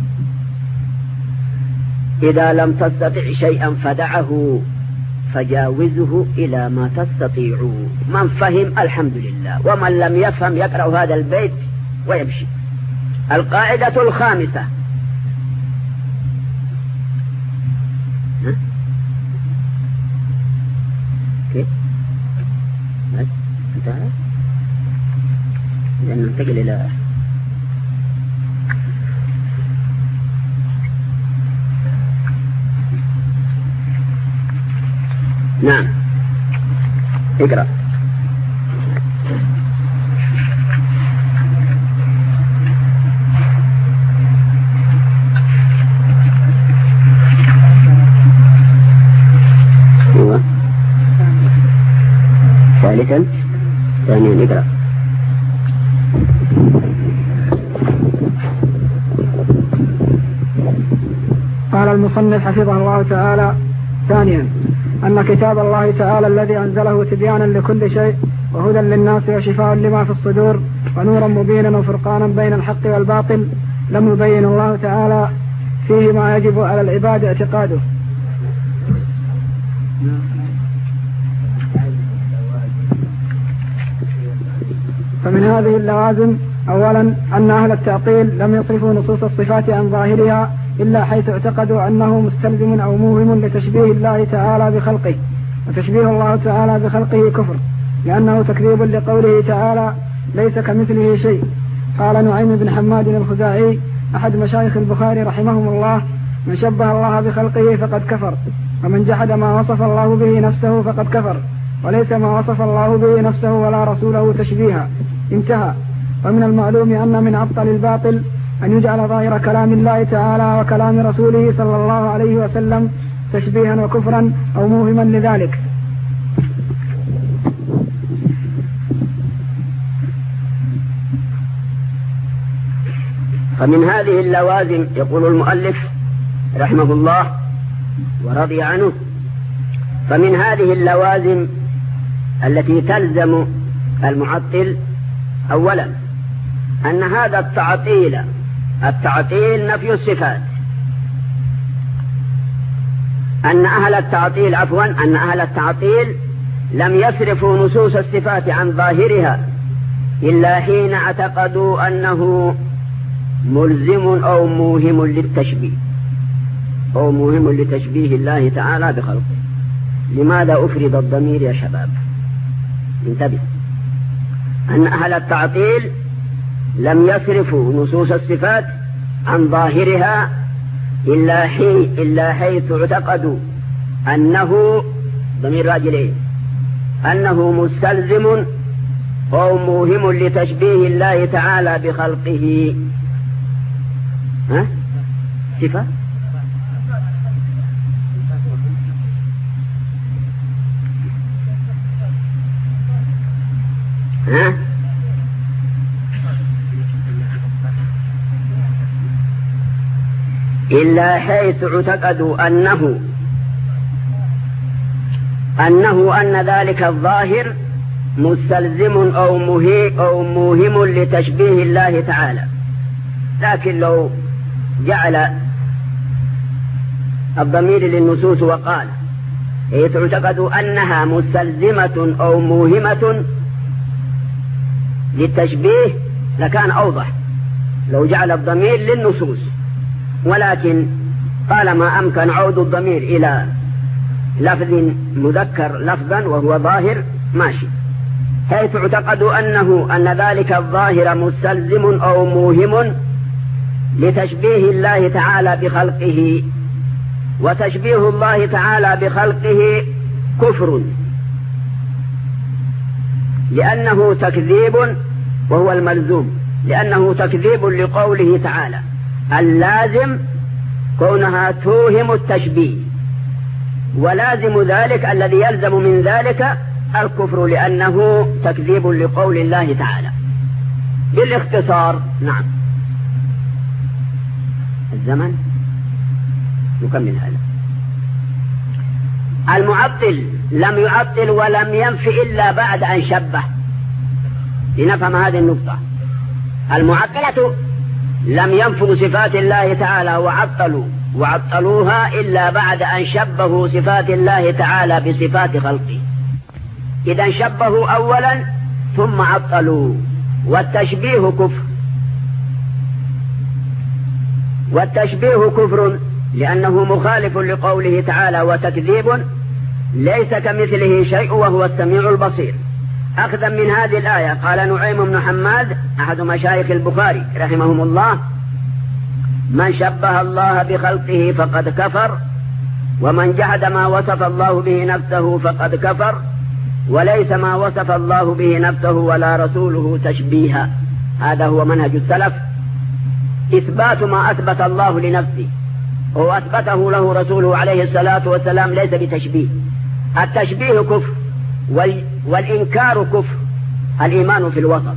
إذا لم تستطع شيئا فدعه فجاوزه إلى ما تستطيع. من فهم الحمد لله، ومن لم يفهم يقرأ هذا البيت ويمشي. القاعدة الخامسة، كيف بس انتهى، لأن ننتقل إلى نعم اقرأ. ايوه ثالثا ثانيا اقرأ. قال قال المصنف حفظه الله تعالى: ثانيا أن كتاب الله تعالى الذي أنزله تبيانا لكل شيء وهدى للناس وشفاء لما في الصدور ونورا مبينا وفرقانا بين الحق والباطل لم يبين الله تعالى فيه ما يجب على العباد اعتقاده. فمن هذه اللوازم: أولا أن أهل التعطيل لم يصرفوا نصوص الصفات عن ظاهرها إلا حيث اعتقدوا أنه مستلزم أو موهم لتشبيه الله تعالى بخلقه، وتشبيه الله تعالى بخلقه كفر، لأنه تكذيب لقوله تعالى: ليس كمثله شيء. قال نعيم بن حماد الخزاعي أحد مشايخ البخاري رحمهم الله: من شبه الله بخلقه فقد كفر، ومن جحد ما وصف الله به نفسه فقد كفر، وليس ما وصف الله به نفسه ولا رسوله تشبيها. انتهى. ومن المعلوم أن من أبطل الباطل أن يجعل ظاهر كلام الله تعالى وكلام رسوله صلى الله عليه وسلم تشبيها وكفرا أو موهما لذلك. فمن هذه اللوازم يقول المؤلف رحمه الله ورضي عنه: فمن هذه اللوازم التي تلزم المعطل: أولا أن هذا التعطيل التعطيل نفي الصفات، أن أهل التعطيل عفوا أن أهل التعطيل لم يصرفوا نصوص الصفات عن ظاهرها إلا حين اعتقدوا أنه ملزم أو موهم للتشبيه أو موهم لتشبيه الله تعالى بخلقه. لماذا أفرد الضمير يا شباب؟ انتبه. أن أهل التعطيل لم يصرفوا نصوص الصفات عن ظاهرها إلا, حي إلا حيث اعتقدوا أنه ضمير راجلين أنه مستلزم أو موهم لتشبيه الله تعالى بخلقه. ها؟ صفة؟ ها؟ إلا حيث اعتقدوا أنه أنه أن ذلك الظاهر مستلزم أو مهي أو موهم لتشبيه الله تعالى. لكن لو جعل الضمير للنصوص وقال حيث اعتقدوا أنها مستلزمة أو موهمة للتشبيه لكان أوضح لو جعل الضمير للنصوص، ولكن طالما أمكن عود الضمير إلى لفظ مذكر لفظا وهو ظاهر ماشي. حيث اعتقدوا أنه أن ذلك الظاهر مستلزم أو موهم لتشبيه الله تعالى بخلقه، وتشبيه الله تعالى بخلقه كفر، لأنه تكذيب وهو الملزوم، لأنه تكذيب لقوله تعالى اللازم كونها توهم التشبيه، ولازم ذلك الذي يلزم من ذلك الكفر لأنه تكذيب لقول الله تعالى. بالاختصار نعم. الزمن نكمل هذا. المعطل لم يعطل ولم ينفي إلا بعد أن شبه. لنفهم هذه النقطة. المعطلة لم ينفوا صفات الله تعالى وعطلوا وعطلوها إلا بعد أن شبهوا صفات الله تعالى بصفات خلقه. إذا شبهوا أولا ثم عطلوا، والتشبيه كفر، والتشبيه كفر لأنه مخالف لقوله تعالى وتكذيب ليس كمثله شيء وهو السميع البصير. أخذا من هذه الآية قال نعيم بن حماد أحد مشايخ البخاري رحمهم الله: من شبه الله بخلقه فقد كفر، ومن جحد ما وصف الله به نفسه فقد كفر، وليس ما وصف الله به نفسه ولا رسوله تشبيها. هذا هو منهج السلف، إثبات ما أثبت الله لنفسه وأثبته له رسوله عليه الصلاة والسلام ليس بتشبيه. التشبيه كفر والإنكار كفر، الإيمان في الوسط.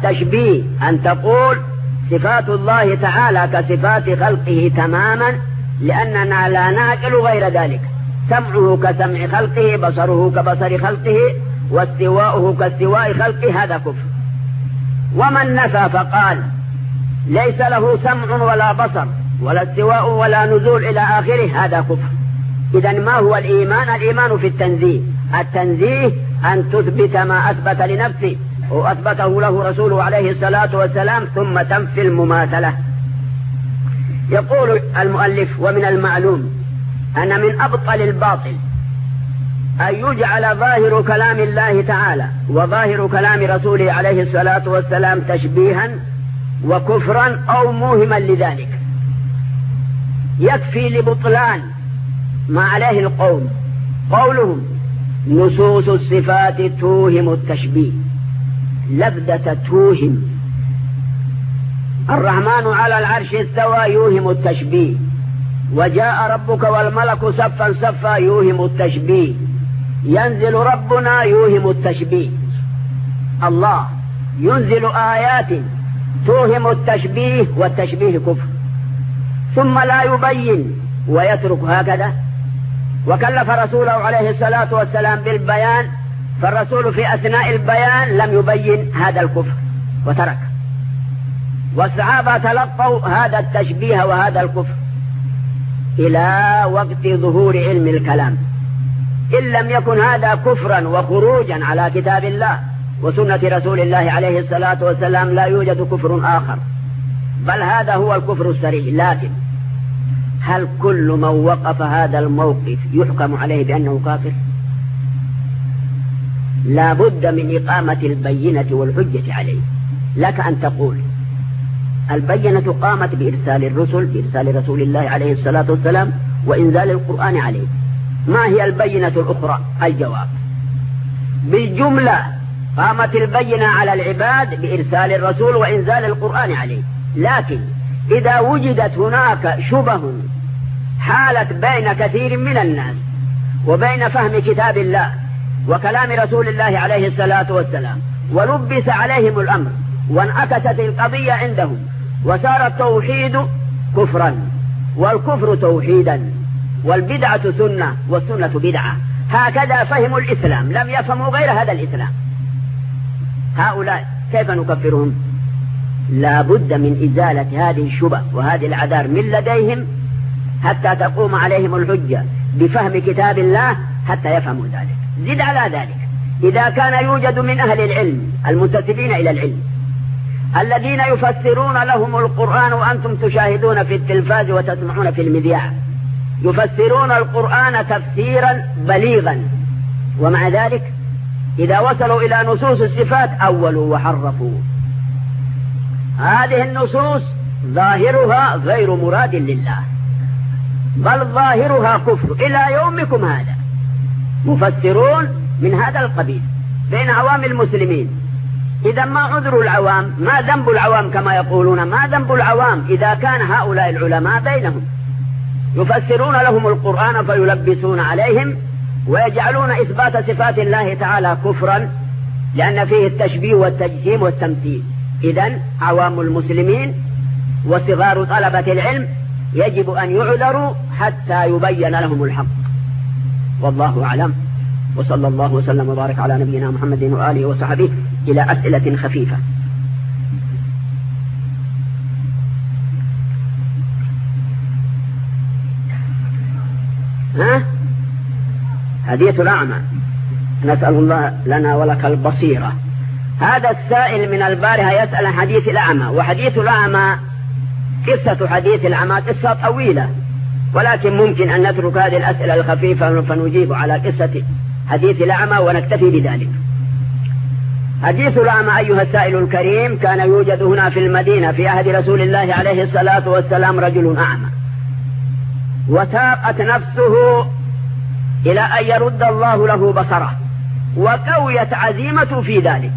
التشبيه أن تقول صفات الله تعالى كصفات خلقه تماما لأننا لا نعقل غير ذلك. سمعه كسمع خلقه، بصره كبصر خلقه، واستواؤه كاستواء خلقه، هذا كفر. ومن نفى فقال ليس له سمع ولا بصر ولا استواء ولا نزول إلى آخره، هذا كفر. إذن ما هو الإيمان؟ الإيمان في التنزيه. التنزيه أن تثبت ما أثبت لنفسه وأثبته له رسوله عليه الصلاة والسلام، ثم تنفي المماثلة. يقول المؤلف: ومن المعلوم أن من أبطل الباطل أن يجعل ظاهر كلام الله تعالى وظاهر كلام رسوله عليه الصلاة والسلام تشبيها وكفرا أو موهما لذلك. يكفي لبطلان ما عليه القوم قولهم: نصوص الصفات توهم التشبيه. لبدة توهم. الرحمن على العرش استوى يوهم التشبيه. وجاء ربك والملك صفا صفا يوهم التشبيه. ينزل ربنا يوهم التشبيه. الله ينزل آيات توهم التشبيه، والتشبيه كفر. ثم لا يبين ويترك هكذا. وكلف رسوله عليه الصلاة والسلام بالبيان، فالرسول في أثناء البيان لم يبين هذا الكفر وترك. والصحابة تلقوا هذا التشبيه وهذا الكفر إلى وقت ظهور علم الكلام. إن لم يكن هذا كفرا وخروجا على كتاب الله وسنة رسول الله عليه الصلاة والسلام لا يوجد كفر آخر، بل هذا هو الكفر السريع. لكن هل كل من وقف هذا الموقف يحكم عليه بأنه كافر؟ لا بد من إقامة البينة والحجة عليه. لك أن تقول البينة قامت بإرسال الرسل، بإرسال رسول الله عليه الصلاة والسلام وإنزال القرآن عليه. ما هي البينة الأخرى؟ الجواب: بالجملة قامت البينة على العباد بإرسال الرسول وإنزال القرآن عليه. لكن إذا وجدت هناك شبه حالت بين كثير من الناس وبين فهم كتاب الله وكلام رسول الله عليه الصلاة والسلام، ولبس عليهم الأمر وانعكست القضية عندهم، وصار التوحيد كفرا والكفر توحيدا والبدعة سنة والسنة بدعة، هكذا فهموا الإسلام، لم يفهموا غير هذا الإسلام. هؤلاء كيف نكفرهم؟ لا بد من إزالة هذه الشبه وهذه العذار من لديهم حتى تقوم عليهم الحجة بفهم كتاب الله حتى يفهموا ذلك. زد على ذلك إذا كان يوجد من أهل العلم المنتسبين إلى العلم الذين يفسرون لهم القرآن وأنتم تشاهدون في التلفاز وتسمعون في المذياع، يفسرون القرآن تفسيرا بليغا، ومع ذلك إذا وصلوا إلى نصوص الصفات أولوا وحرفوا. هذه النصوص ظاهرها غير مراد لله، بل ظاهرها كفر إلى يومكم هذا. مفسرون من هذا القبيل بين عوام المسلمين. إذا ما عذر العوام؟ ما ذنب العوام كما يقولون؟ ما ذنب العوام إذا كان هؤلاء العلماء بينهم يفسرون لهم القرآن فيلبسون عليهم ويجعلون إثبات صفات الله تعالى كفرا لأن فيه التشبيه والتجسيم والتمثيل. إذن عوام المسلمين وصغار طلبة العلم يجب أن يعذروا حتى يبين لهم الحق. والله أعلم، وصلى الله وسلم وبارك على نبينا محمد وآله وصحبه. إلى أسئلة خفيفة. ها؟ حديث الأعمى. نسأل الله لنا ولك البصيرة. هذا السائل من البارحة يسأل عن حديث الأعمى، وحديث الأعمى قصة حديث الأعمى قصة طويلة، ولكن ممكن أن نترك هذه الأسئلة الخفيفة فنجيب على قصة حديث الأعمى ونكتفي بذلك. حديث الأعمى أيها السائل الكريم، كان يوجد هنا في المدينة في عهد رسول الله عليه الصلاة والسلام رجل أعمى، وتاقت نفسه إلى أن يرد الله له بصره، وقويت عزيمته في ذلك،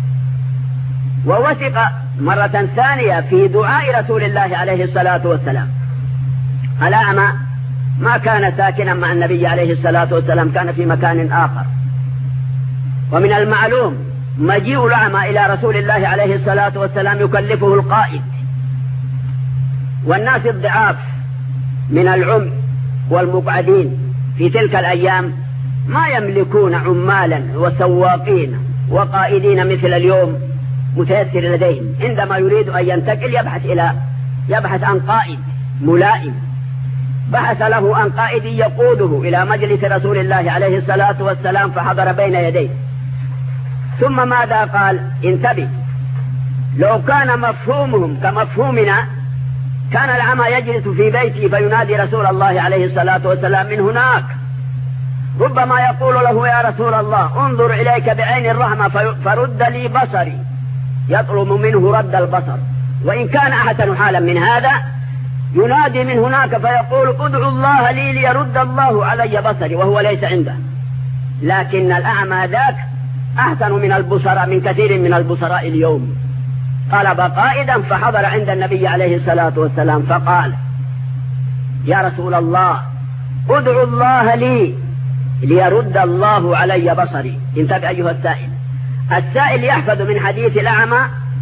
ووثق مرة ثانية في دعاء رسول الله عليه الصلاة والسلام. الأعمى ما كان ساكنا مع النبي عليه الصلاة والسلام، كان في مكان آخر. ومن المعلوم مجيء الأعمى إلى رسول الله عليه الصلاة والسلام يكلفه القائد والناس الضعاف من العمي والمقعدين في تلك الأيام ما يملكون عمالا وسواقين وقائدين مثل اليوم متيسر لديهم. عندما يريد أن ينتقل يبحث إلى يبحث عن قائد ملائم، بحث له عن قائد يقوده إلى مجلس رسول الله عليه الصلاة والسلام فحضر بين يديه. ثم ماذا قال؟ انتبه، لو كان مفهومهم كمفهومنا كان الأعمى يجلس في بيته فينادي رسول الله عليه الصلاة والسلام من هناك، ربما يقول له يا رسول الله انظر إليك بعين الرحمة فرد لي بصري، يطلب منه رد البصر. وإن كان أحسن حالا من هذا ينادي من هناك فيقول ادعو الله لي ليرد الله علي بصري وهو ليس عنده. لكن الأعمى ذاك أحسن من البصراء، من كثير من البصراء اليوم. طلب قائدا فحضر عند النبي عليه الصلاة والسلام فقال يا رسول الله ادعو الله لي ليرد الله علي بصري. انتبه أيها السائل، السائل يحفظ من حديث الأعمى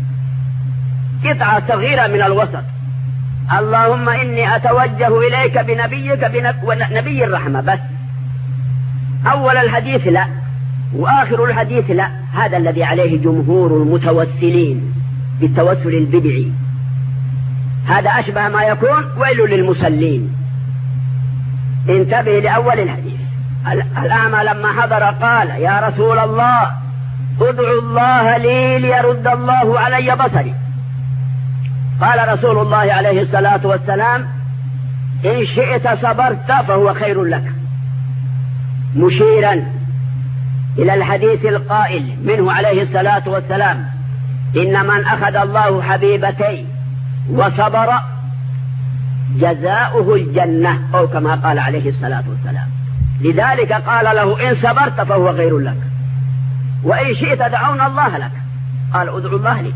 قطعة صغيرة من الوسط، اللهم إني أتوجه إليك بنبيك بنبي الرحمة بس. أول الحديث لا وآخر الحديث لا. هذا الذي عليه جمهور المتوسلين بالتوسل البدعي. هذا أشبه ما يكون ويل للمصلين. انتبه لأول الحديث. الأعمى لما حضر قال يا رسول الله ادعو الله لي ليرد الله علي بصري. قال رسول الله عليه الصلاة والسلام إن شئت صبرت فهو خير لك، مشيرا إلى الحديث القائل منه عليه الصلاة والسلام إن من أخذ الله حبيبتي وصبر جزاؤه الجنة، أو كما قال عليه الصلاة والسلام. لذلك قال له إن صبرت فهو خير لك وإن شئت دعونا الله لك. قال ادعو الله لي.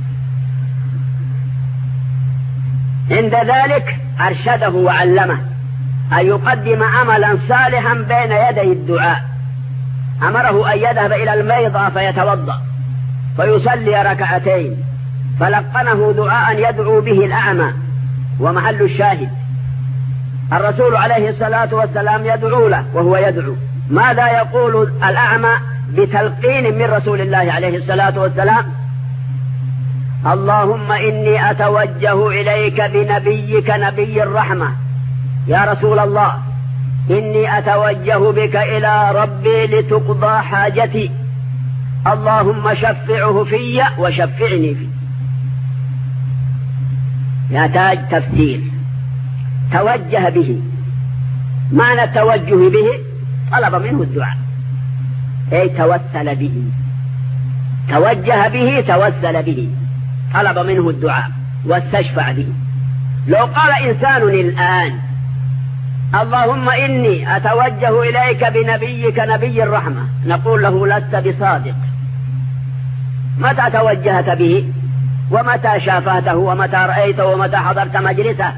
عند ذلك أرشده وعلمه أن يقدم عملا صالحا بين يدي الدعاء. أمره أن يذهب إلى الميضة فيتوضأ فيصلي ركعتين، فلقنه دعاء يدعو به الأعمى. ومحل الشاهد الرسول عليه الصلاة والسلام يدعو له وهو يدعو. ماذا يقول الأعمى بتلقين من رسول الله عليه الصلاة والسلام؟ اللهم إني أتوجه إليك بنبيك نبي الرحمة. يا رسول الله إني أتوجه بك إلى ربي لتقضى حاجتي، اللهم شفعه في وشفعني فيه. يحتاج تفسير. توجه به، معنى التوجه به طلب منه الدعاء، أي توسل به. توجه به توسل به، طلب منه الدعاء واستشفع به. لو قال إنسان الآن اللهم إني أتوجه إليك بنبيك نبي الرحمة، نقول له لست بصادق. متى توجهت به ومتى شافته ومتى رأيته ومتى حضرت مجلسه؟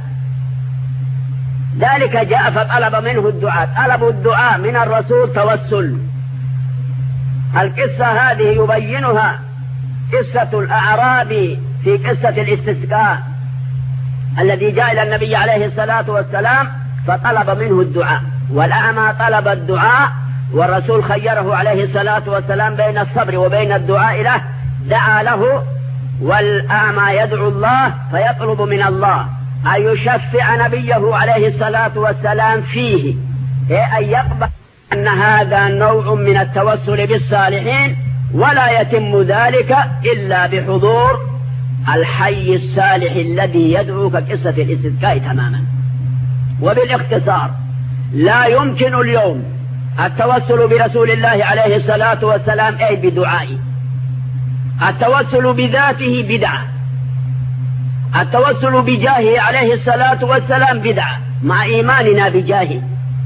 ذلك جاء فطلب منه الدعاء. طلب الدعاء من الرسول توسل. القصة هذه يبينها قصة الأعرابي في قصة الاستسقاء الذي جاء إلى النبي عليه الصلاة والسلام فطلب منه الدعاء، والأعمى طلب الدعاء والرسول خيره عليه الصلاة والسلام بين الصبر وبين الدعاء له. دعا له، والأعمى يدعو الله فيطلب من الله أن يشفع نبيه عليه الصلاة والسلام فيه، أن يقبل أن هذا نوع من التوسل بالصالحين، ولا يتم ذلك إلا بحضور الحي الصالح الذي يدعو كقصة الاستسقاء تماما. وبالاختصار لا يمكن اليوم التوسل برسول الله عليه الصلاة والسلام أي بدعائه. التوسل بذاته بدعة، التوسل بجاهه عليه الصلاة والسلام بدعة مع إيماننا بجاهه.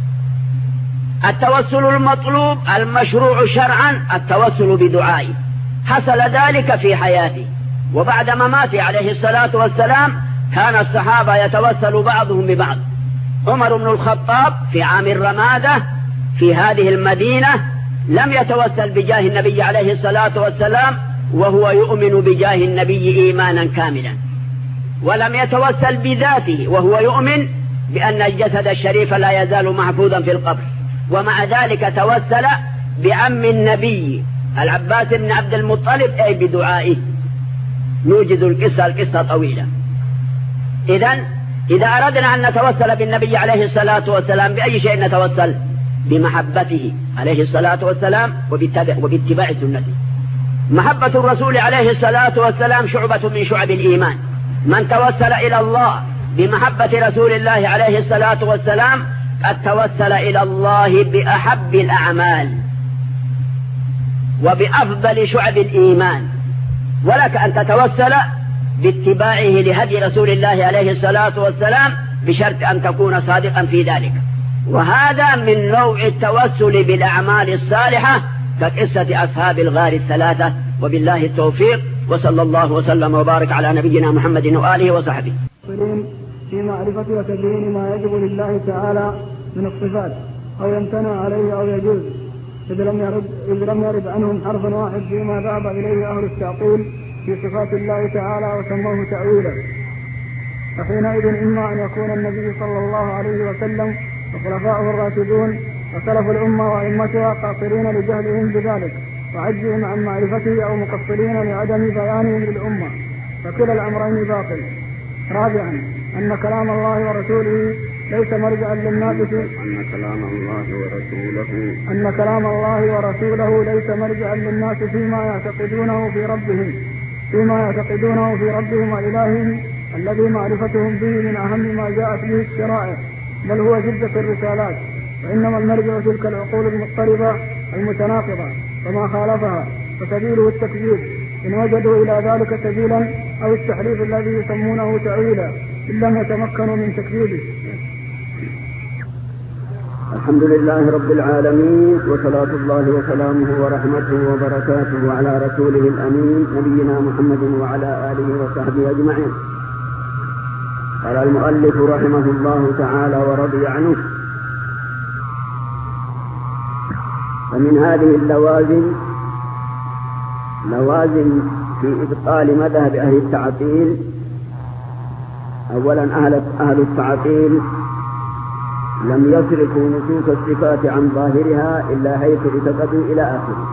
التوسل المطلوب المشروع شرعا التوسل بدعائه، حصل ذلك في حياته وبعد مماته عليه الصلاة والسلام كان الصحابة يتوسل بعضهم ببعض. عمر بن الخطاب في عام الرمادة في هذه المدينة لم يتوسل بجاه النبي عليه الصلاة والسلام وهو يؤمن بجاه النبي إيمانا كاملا، ولم يتوسل بذاته وهو يؤمن بأن الجسد الشريف لا يزال محفوظا في القبر، ومع ذلك توسل بعم النبي العباس بن عبد المطلب أي بدعائه. نوجد القصة القصة طويلة. إذن إذا أردنا أن نتوسل بالنبي عليه الصلاة والسلام بأي شيء نتوسل؟ بمحبته عليه الصلاة والسلام وباتباع سنته. محبة الرسول عليه الصلاة والسلام شعبة من شعب الإيمان. من توسل إلى الله بمحبة رسول الله عليه الصلاة والسلام قد توسل إلى الله بأحب الأعمال وبأفضل شعب الإيمان. ولك أن تتوسل باتباعه لهدي رسول الله عليه الصلاة والسلام بشرط أن تكون صادقا في ذلك. وهذا من نوع التوسل بالأعمال الصالحة كقصة أصحاب الغار الثلاثة. وبالله التوفيق، وصلى الله وسلم وبارك على نبينا محمد وآله وصحبه. في معرفة وتبيين ما يجب لله تعالى من الصفات أو يمتنع عليه أو يجوز، إذ لم يرد, إذ لم يرد عنهم حرف واحد فيما ذهب إليه أهل التعطيل في صفات الله تعالى وسموه تأويلا. فحينئذ إما أن يكون النبي صلى الله عليه وسلم وخلفاؤه الراشدون وسلف الأمة وأئمتها قاصرين لجهلهم بذلك وعجزهم عن معرفته أو مقصرين لعدم بيانهم للأمة، فكلا الأمرين باطل. رابعا أن كلام الله ورسوله ليس مرجعا للناس في أن كلام الله ورسوله أن كلام الله ورسوله ليس مرجعا للناس فيما يعتقدونه في ربهم فيما يعتقدونه في ربهم وإلههم الذي معرفتهم به من أهم ما جاءت به الشرائع، بل هو جدة الرسالات. وإنما المرجع تلك العقول المضطربة المتناقضة وما خالفها، فسبيله التكذيب إن وجدوا إلى ذلك سبيلا، أو التحريف الذي يسمونه تأويلا إن لم يتمكنوا من تكذيبه. الحمد لله رب العالمين، وصلاة الله وسلامه ورحمته وبركاته على رسوله الأمين نبينا محمد وعلى آله وصحبه أجمعين. قال المؤلف رحمه الله تعالى ورضي عنه: ومن هذه اللوازم لوازم في إبطال مذهب أهل التعطيل. أولا أهل, أهل التعطيل لم يصرفوا نصوص الصفات عن ظاهرها إلا حيث اعتقدوا إلى آخره.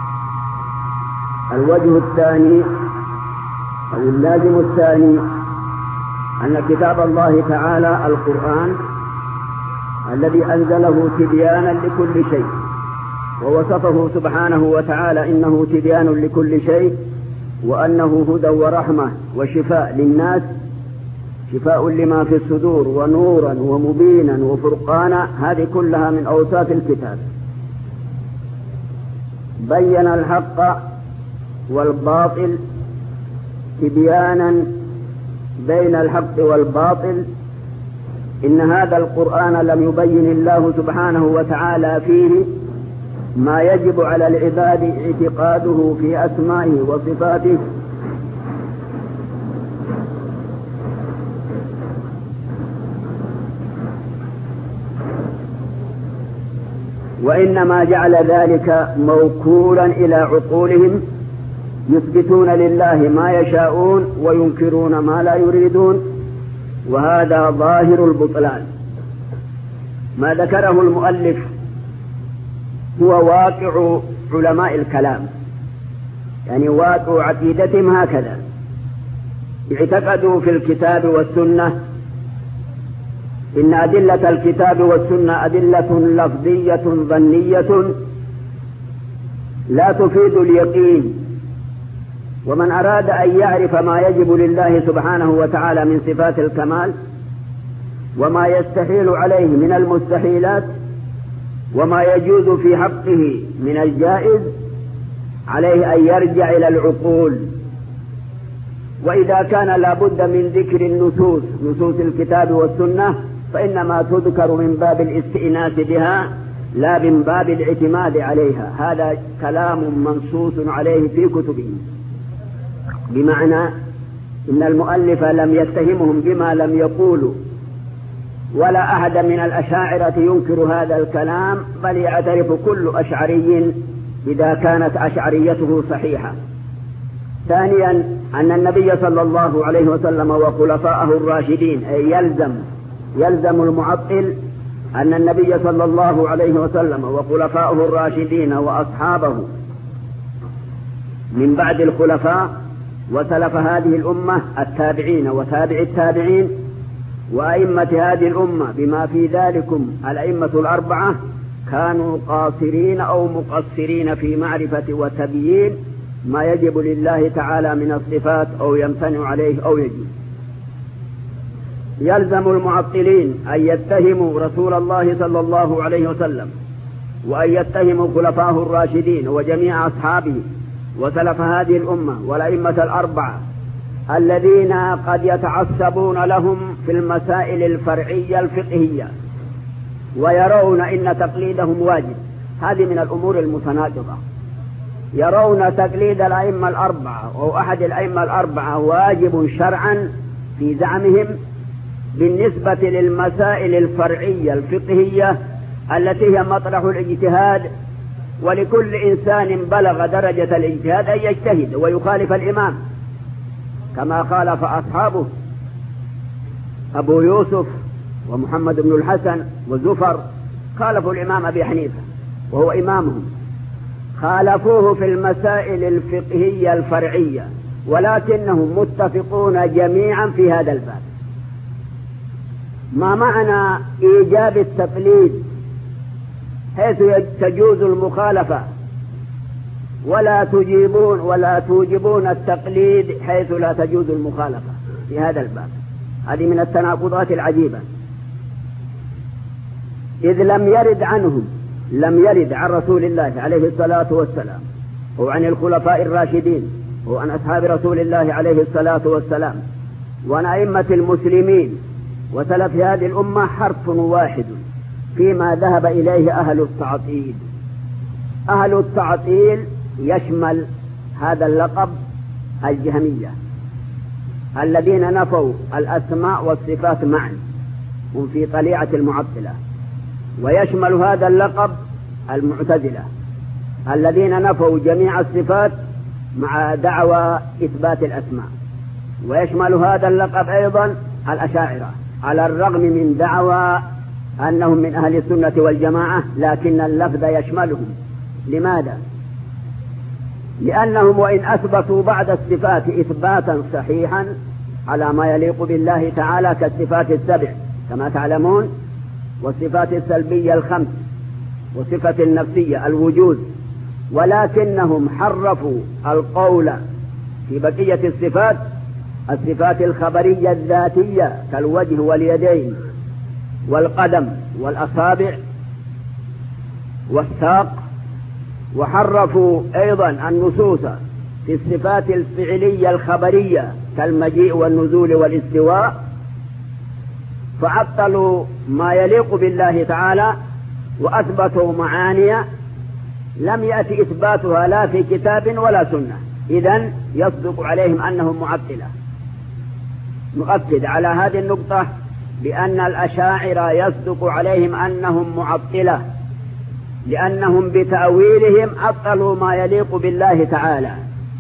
الوجه الثاني أو اللازم الثاني أن كتاب الله تعالى القرآن الذي أنزله تبيانا لكل شيء، ووصفه سبحانه وتعالى إنه تبيان لكل شيء، وأنه هدى ورحمة وشفاء للناس، شفاء لما في الصدور ونورا ومبينا وفرقانا. هذه كلها من أوصاف الكتاب. بين الحق والباطل تبيانا بين الحق والباطل. إن هذا القرآن لم يبين الله سبحانه وتعالى فيه ما يجب على العباد اعتقاده في أسمائه وصفاته، وإنما جعل ذلك موكولا إلى عقولهم، يثبتون لله ما يشاءون وينكرون ما لا يريدون، وهذا ظاهر البطلان. ما ذكره المؤلف هو واقع علماء الكلام، يعني واقع عقيدتهم هكذا. اعتقدوا في الكتاب والسنة إن أدلة الكتاب والسنة أدلة لفظية ظنية لا تفيد اليقين، ومن أراد أن يعرف ما يجب لله سبحانه وتعالى من صفات الكمال وما يستحيل عليه من المستحيلات وما يجوز في حقه من الجائز عليه أن يرجع إلى العقول. وإذا كان لابد من ذكر النصوص نصوص الكتاب والسنة فإنما تذكر من باب الاستئناس بها لا من باب الاعتماد عليها. هذا كلام منصوص عليه في كتبه، بمعنى إن المؤلف لم يتهمهم بما لم يقولوا، ولا أحد من الأشاعرة ينكر هذا الكلام، بل يعترف كل أشعري إذا كانت أشعريته صحيحة. ثانيا أن النبي صلى الله عليه وسلم وخلفاءه الراشدين أي يلزم يلزم المعطل أن النبي صلى الله عليه وسلم وخلفاؤه الراشدين وأصحابه من بعد الخلفاء وسلف هذه الأمة التابعين وتابع التابعين وأئمة هذه الأمة بما في ذلكم الأئمة الأربعة كانوا قاصرين أو مقصرين في معرفة وتبيين ما يجب لله تعالى من الصفات أو يمتنع عليه أو يجب. يلزم المعطلين أن يتهموا رسول الله صلى الله عليه وسلم وأن يتهموا خلفاءه الراشدين وجميع أصحابه وسلف هذه الأمة والأئمة الأربعة الذين قد يتعصبون لهم في المسائل الفرعية الفقهية ويرون إن تقليدهم واجب. هذه من الأمور المتناقضة. يرون تقليد الأئمة الأربعة أو أحد الأئمة الأربعة واجب شرعا في زعمهم بالنسبة للمسائل الفرعية الفقهية التي هي مطرح الاجتهاد، ولكل إنسان بلغ درجة الاجتهاد أن يجتهد ويخالف الإمام كما خالف أصحابه أبو يوسف ومحمد بن الحسن وزفر خالفوا الإمام أبي حنيفة وهو إمامهم، خالفوه في المسائل الفقهية الفرعية، ولكنهم متفقون جميعا في هذا الباب. ما معنى إيجاب التقليد حيث تجوز المخالفة ولا تجيبون ولا توجبون التقليد حيث لا تجوز المخالفة في هذا الباب؟ هذه من التناقضات العجيبة. إذ لم يرد عنهم لم يرد عن رسول الله عليه الصلاة والسلام وعن الخلفاء الراشدين وعن أصحاب رسول الله عليه الصلاة والسلام وعن أئمة المسلمين وسلف هذه الأمة حرف واحد فيما ذهب إليه أهل التعطيل. أهل التعطيل يشمل هذا اللقب الجهمية الذين نفوا الأسماء والصفات معا، هم في طليعة المعطلة. ويشمل هذا اللقب المعتزلة الذين نفوا جميع الصفات مع دعوى إثبات الأسماء. ويشمل هذا اللقب أيضا الأشاعرة على الرغم من دعوى أنهم من أهل السنة والجماعة، لكن اللفظ يشملهم. لماذا؟ لأنهم وإن أثبتوا بعض الصفات إثباتا صحيحا على ما يليق بالله تعالى كالصفات السبع كما تعلمون، والصفات السلبية الخمس، وصفة النفسية الوجود، ولكنهم حرفوا القول في بقية الصفات، الصفات الخبرية الذاتية كالوجه واليدين والقدم والأصابع والساق، وحرفوا أيضا النصوص في الصفات الفعلية الخبرية كالمجيء والنزول والاستواء، فعطلوا ما يليق بالله تعالى وأثبتوا معاني لم يأتي إثباتها لا في كتاب ولا سنة. إذن يصدق عليهم أنهم معطلة. نؤكد على هذه النقطة بأن الأشاعرة يصدق عليهم أنهم معطلة، لأنهم بتأويلهم عطلوا ما يليق بالله تعالى،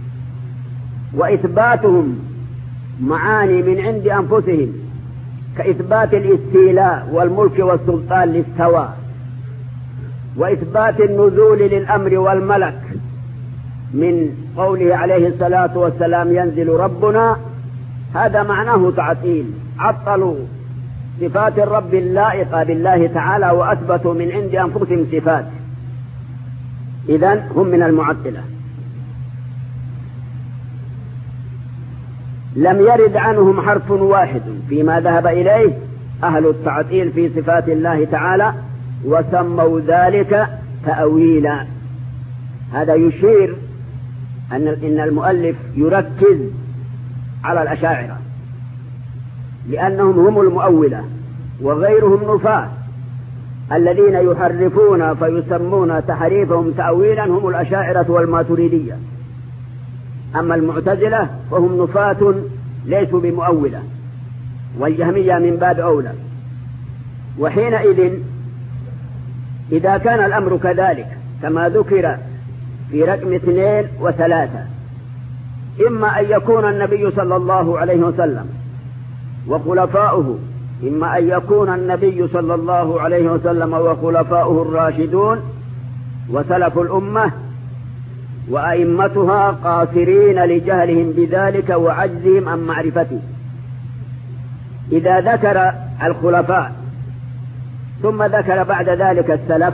وإثباتهم معاني من عند أنفسهم كإثبات الاستيلاء والملك والسلطان للسواء، وإثبات النزول للأمر والملك من قوله عليه الصلاة والسلام ينزل ربنا، هذا معناه تعطيل. عطلوا صفات الرب اللائقة بالله تعالى وأثبتوا من عند أنفسهم صفات. إذن هم من المعطلة. لم يرد عنهم حرف واحد فيما ذهب إليه أهل التعطيل في صفات الله تعالى، وسموا ذلك تأويلا. هذا يشير أن إن المؤلف يركز على الأشاعرة لأنهم هم المؤولة، وغيرهم نفاة الذين يحرفون فيسمون تحريفهم تأويلا هم الأشاعرة والماتريدية. أما المعتزلة فهم نفاة ليسوا بمؤولة، والجهمية من باب أولى. وحينئذ إذا كان الأمر كذلك كما ذكر في رقم اثنين وثلاثة، إما أن يكون النبي صلى الله عليه وسلم وخلفاؤه إما أن يكون النبي صلى الله عليه وسلم وخلفاؤه الراشدون وسلف الأمة وأئمتها قاصرين لجهلهم بذلك وعجزهم عن معرفته. إذا ذكر الخلفاء ثم ذكر بعد ذلك السلف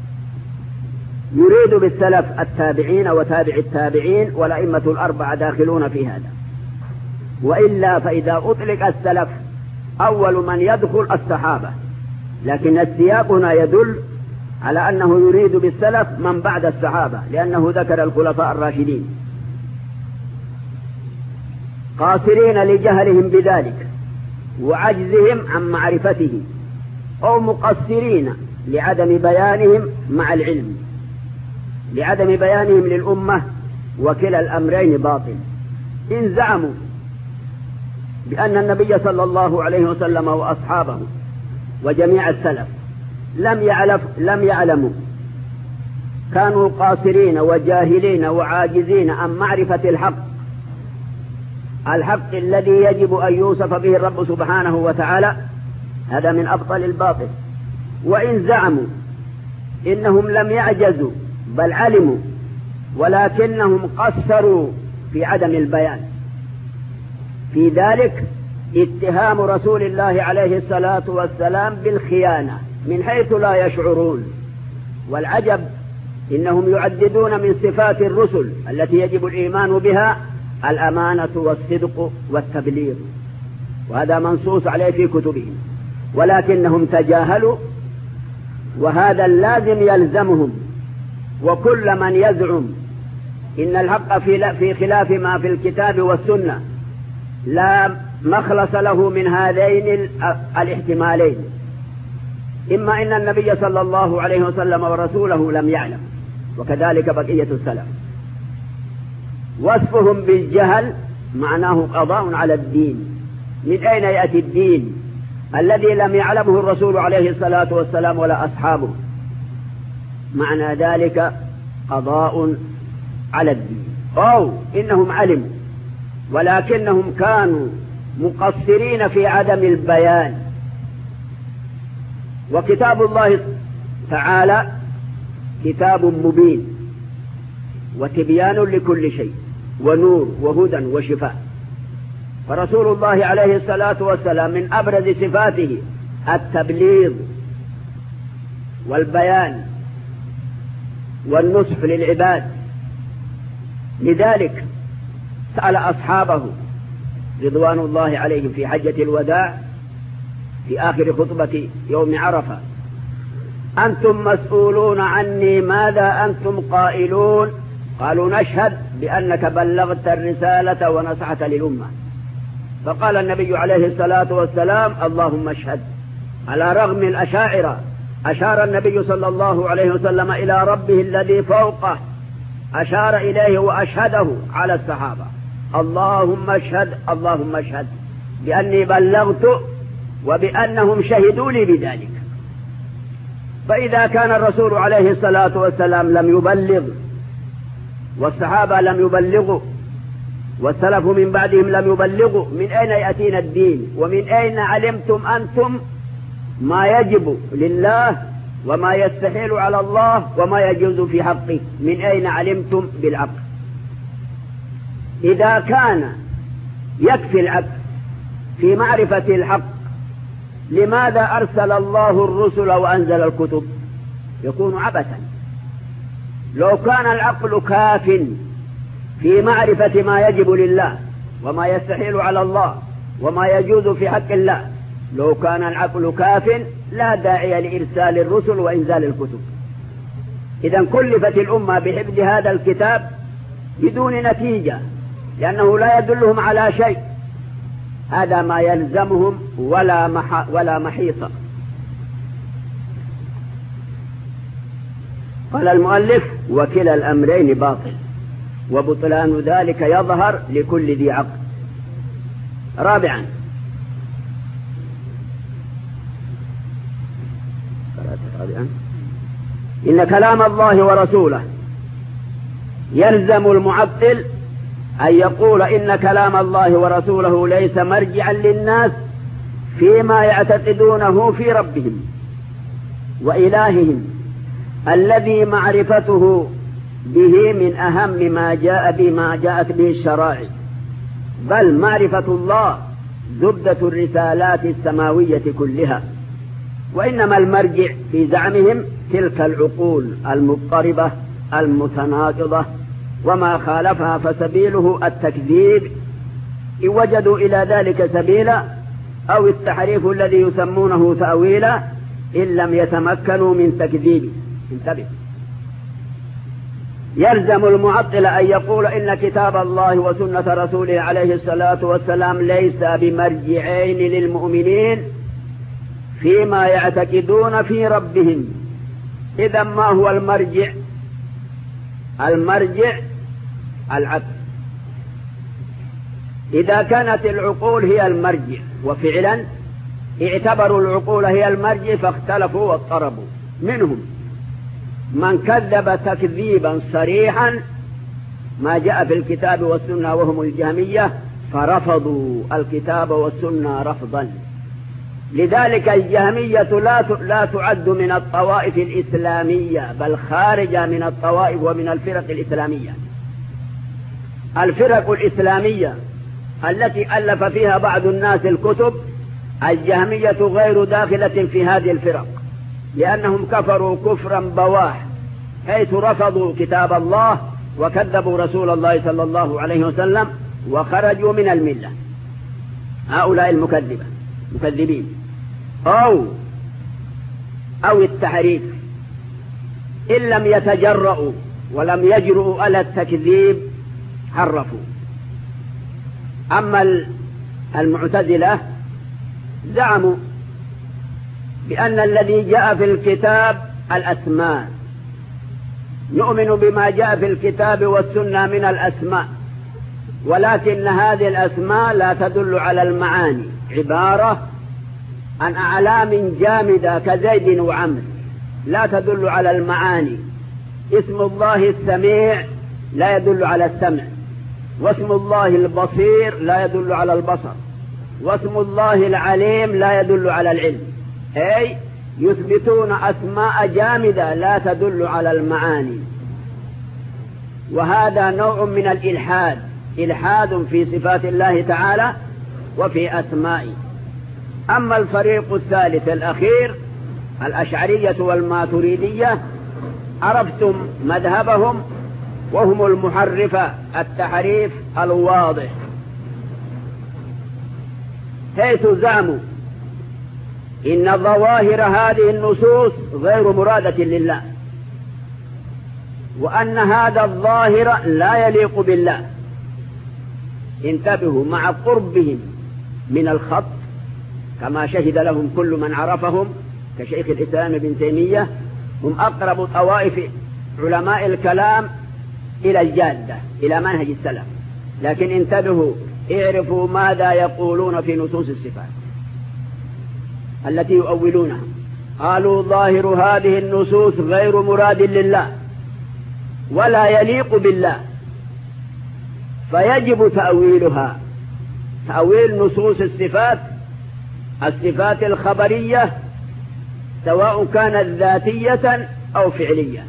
يريد بالسلف التابعين وتابع التابعين، والأئمة الأربعة داخلون في هذا. وإلا فإذا أطلق السلف أول من يدخل الصحابة، لكن السياق هنا يدل على أنه يريد بالسلف من بعد الصحابة، لأنه ذكر الخلفاء الراشدين قاصرين لجهلهم بذلك وعجزهم عن معرفته، أو مقصرين لعدم بيانهم مع العلم، لعدم بيانهم للأمة، وكلا الأمرين باطل. إن زعموا بأن النبي صلى الله عليه وسلم وأصحابه وجميع السلف لم يعلم لم يعلموا كانوا قاصرين وجاهلين وعاجزين عن معرفة الحق، الحق الذي يجب أن يوصف به الرب سبحانه وتعالى، هذا من أبطل الباطل. وإن زعموا إنهم لم يعجزوا بل علموا ولكنهم قصروا في عدم البيان، في ذلك اتهام رسول الله عليه الصلاة والسلام بالخيانة من حيث لا يشعرون. والعجب إنهم يعددون من صفات الرسل التي يجب الإيمان بها الأمانة والصدق والتبليغ، وهذا منصوص عليه في كتبهم، ولكنهم تجاهلوا، وهذا اللازم يلزمهم. وكل من يزعم إن الحق في خلاف ما في الكتاب والسنة لا مخلص له من هذين الاحتمالين: إما إن النبي صلى الله عليه وسلم ورسوله لم يعلم، وكذلك بقية السلف. وصفهم بالجهل معناه قضاء على الدين. من أين يأتي الدين الذي لم يعلمه الرسول عليه الصلاة والسلام ولا أصحابه؟ معنى ذلك قضاء على الدين. أو إنهم علموا ولكنهم كانوا مقصرين في عدم البيان. وكتاب الله تعالى كتاب مبين وتبيان لكل شيء ونور وهدى وشفاء، فرسول الله عليه الصلاة والسلام من أبرز صفاته التبليغ والبيان والنصح للعباد. لذلك سأل أصحابه رضوان الله عليهم في حجة الوداع في آخر خطبة يوم عرفة: أنتم مسؤولون عني، ماذا أنتم قائلون؟ قالوا: نشهد بأنك بلغت الرسالة ونصحت للأمة. فقال النبي عليه الصلاة والسلام: اللهم اشهد. على رغم الأشاعرة أشار النبي صلى الله عليه وسلم إلى ربه الذي فوقه، أشار إليه وأشهده على الصحابة: اللهم اشهد اللهم اشهد بأني بلغت وبأنهم شهدوا لي بذلك. فإذا كان الرسول عليه الصلاة والسلام لم يبلغ والصحابة لم يبلغوا والسلف من بعدهم لم يبلغوا، من أين يأتينا الدين؟ ومن أين علمتم أنتم ما يجب لله وما يستحيل على الله وما يجوز في حقه؟ من أين علمتم بالعقل؟ إذا كان يكفي العقل في معرفة الحق، لماذا أرسل الله الرسل وأنزل الكتب؟ يكون عبثا. لو كان العقل كاف في معرفة ما يجب لله وما يستحيل على الله وما يجوز في حق الله، لو كان العقل كاف لا داعي لإرسال الرسل وإنزال الكتب. إذن كلفت الأمة بحفظ هذا الكتاب بدون نتيجة، لأنه لا يدلهم على شيء. هذا ما يلزمهم ولا مح ولا محيصة. قال المؤلف: وكلا الأمرين باطل، وبطلان ذلك يظهر لكل ذي عقل. رابعا: إن كلام الله ورسوله يلزم المعطل أن يقول إن كلام الله ورسوله ليس مرجعا للناس فيما يعتقدونه في ربهم وإلههم الذي معرفته به من أهم ما جاء بما جاءت به الشرائع، بل معرفة الله زبدة الرسالات السماوية كلها. وإنما المرجع في زعمهم تلك العقول المضطربة المتناقضة وما خالفها فسبيله التكذيب إن وجدوا إلى ذلك سبيلا، أو التحريف الذي يسمونه تأويلا إن لم يتمكنوا من تكذيبه. انتبه، يلزم المعطل أن يقول إن كتاب الله وسنة رسوله عليه الصلاة والسلام ليس بمرجعين للمؤمنين فيما يعتقدون في ربهم. إذا ما هو المرجع؟ المرجع العقل. إذا كانت العقول هي المرجع، وفعلا اعتبروا العقول هي المرجع فاختلفوا واضطربوا. منهم من كذب تكذيبا صريحا ما جاء في الكتاب والسنة وهم الجهمية، فرفضوا الكتاب والسنة رفضا. لذلك الجهمية لا لا تعد من الطوائف الإسلامية، بل خارجة من الطوائف ومن الفرق الإسلامية. الفرق الإسلامية التي ألف فيها بعض الناس الكتب، الجهمية غير داخلة في هذه الفرق، لأنهم كفروا كفرا بواح، حيث رفضوا كتاب الله وكذبوا رسول الله صلى الله عليه وسلم وخرجوا من الملة. هؤلاء المكذبة مكذبين. أو أو التحريف إن لم يتجرؤوا ولم يجرؤوا على التكذيب حرفوا. أما المعتزلة زعموا بأن الذي جاء في الكتاب الأسماء، نؤمن بما جاء في الكتاب والسنة من الأسماء، ولكن هذه الأسماء لا تدل على المعاني، عبارة عن أعلام جامدة كزيد وعمر لا تدل على المعاني. اسم الله السميع لا يدل على السمع، واسم الله البصير لا يدل على البصر، واسم الله العليم لا يدل على العلم. أي يثبتون أسماء جامدة لا تدل على المعاني، وهذا نوع من الإلحاد، إلحاد في صفات الله تعالى وفي أسمائه. أما الفريق الثالث الأخير الأشعرية والماتريدية عرفتم مذهبهم، وهم المحرفة التحريف الواضح، حيث زعموا إن ظواهر هذه النصوص غير مرادة لله، وأن هذا الظاهر لا يليق بالله. انتبهوا، مع قربهم من الخط كما شهد لهم كل من عرفهم كشيخ الإسلام ابن تيمية، هم أقرب طوائف علماء الكلام إلى الجادة، إلى منهج السلف. لكن انتبهوا، اعرفوا ماذا يقولون في نصوص الصفات التي يؤولونها. قالوا ظاهر هذه النصوص غير مراد لله ولا يليق بالله، فيجب تأويلها، تأويل نصوص الصفات، الصفات الخبرية سواء كانت ذاتية أو فعلية.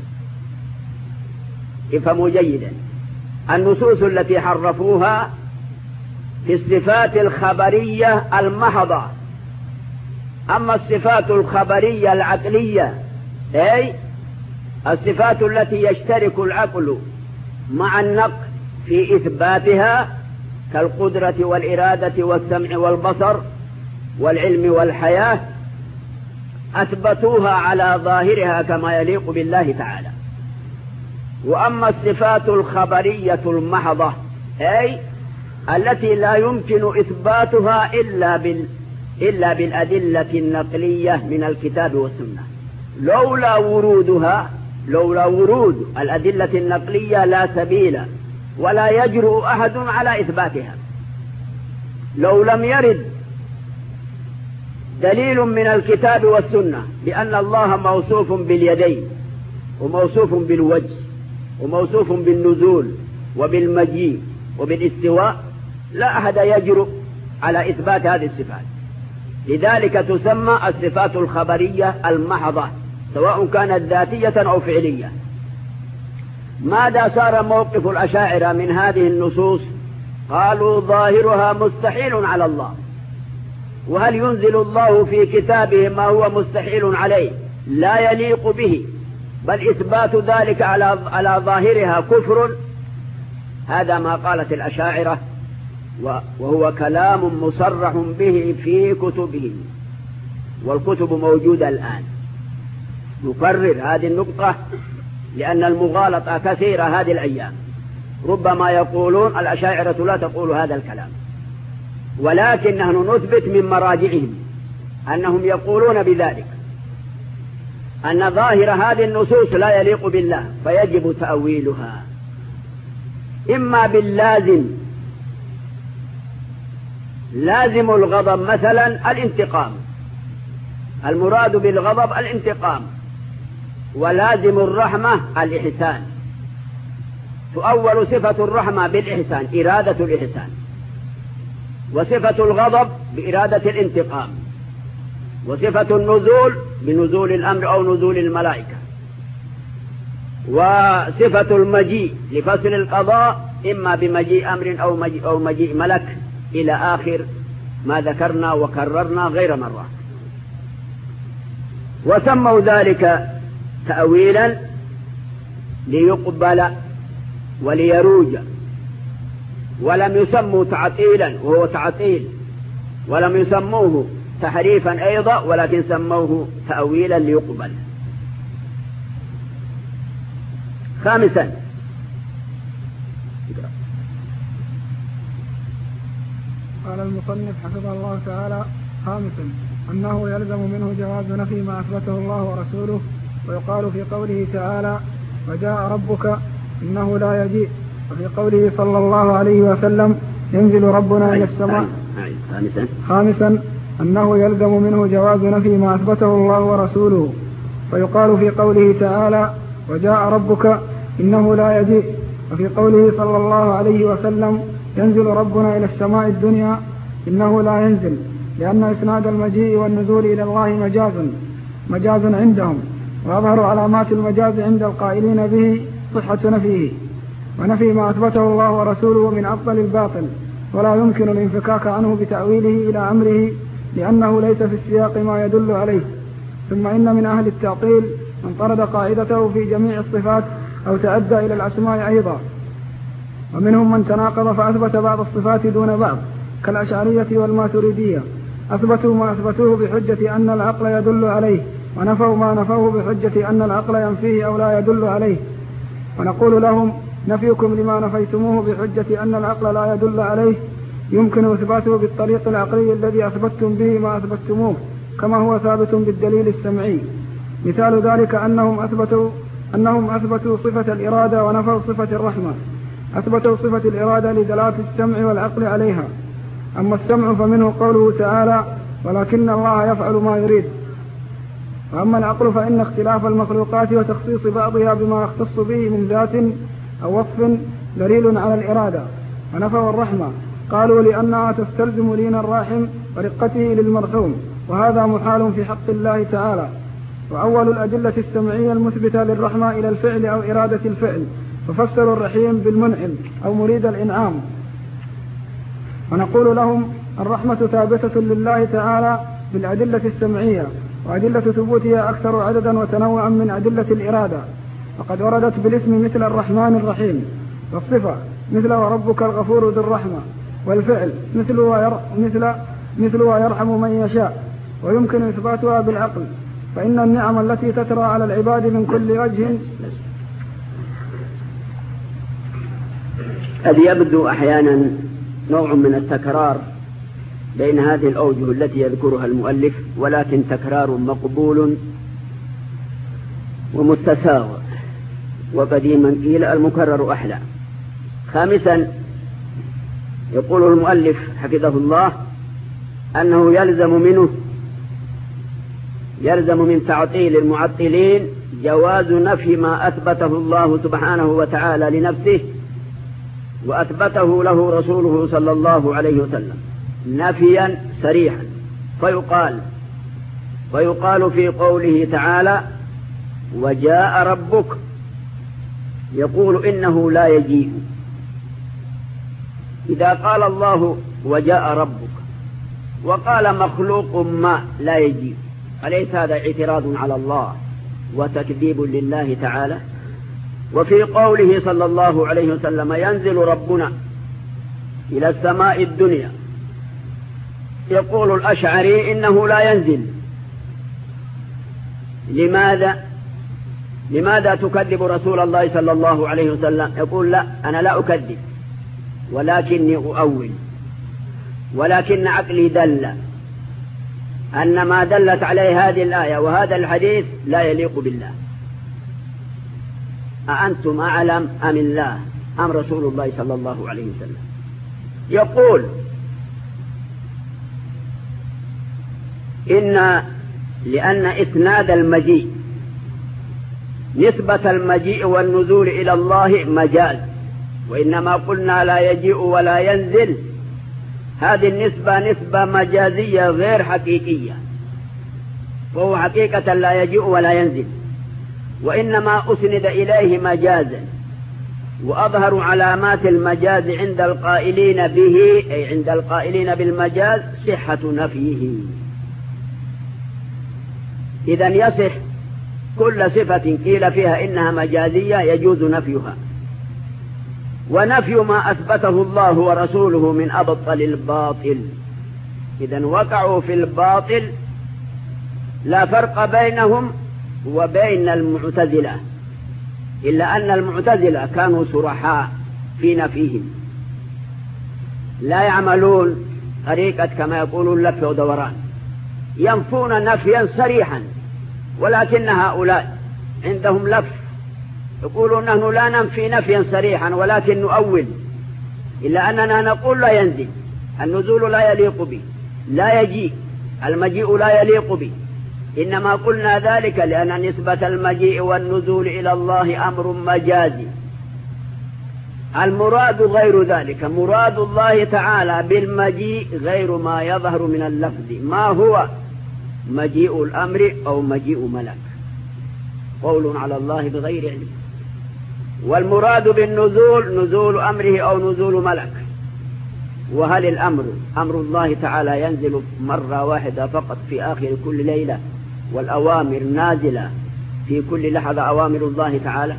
افهموا جيدا، النصوص التي حرفوها في الصفات الخبرية المحضة. أما الصفات الخبرية العقلية، أي الصفات التي يشترك العقل مع النقل في إثباتها كالقدرة والإرادة والسمع والبصر والعلم والحياة، أثبتوها على ظاهرها كما يليق بالله تعالى. وأما الصفات الخبرية المحضة، أي التي لا يمكن إثباتها إلا بال إلا بالأدلة النقلية من الكتاب والسنة، لولا ورودها لولا ورود الأدلة النقلية لا سبيل ولا يجرؤ أحد على إثباتها. لو لم يرد دليل من الكتاب والسنة بأن الله موصوف باليدين وموصوف بالوجه وموصوف بالنزول وبالمجيء وبالاستواء، لا أحد يجرؤ على إثبات هذه الصفات. لذلك تسمى الصفات الخبرية المحضة سواء كانت ذاتية أو فعلية. ماذا صار موقف الأشاعرة من هذه النصوص؟ قالوا ظاهرها مستحيل على الله، وهل ينزل الله في كتابه ما هو مستحيل عليه لا يليق به، بل إثبات ذلك على على ظاهرها كفر؟ هذا ما قالت الأشاعرة، وهو كلام مصرح به في كتبهم، والكتب موجودة الآن. نكرر هذه النقطة لأن المغالطة كثيرة هذه الأيام، ربما يقولون الأشاعرة لا تقول هذا الكلام، ولكن نحن نثبت من مراجعهم أنهم يقولون بذلك، أن ظاهر هذه النصوص لا يليق بالله فيجب تأويلها، إما باللازم، لازم الغضب مثلا الانتقام، المراد بالغضب الانتقام، ولازم الرحمة الإحسان. تؤول صفة الرحمة بالإحسان إرادة الإحسان، وصفة الغضب بإرادة الانتقام، وصفة النزول بنزول الأمر أو نزول الملائكة، وصفة المجيء لفصل القضاء إما بمجيء أمر أو مجيء, أو مجيء ملك إلى آخر ما ذكرنا وكررنا غير مرة. وسموا ذلك تأويلا ليقبل وليروج، ولم يسموا تعطيلا وهو تعطيل، ولم يسموه تحريفا أيضا، ولكن سموه تأويلا ليقبل. خامسا قال المصنف حفظه الله تعالى: خامسا أنه يلزم منه جواز نفي ما أثبته الله ورسوله، ويقال في قوله تعالى: وجاء ربك إنه لا يجيء، وفي قوله صلى الله عليه وسلم: ينزل ربنا إلى السماء. خامسا خامسا أنه يلزم منه جواز نفي ما أثبته الله ورسوله، فيقال في قوله تعالى: وجاء ربك إنه لا يجيء، وفي قوله صلى الله عليه وسلم: ينزل ربنا إلى السماء الدنيا إنه لا ينزل، لأن إسناد المجيء والنزول إلى الله مجاز مجاز عندهم، وأظهر علامات المجاز عند القائلين به صحة نفيه، ونفي ما أثبته الله ورسوله من أفضل الباطل، ولا يمكن الانفكاك عنه بتأويله إلى أمره، لأنه ليس في السياق ما يدل عليه. ثم إن من أهل التعطيل من طرد قاعدته في جميع الصفات أو تعدى إلى الأسماء أيضا، ومنهم من تناقض فأثبت بعض الصفات دون بعض كالأشعرية والماتريدية، أثبتوا ما أثبتوه بحجة أن العقل يدل عليه، ونفوا ما نفوه بحجة أن العقل ينفيه أو لا يدل عليه. ونقول لهم: نفيكم لما نفيتموه بحجة أن العقل لا يدل عليه يمكن إثباته بالطريق العقلي الذي أثبتتم به ما أثبتتموه، كما هو ثابت بالدليل السمعي. مثال ذلك أنهم أثبتوا أنهم أثبتوا صفة الإرادة ونفوا صفة الرحمة. أثبتوا صفة الإرادة لدلالة السمع والعقل عليها، أما السمع فمنه قوله تعالى: ولكن الله يفعل ما يريد. وأما العقل فإن اختلاف المخلوقات وتخصيص بعضها بما يختص به من ذات أو وصف دليل على الإرادة. ونفوا الرحمة قالوا لأنها تستلزم لين الراحم ورقته للمرحوم، وهذا محال في حق الله تعالى. وأول الأدلة السمعية المثبتة للرحمة إلى الفعل أو إرادة الفعل، ففسروا الرحيم بالمنعم أو مريد الإنعام. ونقول لهم: الرحمة ثابتة لله تعالى بالأدلة السمعية، وأدلة ثبوتها أكثر عددا وتنوعا من أدلة الإرادة، وقد وردت بالاسم مثل الرحمن الرحيم، والصفة مثل وربك الغفور ذو الرحمة، والفعل مثل وير... مثل مثل ويرحم من يشاء، ويمكن إثباتها بالعقل، فإن النعم التي تترى على العباد من كل وجه. قد يبدو أحيانا نوع من التكرار بين هذه الأوجه التي يذكرها المؤلف، ولكن تكرار مقبول ومتساوى، وقديما قيل المكرر أحلى. خامسا يقول المؤلف حفظه الله أنه يلزم منه يلزم من تعطيل المعطلين جواز نفي ما أثبته الله سبحانه وتعالى لنفسه وأثبته له رسوله صلى الله عليه وسلم نفيا صريحا فيقال فيقال في قوله تعالى وجاء ربك يقول إنه لا يجيء. إذا قال الله وجاء ربك وقال مخلوق ما لا يجيء، أليس هذا اعتراض على الله وتكذيب لله تعالى؟ وفي قوله صلى الله عليه وسلم ينزل ربنا إلى السماء الدنيا، يقول الأشعري إنه لا ينزل. لماذا لماذا تكذب رسول الله صلى الله عليه وسلم؟ يقول لا، أنا لا أكذب ولكني أؤول، ولكن عقلي دل أن ما دلت عليه هذه الآية وهذا الحديث لا يليق بالله. أأنتم أعلم أم الله أم رسول الله صلى الله عليه وسلم؟ يقول إن لأن إسناد المجيء، نسبة المجيء والنزول إلى الله مجاز، وإنما قلنا لا يجيء ولا ينزل، هذه النسبة نسبة مجازية غير حقيقية، وهو حقيقة لا يجيء ولا ينزل، وإنما أسند إليه مجازا. وأظهر علامات المجاز عند القائلين به، أي عند القائلين بالمجاز، صحة نفيه. إذن يصح كل صفة قيل فيها إنها مجازية يجوز نفيها، ونفي ما أثبته الله ورسوله من أبطل الباطل. إذن وقعوا في الباطل، لا فرق بينهم وبين المعتزلة، إلا أن المعتزلة كانوا صرحاء في نفيهم، لا يعملون طريقة كما يقولون لف ودوران، ينفون نفيا صريحا، ولكن هؤلاء عندهم لف، يقولون نحن لا ننفي نفيا صريحا ولكن نؤول، إلا أننا نقول لا ينزل، النزول لا يليق به، لا يجيء، المجيء لا يليق به، إنما قلنا ذلك لأن نسبة المجيء والنزول إلى الله أمر مجازي. المراد غير ذلك، مراد الله تعالى بالمجيء غير ما يظهر من اللفظ، ما هو مجيء الأمر أو مجيء ملك، قول على الله بغير علم. والمراد بالنزول نزول أمره أو نزول ملك. وهل الأمر أمر الله تعالى ينزل مرة واحدة فقط في آخر كل ليلة، والأوامر نازلة في كل لحظة أوامر الله تعالى؟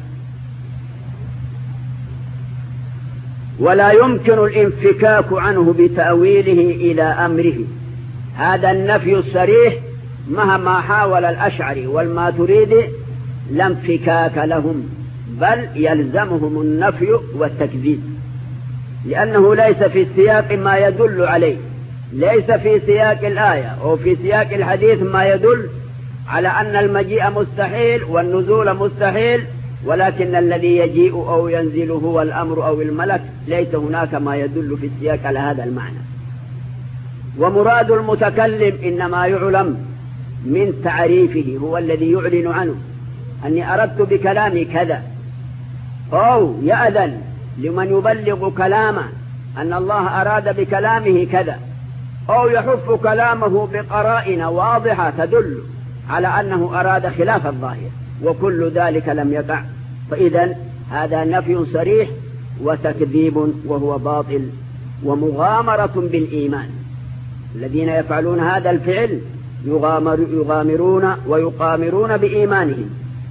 ولا يمكن الانفكاك عنه بتأويله إلى أمره. هذا النفي الصريح مهما حاول الأشعري والماتريدي لا انفكاك لهم، بل يلزمهم النفي والتكذيب، لأنه ليس في سياق ما يدل عليه، ليس في سياق الآية أو في سياق الحديث ما يدل على أن المجيء مستحيل والنزول مستحيل، ولكن الذي يجيء أو ينزل هو الأمر أو الملك، ليس هناك ما يدل في السياق على هذا المعنى. ومراد المتكلم إنما يعلم من تعريفه، هو الذي يعلن عنه، أني أردت بكلامي كذا، أو يأذن لمن يبلغ كلامه أن الله أراد بكلامه كذا، أو يحف كلامه بقرائن واضحة تدل على أنه أراد خلاف الظاهر، وكل ذلك لم يقع. فإذا هذا نفي صريح وتكذيب وهو باطل ومغامرة بالإيمان. الذين يفعلون هذا الفعل يغامر يغامرون ويقامرون بإيمانهم.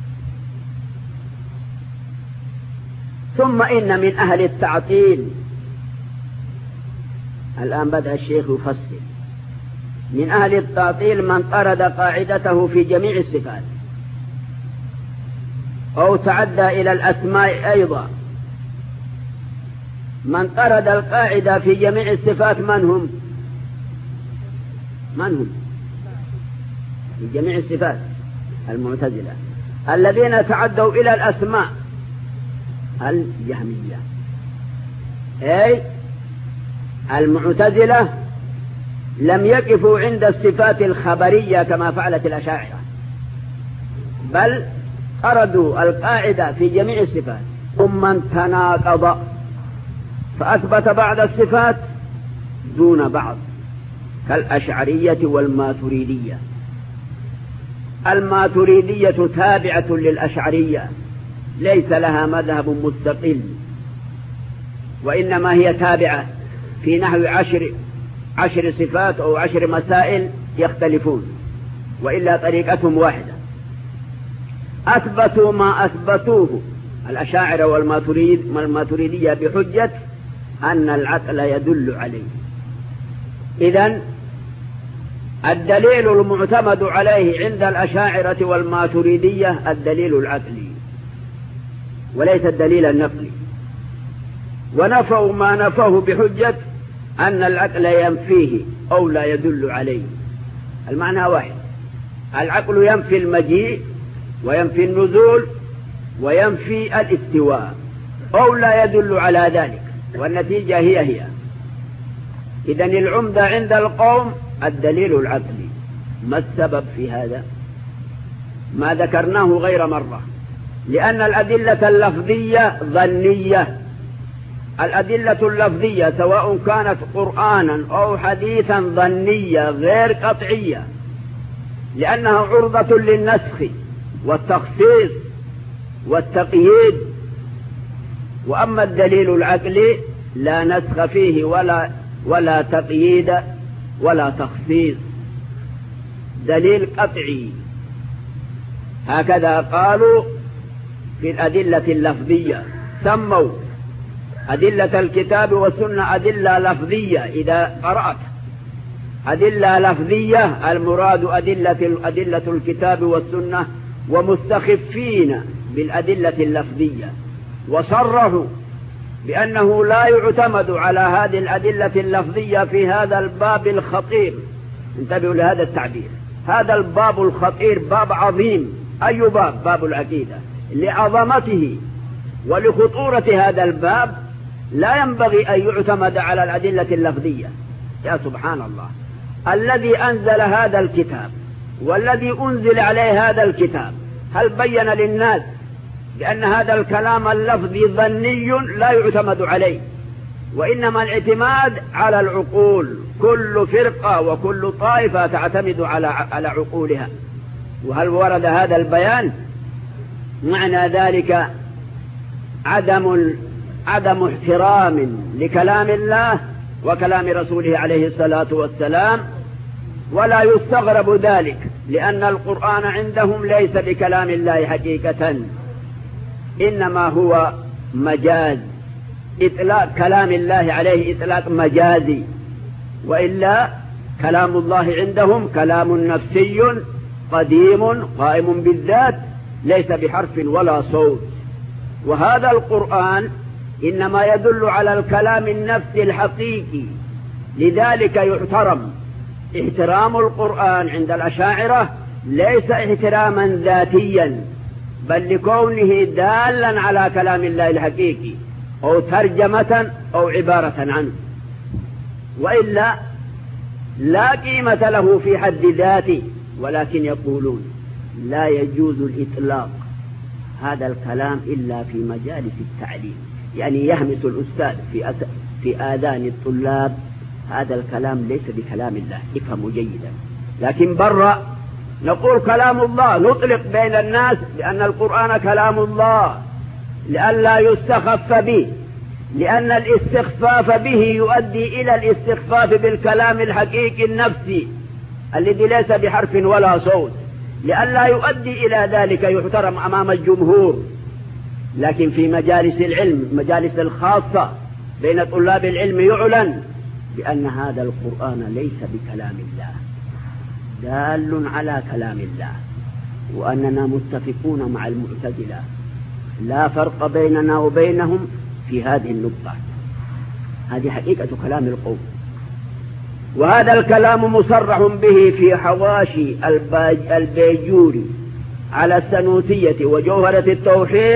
ثم إن من أهل التعطيل، الآن بدأ الشيخ يفصل، من أهل التعطيل من طرد قاعدته في جميع الصفات أو تعدى إلى الأسماء أيضا. من طرد القاعدة في جميع الصفات من هم؟ من هم في جميع الصفات؟ المعتزلة. الذين تعدوا إلى الأسماء الجهمية، أي المعتزلة لم يقفوا عند الصفات الخبرية كما فعلت الأشاعرة، بل طردوا القاعدة في جميع الصفات، ثم تناقض فأثبت بعض الصفات دون بعض، كالأشعرية والماتريدية. الماتريدية تابعة للأشعرية، ليس لها مذهب مستقل، وإنما هي تابعة في نحو عشر, عشر صفات أو عشر مسائل يختلفون، وإلا طريقتهم واحدة. أثبتوا ما أثبتوه الأشاعرة والماتريد والماتريدية بحجة أن العقل يدل عليه. إذن الدليل المعتمد عليه عند الأشاعرة والماتريدية الدليل العقلي وليس الدليل النقلي، ونفوا ما نفوه بحجة أن العقل ينفيه أو لا يدل عليه. المعنى واحد، العقل ينفي المجيء وينفي النزول وينفي الاستواء أو لا يدل على ذلك، والنتيجة هي هي. إذن العمدة عند القوم الدليل العقلي. ما السبب في هذا؟ ما ذكرناه غير مرة، لأن الأدلة اللفظية ظنية. الأدلة اللفظية سواء كانت قرآنا أو حديثا ظنية غير قطعية، لأنها عرضة للنسخ والتخصيص والتقييد. وأما الدليل العقلي لا نسخ فيه ولا ولا تقييد ولا تخصيص، دليل قطعي. هكذا قالوا في الأدلة اللفظية، سموا أدلة الكتاب والسنة أدلة لفظية. إذا قرأت أدلة لفظية المراد أدلة, أدلة الكتاب والسنة، ومستخفين بالأدلة اللفظية، وصرحوا بأنه لا يعتمد على هذه الأدلة اللفظية في هذا الباب الخطير. انتبهوا لهذا التعبير، هذا الباب الخطير باب عظيم. أي باب؟ باب العقيدة. لعظمته ولخطورة هذا الباب لا ينبغي أن يعتمد على الأدلة اللفظية. يا سبحان الله، الذي أنزل هذا الكتاب والذي أنزل عليه هذا الكتاب هل بين للناس بأن هذا الكلام اللفظي ظني لا يعتمد عليه، وإنما الاعتماد على العقول؟ كل فرقة وكل طائفة تعتمد على على عقولها. وهل ورد هذا البيان؟ معنى ذلك عدم عدم احترام لكلام الله وكلام رسوله عليه الصلاة والسلام. ولا يستغرب ذلك، لأن القرآن عندهم ليس بكلام الله حقيقة، إنما هو مجاز، إطلاق كلام الله عليه إطلاق مجازي. وإلا كلام الله عندهم كلام نفسي قديم قائم بالذات، ليس بحرف ولا صوت. وهذا القرآن إنما يدل على الكلام النفسي الحقيقي، لذلك يحترم. احترام القرآن عند الأشاعرة ليس احتراما ذاتيا، بل لكونه دالا على كلام الله الحقيقي أو ترجمة أو عبارة عنه، وإلا لا قيمة له في حد ذاته. ولكن يقولون لا يجوز الإطلاق هذا الكلام إلا في مجالس التعليم، يعني يهمس الأستاذ في, أس... في آذان الطلاب هذا الكلام ليس بكلام الله، افهموا جيدا. لكن برا نقول كلام الله، نطلق بين الناس بأن القرآن كلام الله لئلا يستخف به، لأن الاستخفاف به يؤدي إلى الاستخفاف بالكلام الحقيقي النفسي الذي ليس بحرف ولا صوت، لئلا يؤدي إلى ذلك يحترم أمام الجمهور. لكن في مجالس العلم، مجالس الخاصة بين طلاب العلم، يعلن بأن هذا القرآن ليس بكلام الله، دال على كلام الله، وأننا متفقون مع المعتزلة، لا فرق بيننا وبينهم في هذه النقطة. هذه حقيقة كلام القوم. وهذا الكلام مصرح به في حواشي البيجوري على السنوسية وجوهرة التوحيد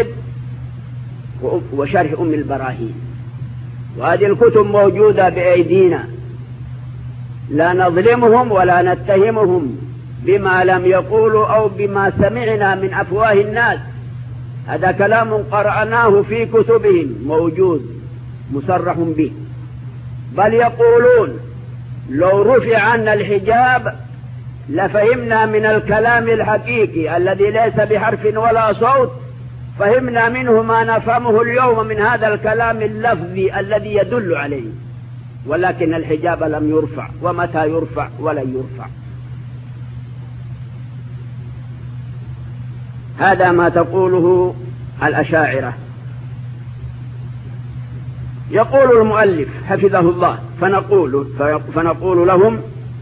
وشرح أم البراهين. وهذه الكتب موجودة بأيدينا، لا نظلمهم ولا نتهمهم بما لم يقولوا أو بما سمعنا من أفواه الناس. هذا كلام قرأناه في كتبهم موجود مصرح به. بل يقولون لو رفع عنا الحجاب لفهمنا من الكلام الحقيقي الذي ليس بحرف ولا صوت، فهمنا منه ما نفهمه اليوم من هذا الكلام اللفظي الذي يدل عليه، ولكن الحجاب لم يرفع، ومتى يرفع ولن يرفع. هذا ما تقوله الأشاعرة. يقول المؤلف حفظه الله فنقول, فنقول لهم: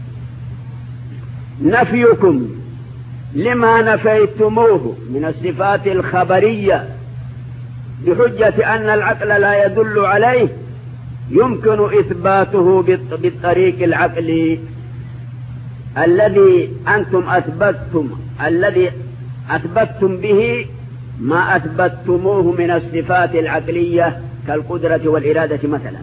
نفيكم لما نفيتموه من الصفات الخبرية بحجة أن العقل لا يدل عليه يمكن إثباته بالطريق العقلي الذي أنتم أثبتتم الذي أثبتتم به ما أثبتتموه من الصفات العقلية كالقدرة والإرادة مثلا،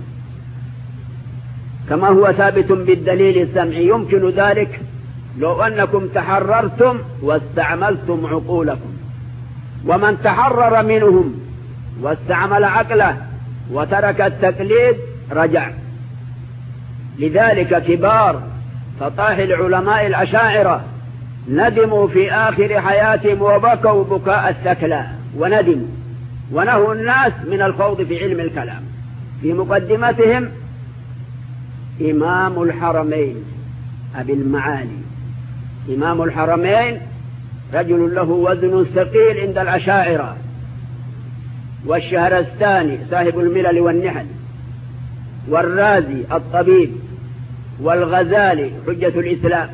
كما هو ثابت بالدليل السمعي. يمكن ذلك لو أنكم تحررتم واستعملتم عقولكم، ومن تحرر منهم واستعمل عقله وترك التقليد رجع. لذلك كبار فطاح العلماء الأشاعرة ندموا في آخر حياتهم وبكوا بكاء الثكلى وندموا، ونهوا الناس من الخوض في علم الكلام. في مقدمتهم إمام الحرمين أبي المعالي. إمام الحرمين رجل له وزن ثقيل عند الأشاعرة، والشهرستاني صاحب الملل والنحل، والرازي الطبيب، والغزالي حجة الإسلام.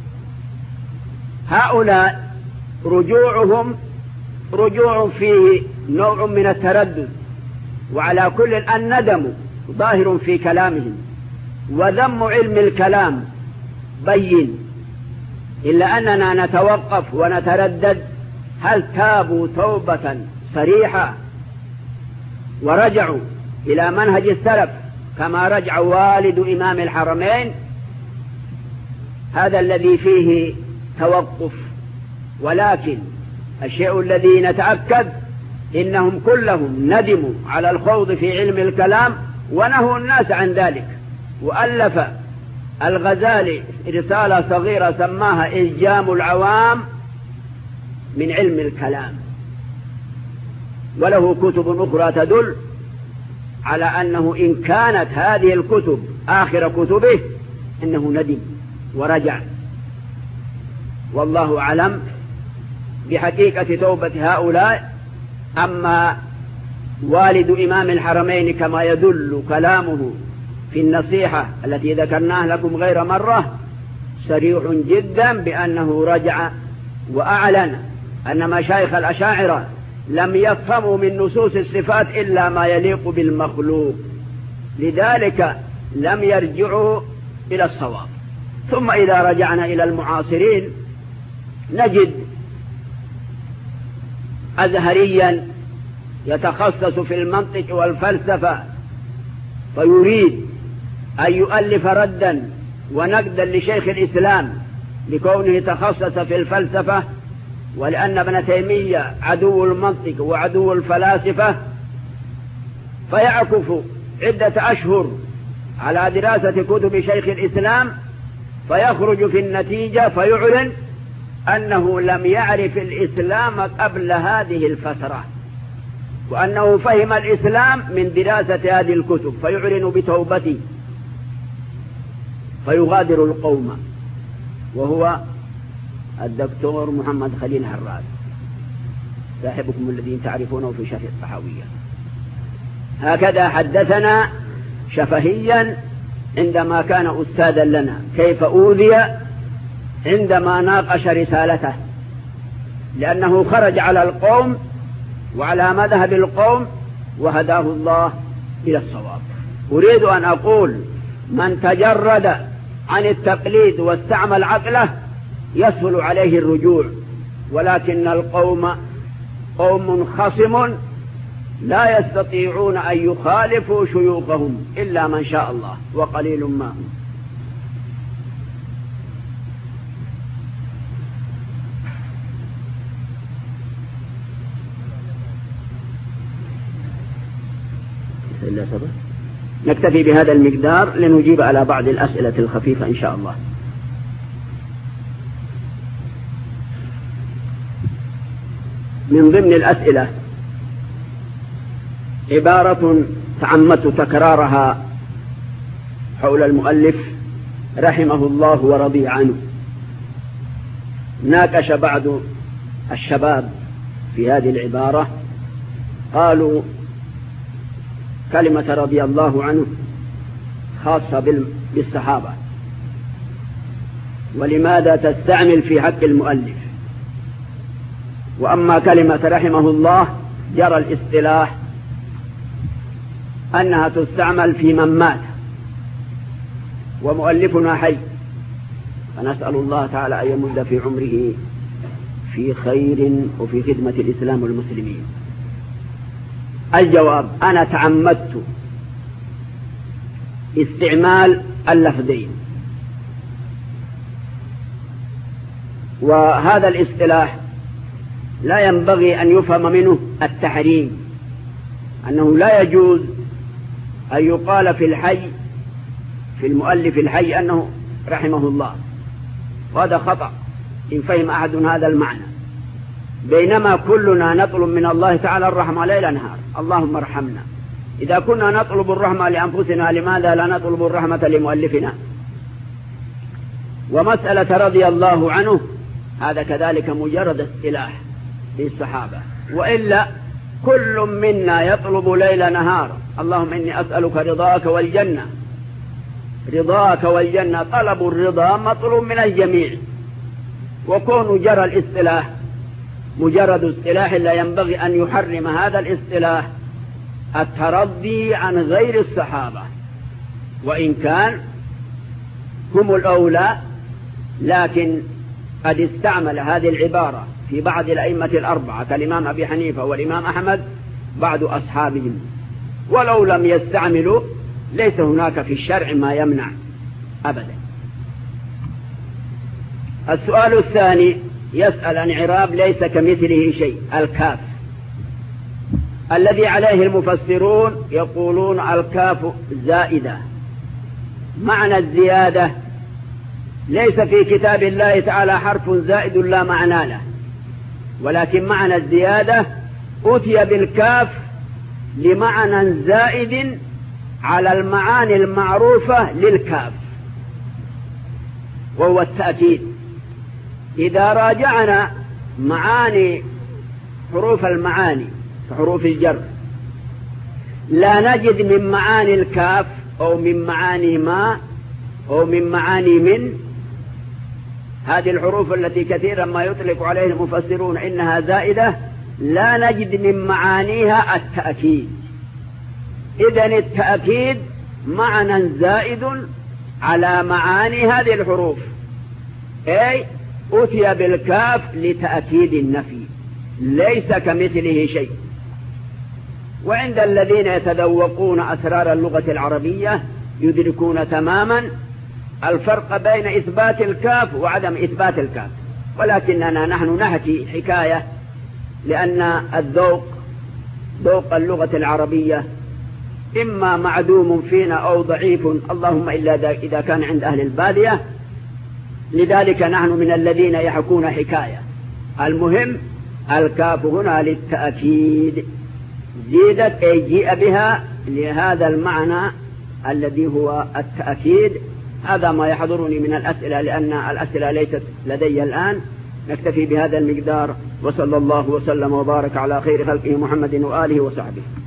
هؤلاء رجوعهم رجوع فيه نوع من التردد، وعلى كل الندم ظاهر في كلامهم، وذم علم الكلام بين، إلا أننا نتوقف ونتردد هل تابوا توبة صريحة ورجعوا إلى منهج السلف كما رجع والد إمام الحرمين؟ هذا الذي فيه توقف. ولكن الشيء الذي نتأكد إنهم كلهم ندموا على الخوض في علم الكلام ونهوا الناس عن ذلك. وألف الغزالي رسالة صغيرة سماها إلجام العوام من علم الكلام، وله كتب أخرى تدل على أنه إن كانت هذه الكتب آخر كتبه إنه ندم ورجع. والله أعلم بحقيقة توبة هؤلاء. أما والد إمام الحرمين كما يدل كلامه في النصيحة التي ذكرناها لكم غير مرة صريح جدا بأنه رجع، وأعلن أن مشايخ الأشاعرة لم يفهموا من نصوص الصفات إلا ما يليق بالمخلوق، لذلك لم يرجعوا إلى الصواب. ثم إذا رجعنا إلى المعاصرين نجد أزهريا يتخصص في المنطق والفلسفة فيريد أن يؤلف ردا ونقدا لشيخ الإسلام لكونه تخصص في الفلسفة، ولأن ابن تيمية عدو المنطق وعدو الفلاسفة، فيعكف عدة أشهر على دراسة كتب شيخ الإسلام، فيخرج في النتيجة فيعلن أنه لم يعرف الإسلام قبل هذه الفترة، وأنه فهم الإسلام من دراسة هذه الكتب، فيعلن بتوبته فيغادر القوم، وهو الدكتور محمد خليل هراس صاحبكم الذين تعرفونه في شرح الطحاوية. هكذا حدثنا شفهيا عندما كان أستاذا لنا كيف أوذي عندما ناقش رسالته، لأنه خرج على القوم وعلى مذهب القوم وهداه الله إلى الصواب. أريد أن أقول من تجرد عن التقليد واستعمل عقله يسهل عليه الرجوع، ولكن القوم قوم خصم لا يستطيعون أن يخالفوا شيوخهم إلا من شاء الله، وقليل ما هم. إلا سبب نكتفي بهذا المقدار لنجيب على بعض الأسئلة الخفيفة إن شاء الله. من ضمن الأسئلة عبارة تعمدت تكرارها حول المؤلف رحمه الله ورضي عنه. ناقش بعض الشباب في هذه العبارة، قالوا كلمة رضي الله عنه خاصة بالصحابة، ولماذا تستعمل في حق المؤلف؟ وأما كلمة رحمه الله جرى الاصطلاح أنها تستعمل في من مات ومؤلفنا حي، فنسأل الله تعالى أن يمد في عمره في خير وفي خدمة الإسلام والمسلمين. الجواب: أنا تعمدت استعمال اللفظين، وهذا الاصطلاح لا ينبغي أن يفهم منه التحريم، أنه لا يجوز أن يقال في الحي في المؤلف الحي أنه رحمه الله، وهذا خطأ إن فهم أحد هذا المعنى، بينما كلنا نطلب من الله تعالى الرحمة ليل نهار، اللهم ارحمنا. إذا كنا نطلب الرحمة لأنفسنا لماذا لا نطلب الرحمة لمؤلفنا؟ ومسألة رضي الله عنه هذا كذلك مجرد اصطلاح للصحابة، وإلا كل منا يطلب ليل نهار اللهم إني أسألك رضاك والجنة، رضاك والجنة، طلب الرضا مطلوب من الجميع، وكون جرى الاصطلاح مجرد اصطلاح لا ينبغي أن يحرم هذا الاصطلاح الترضي عن غير الصحابة، وإن كان هم الأولى، لكن قد استعمل هذه العبارة في بعض الأئمة الأربعة كالإمام أبي حنيفة والإمام أحمد بعض أصحابهم، ولو لم يستعملوا ليس هناك في الشرع ما يمنع أبدا. السؤال الثاني يسأل عن إعراب ليس كمثله شيء، الكاف الذي عليه المفسرون يقولون الكاف زائدة. معنى الزيادة: ليس في كتاب الله تعالى حرف زائد لا معنى له، ولكن معنى الزيادة أتي بالكاف لمعنى زائد على المعاني المعروفة للكاف، وهو التأكيد. إذا راجعنا معاني حروف المعاني كحروف الجر لا نجد من معاني الكاف أو من معاني ما أو من معاني من، هذه الحروف التي كثيرا ما يطلق عليها المفسرون إنها زائدة، لا نجد من معانيها التأكيد. إذن التأكيد معنى زائد على معاني هذه الحروف، أي أتي بالكاف لتأكيد النفي، ليس كمثله شيء. وعند الذين يتذوقون أسرار اللغة العربية يدركون تماما الفرق بين إثبات الكاف وعدم إثبات الكاف، ولكننا نحن نحكي حكاية لأن الذوق ذوق اللغة العربية إما معدوم فينا أو ضعيف، اللهم إلا إذا كان عند أهل البادية، لذلك نحن من الذين يحكون حكاية. المهم الكاف هنا للتأكيد، زيدت أي جيء بها لهذا المعنى الذي هو التأكيد. هذا ما يحضرني من الأسئلة، لأن الأسئلة ليست لدي الآن. نكتفي بهذا المقدار، وصلى الله وسلم وبارك على خير خلقه محمد وآله وصحبه.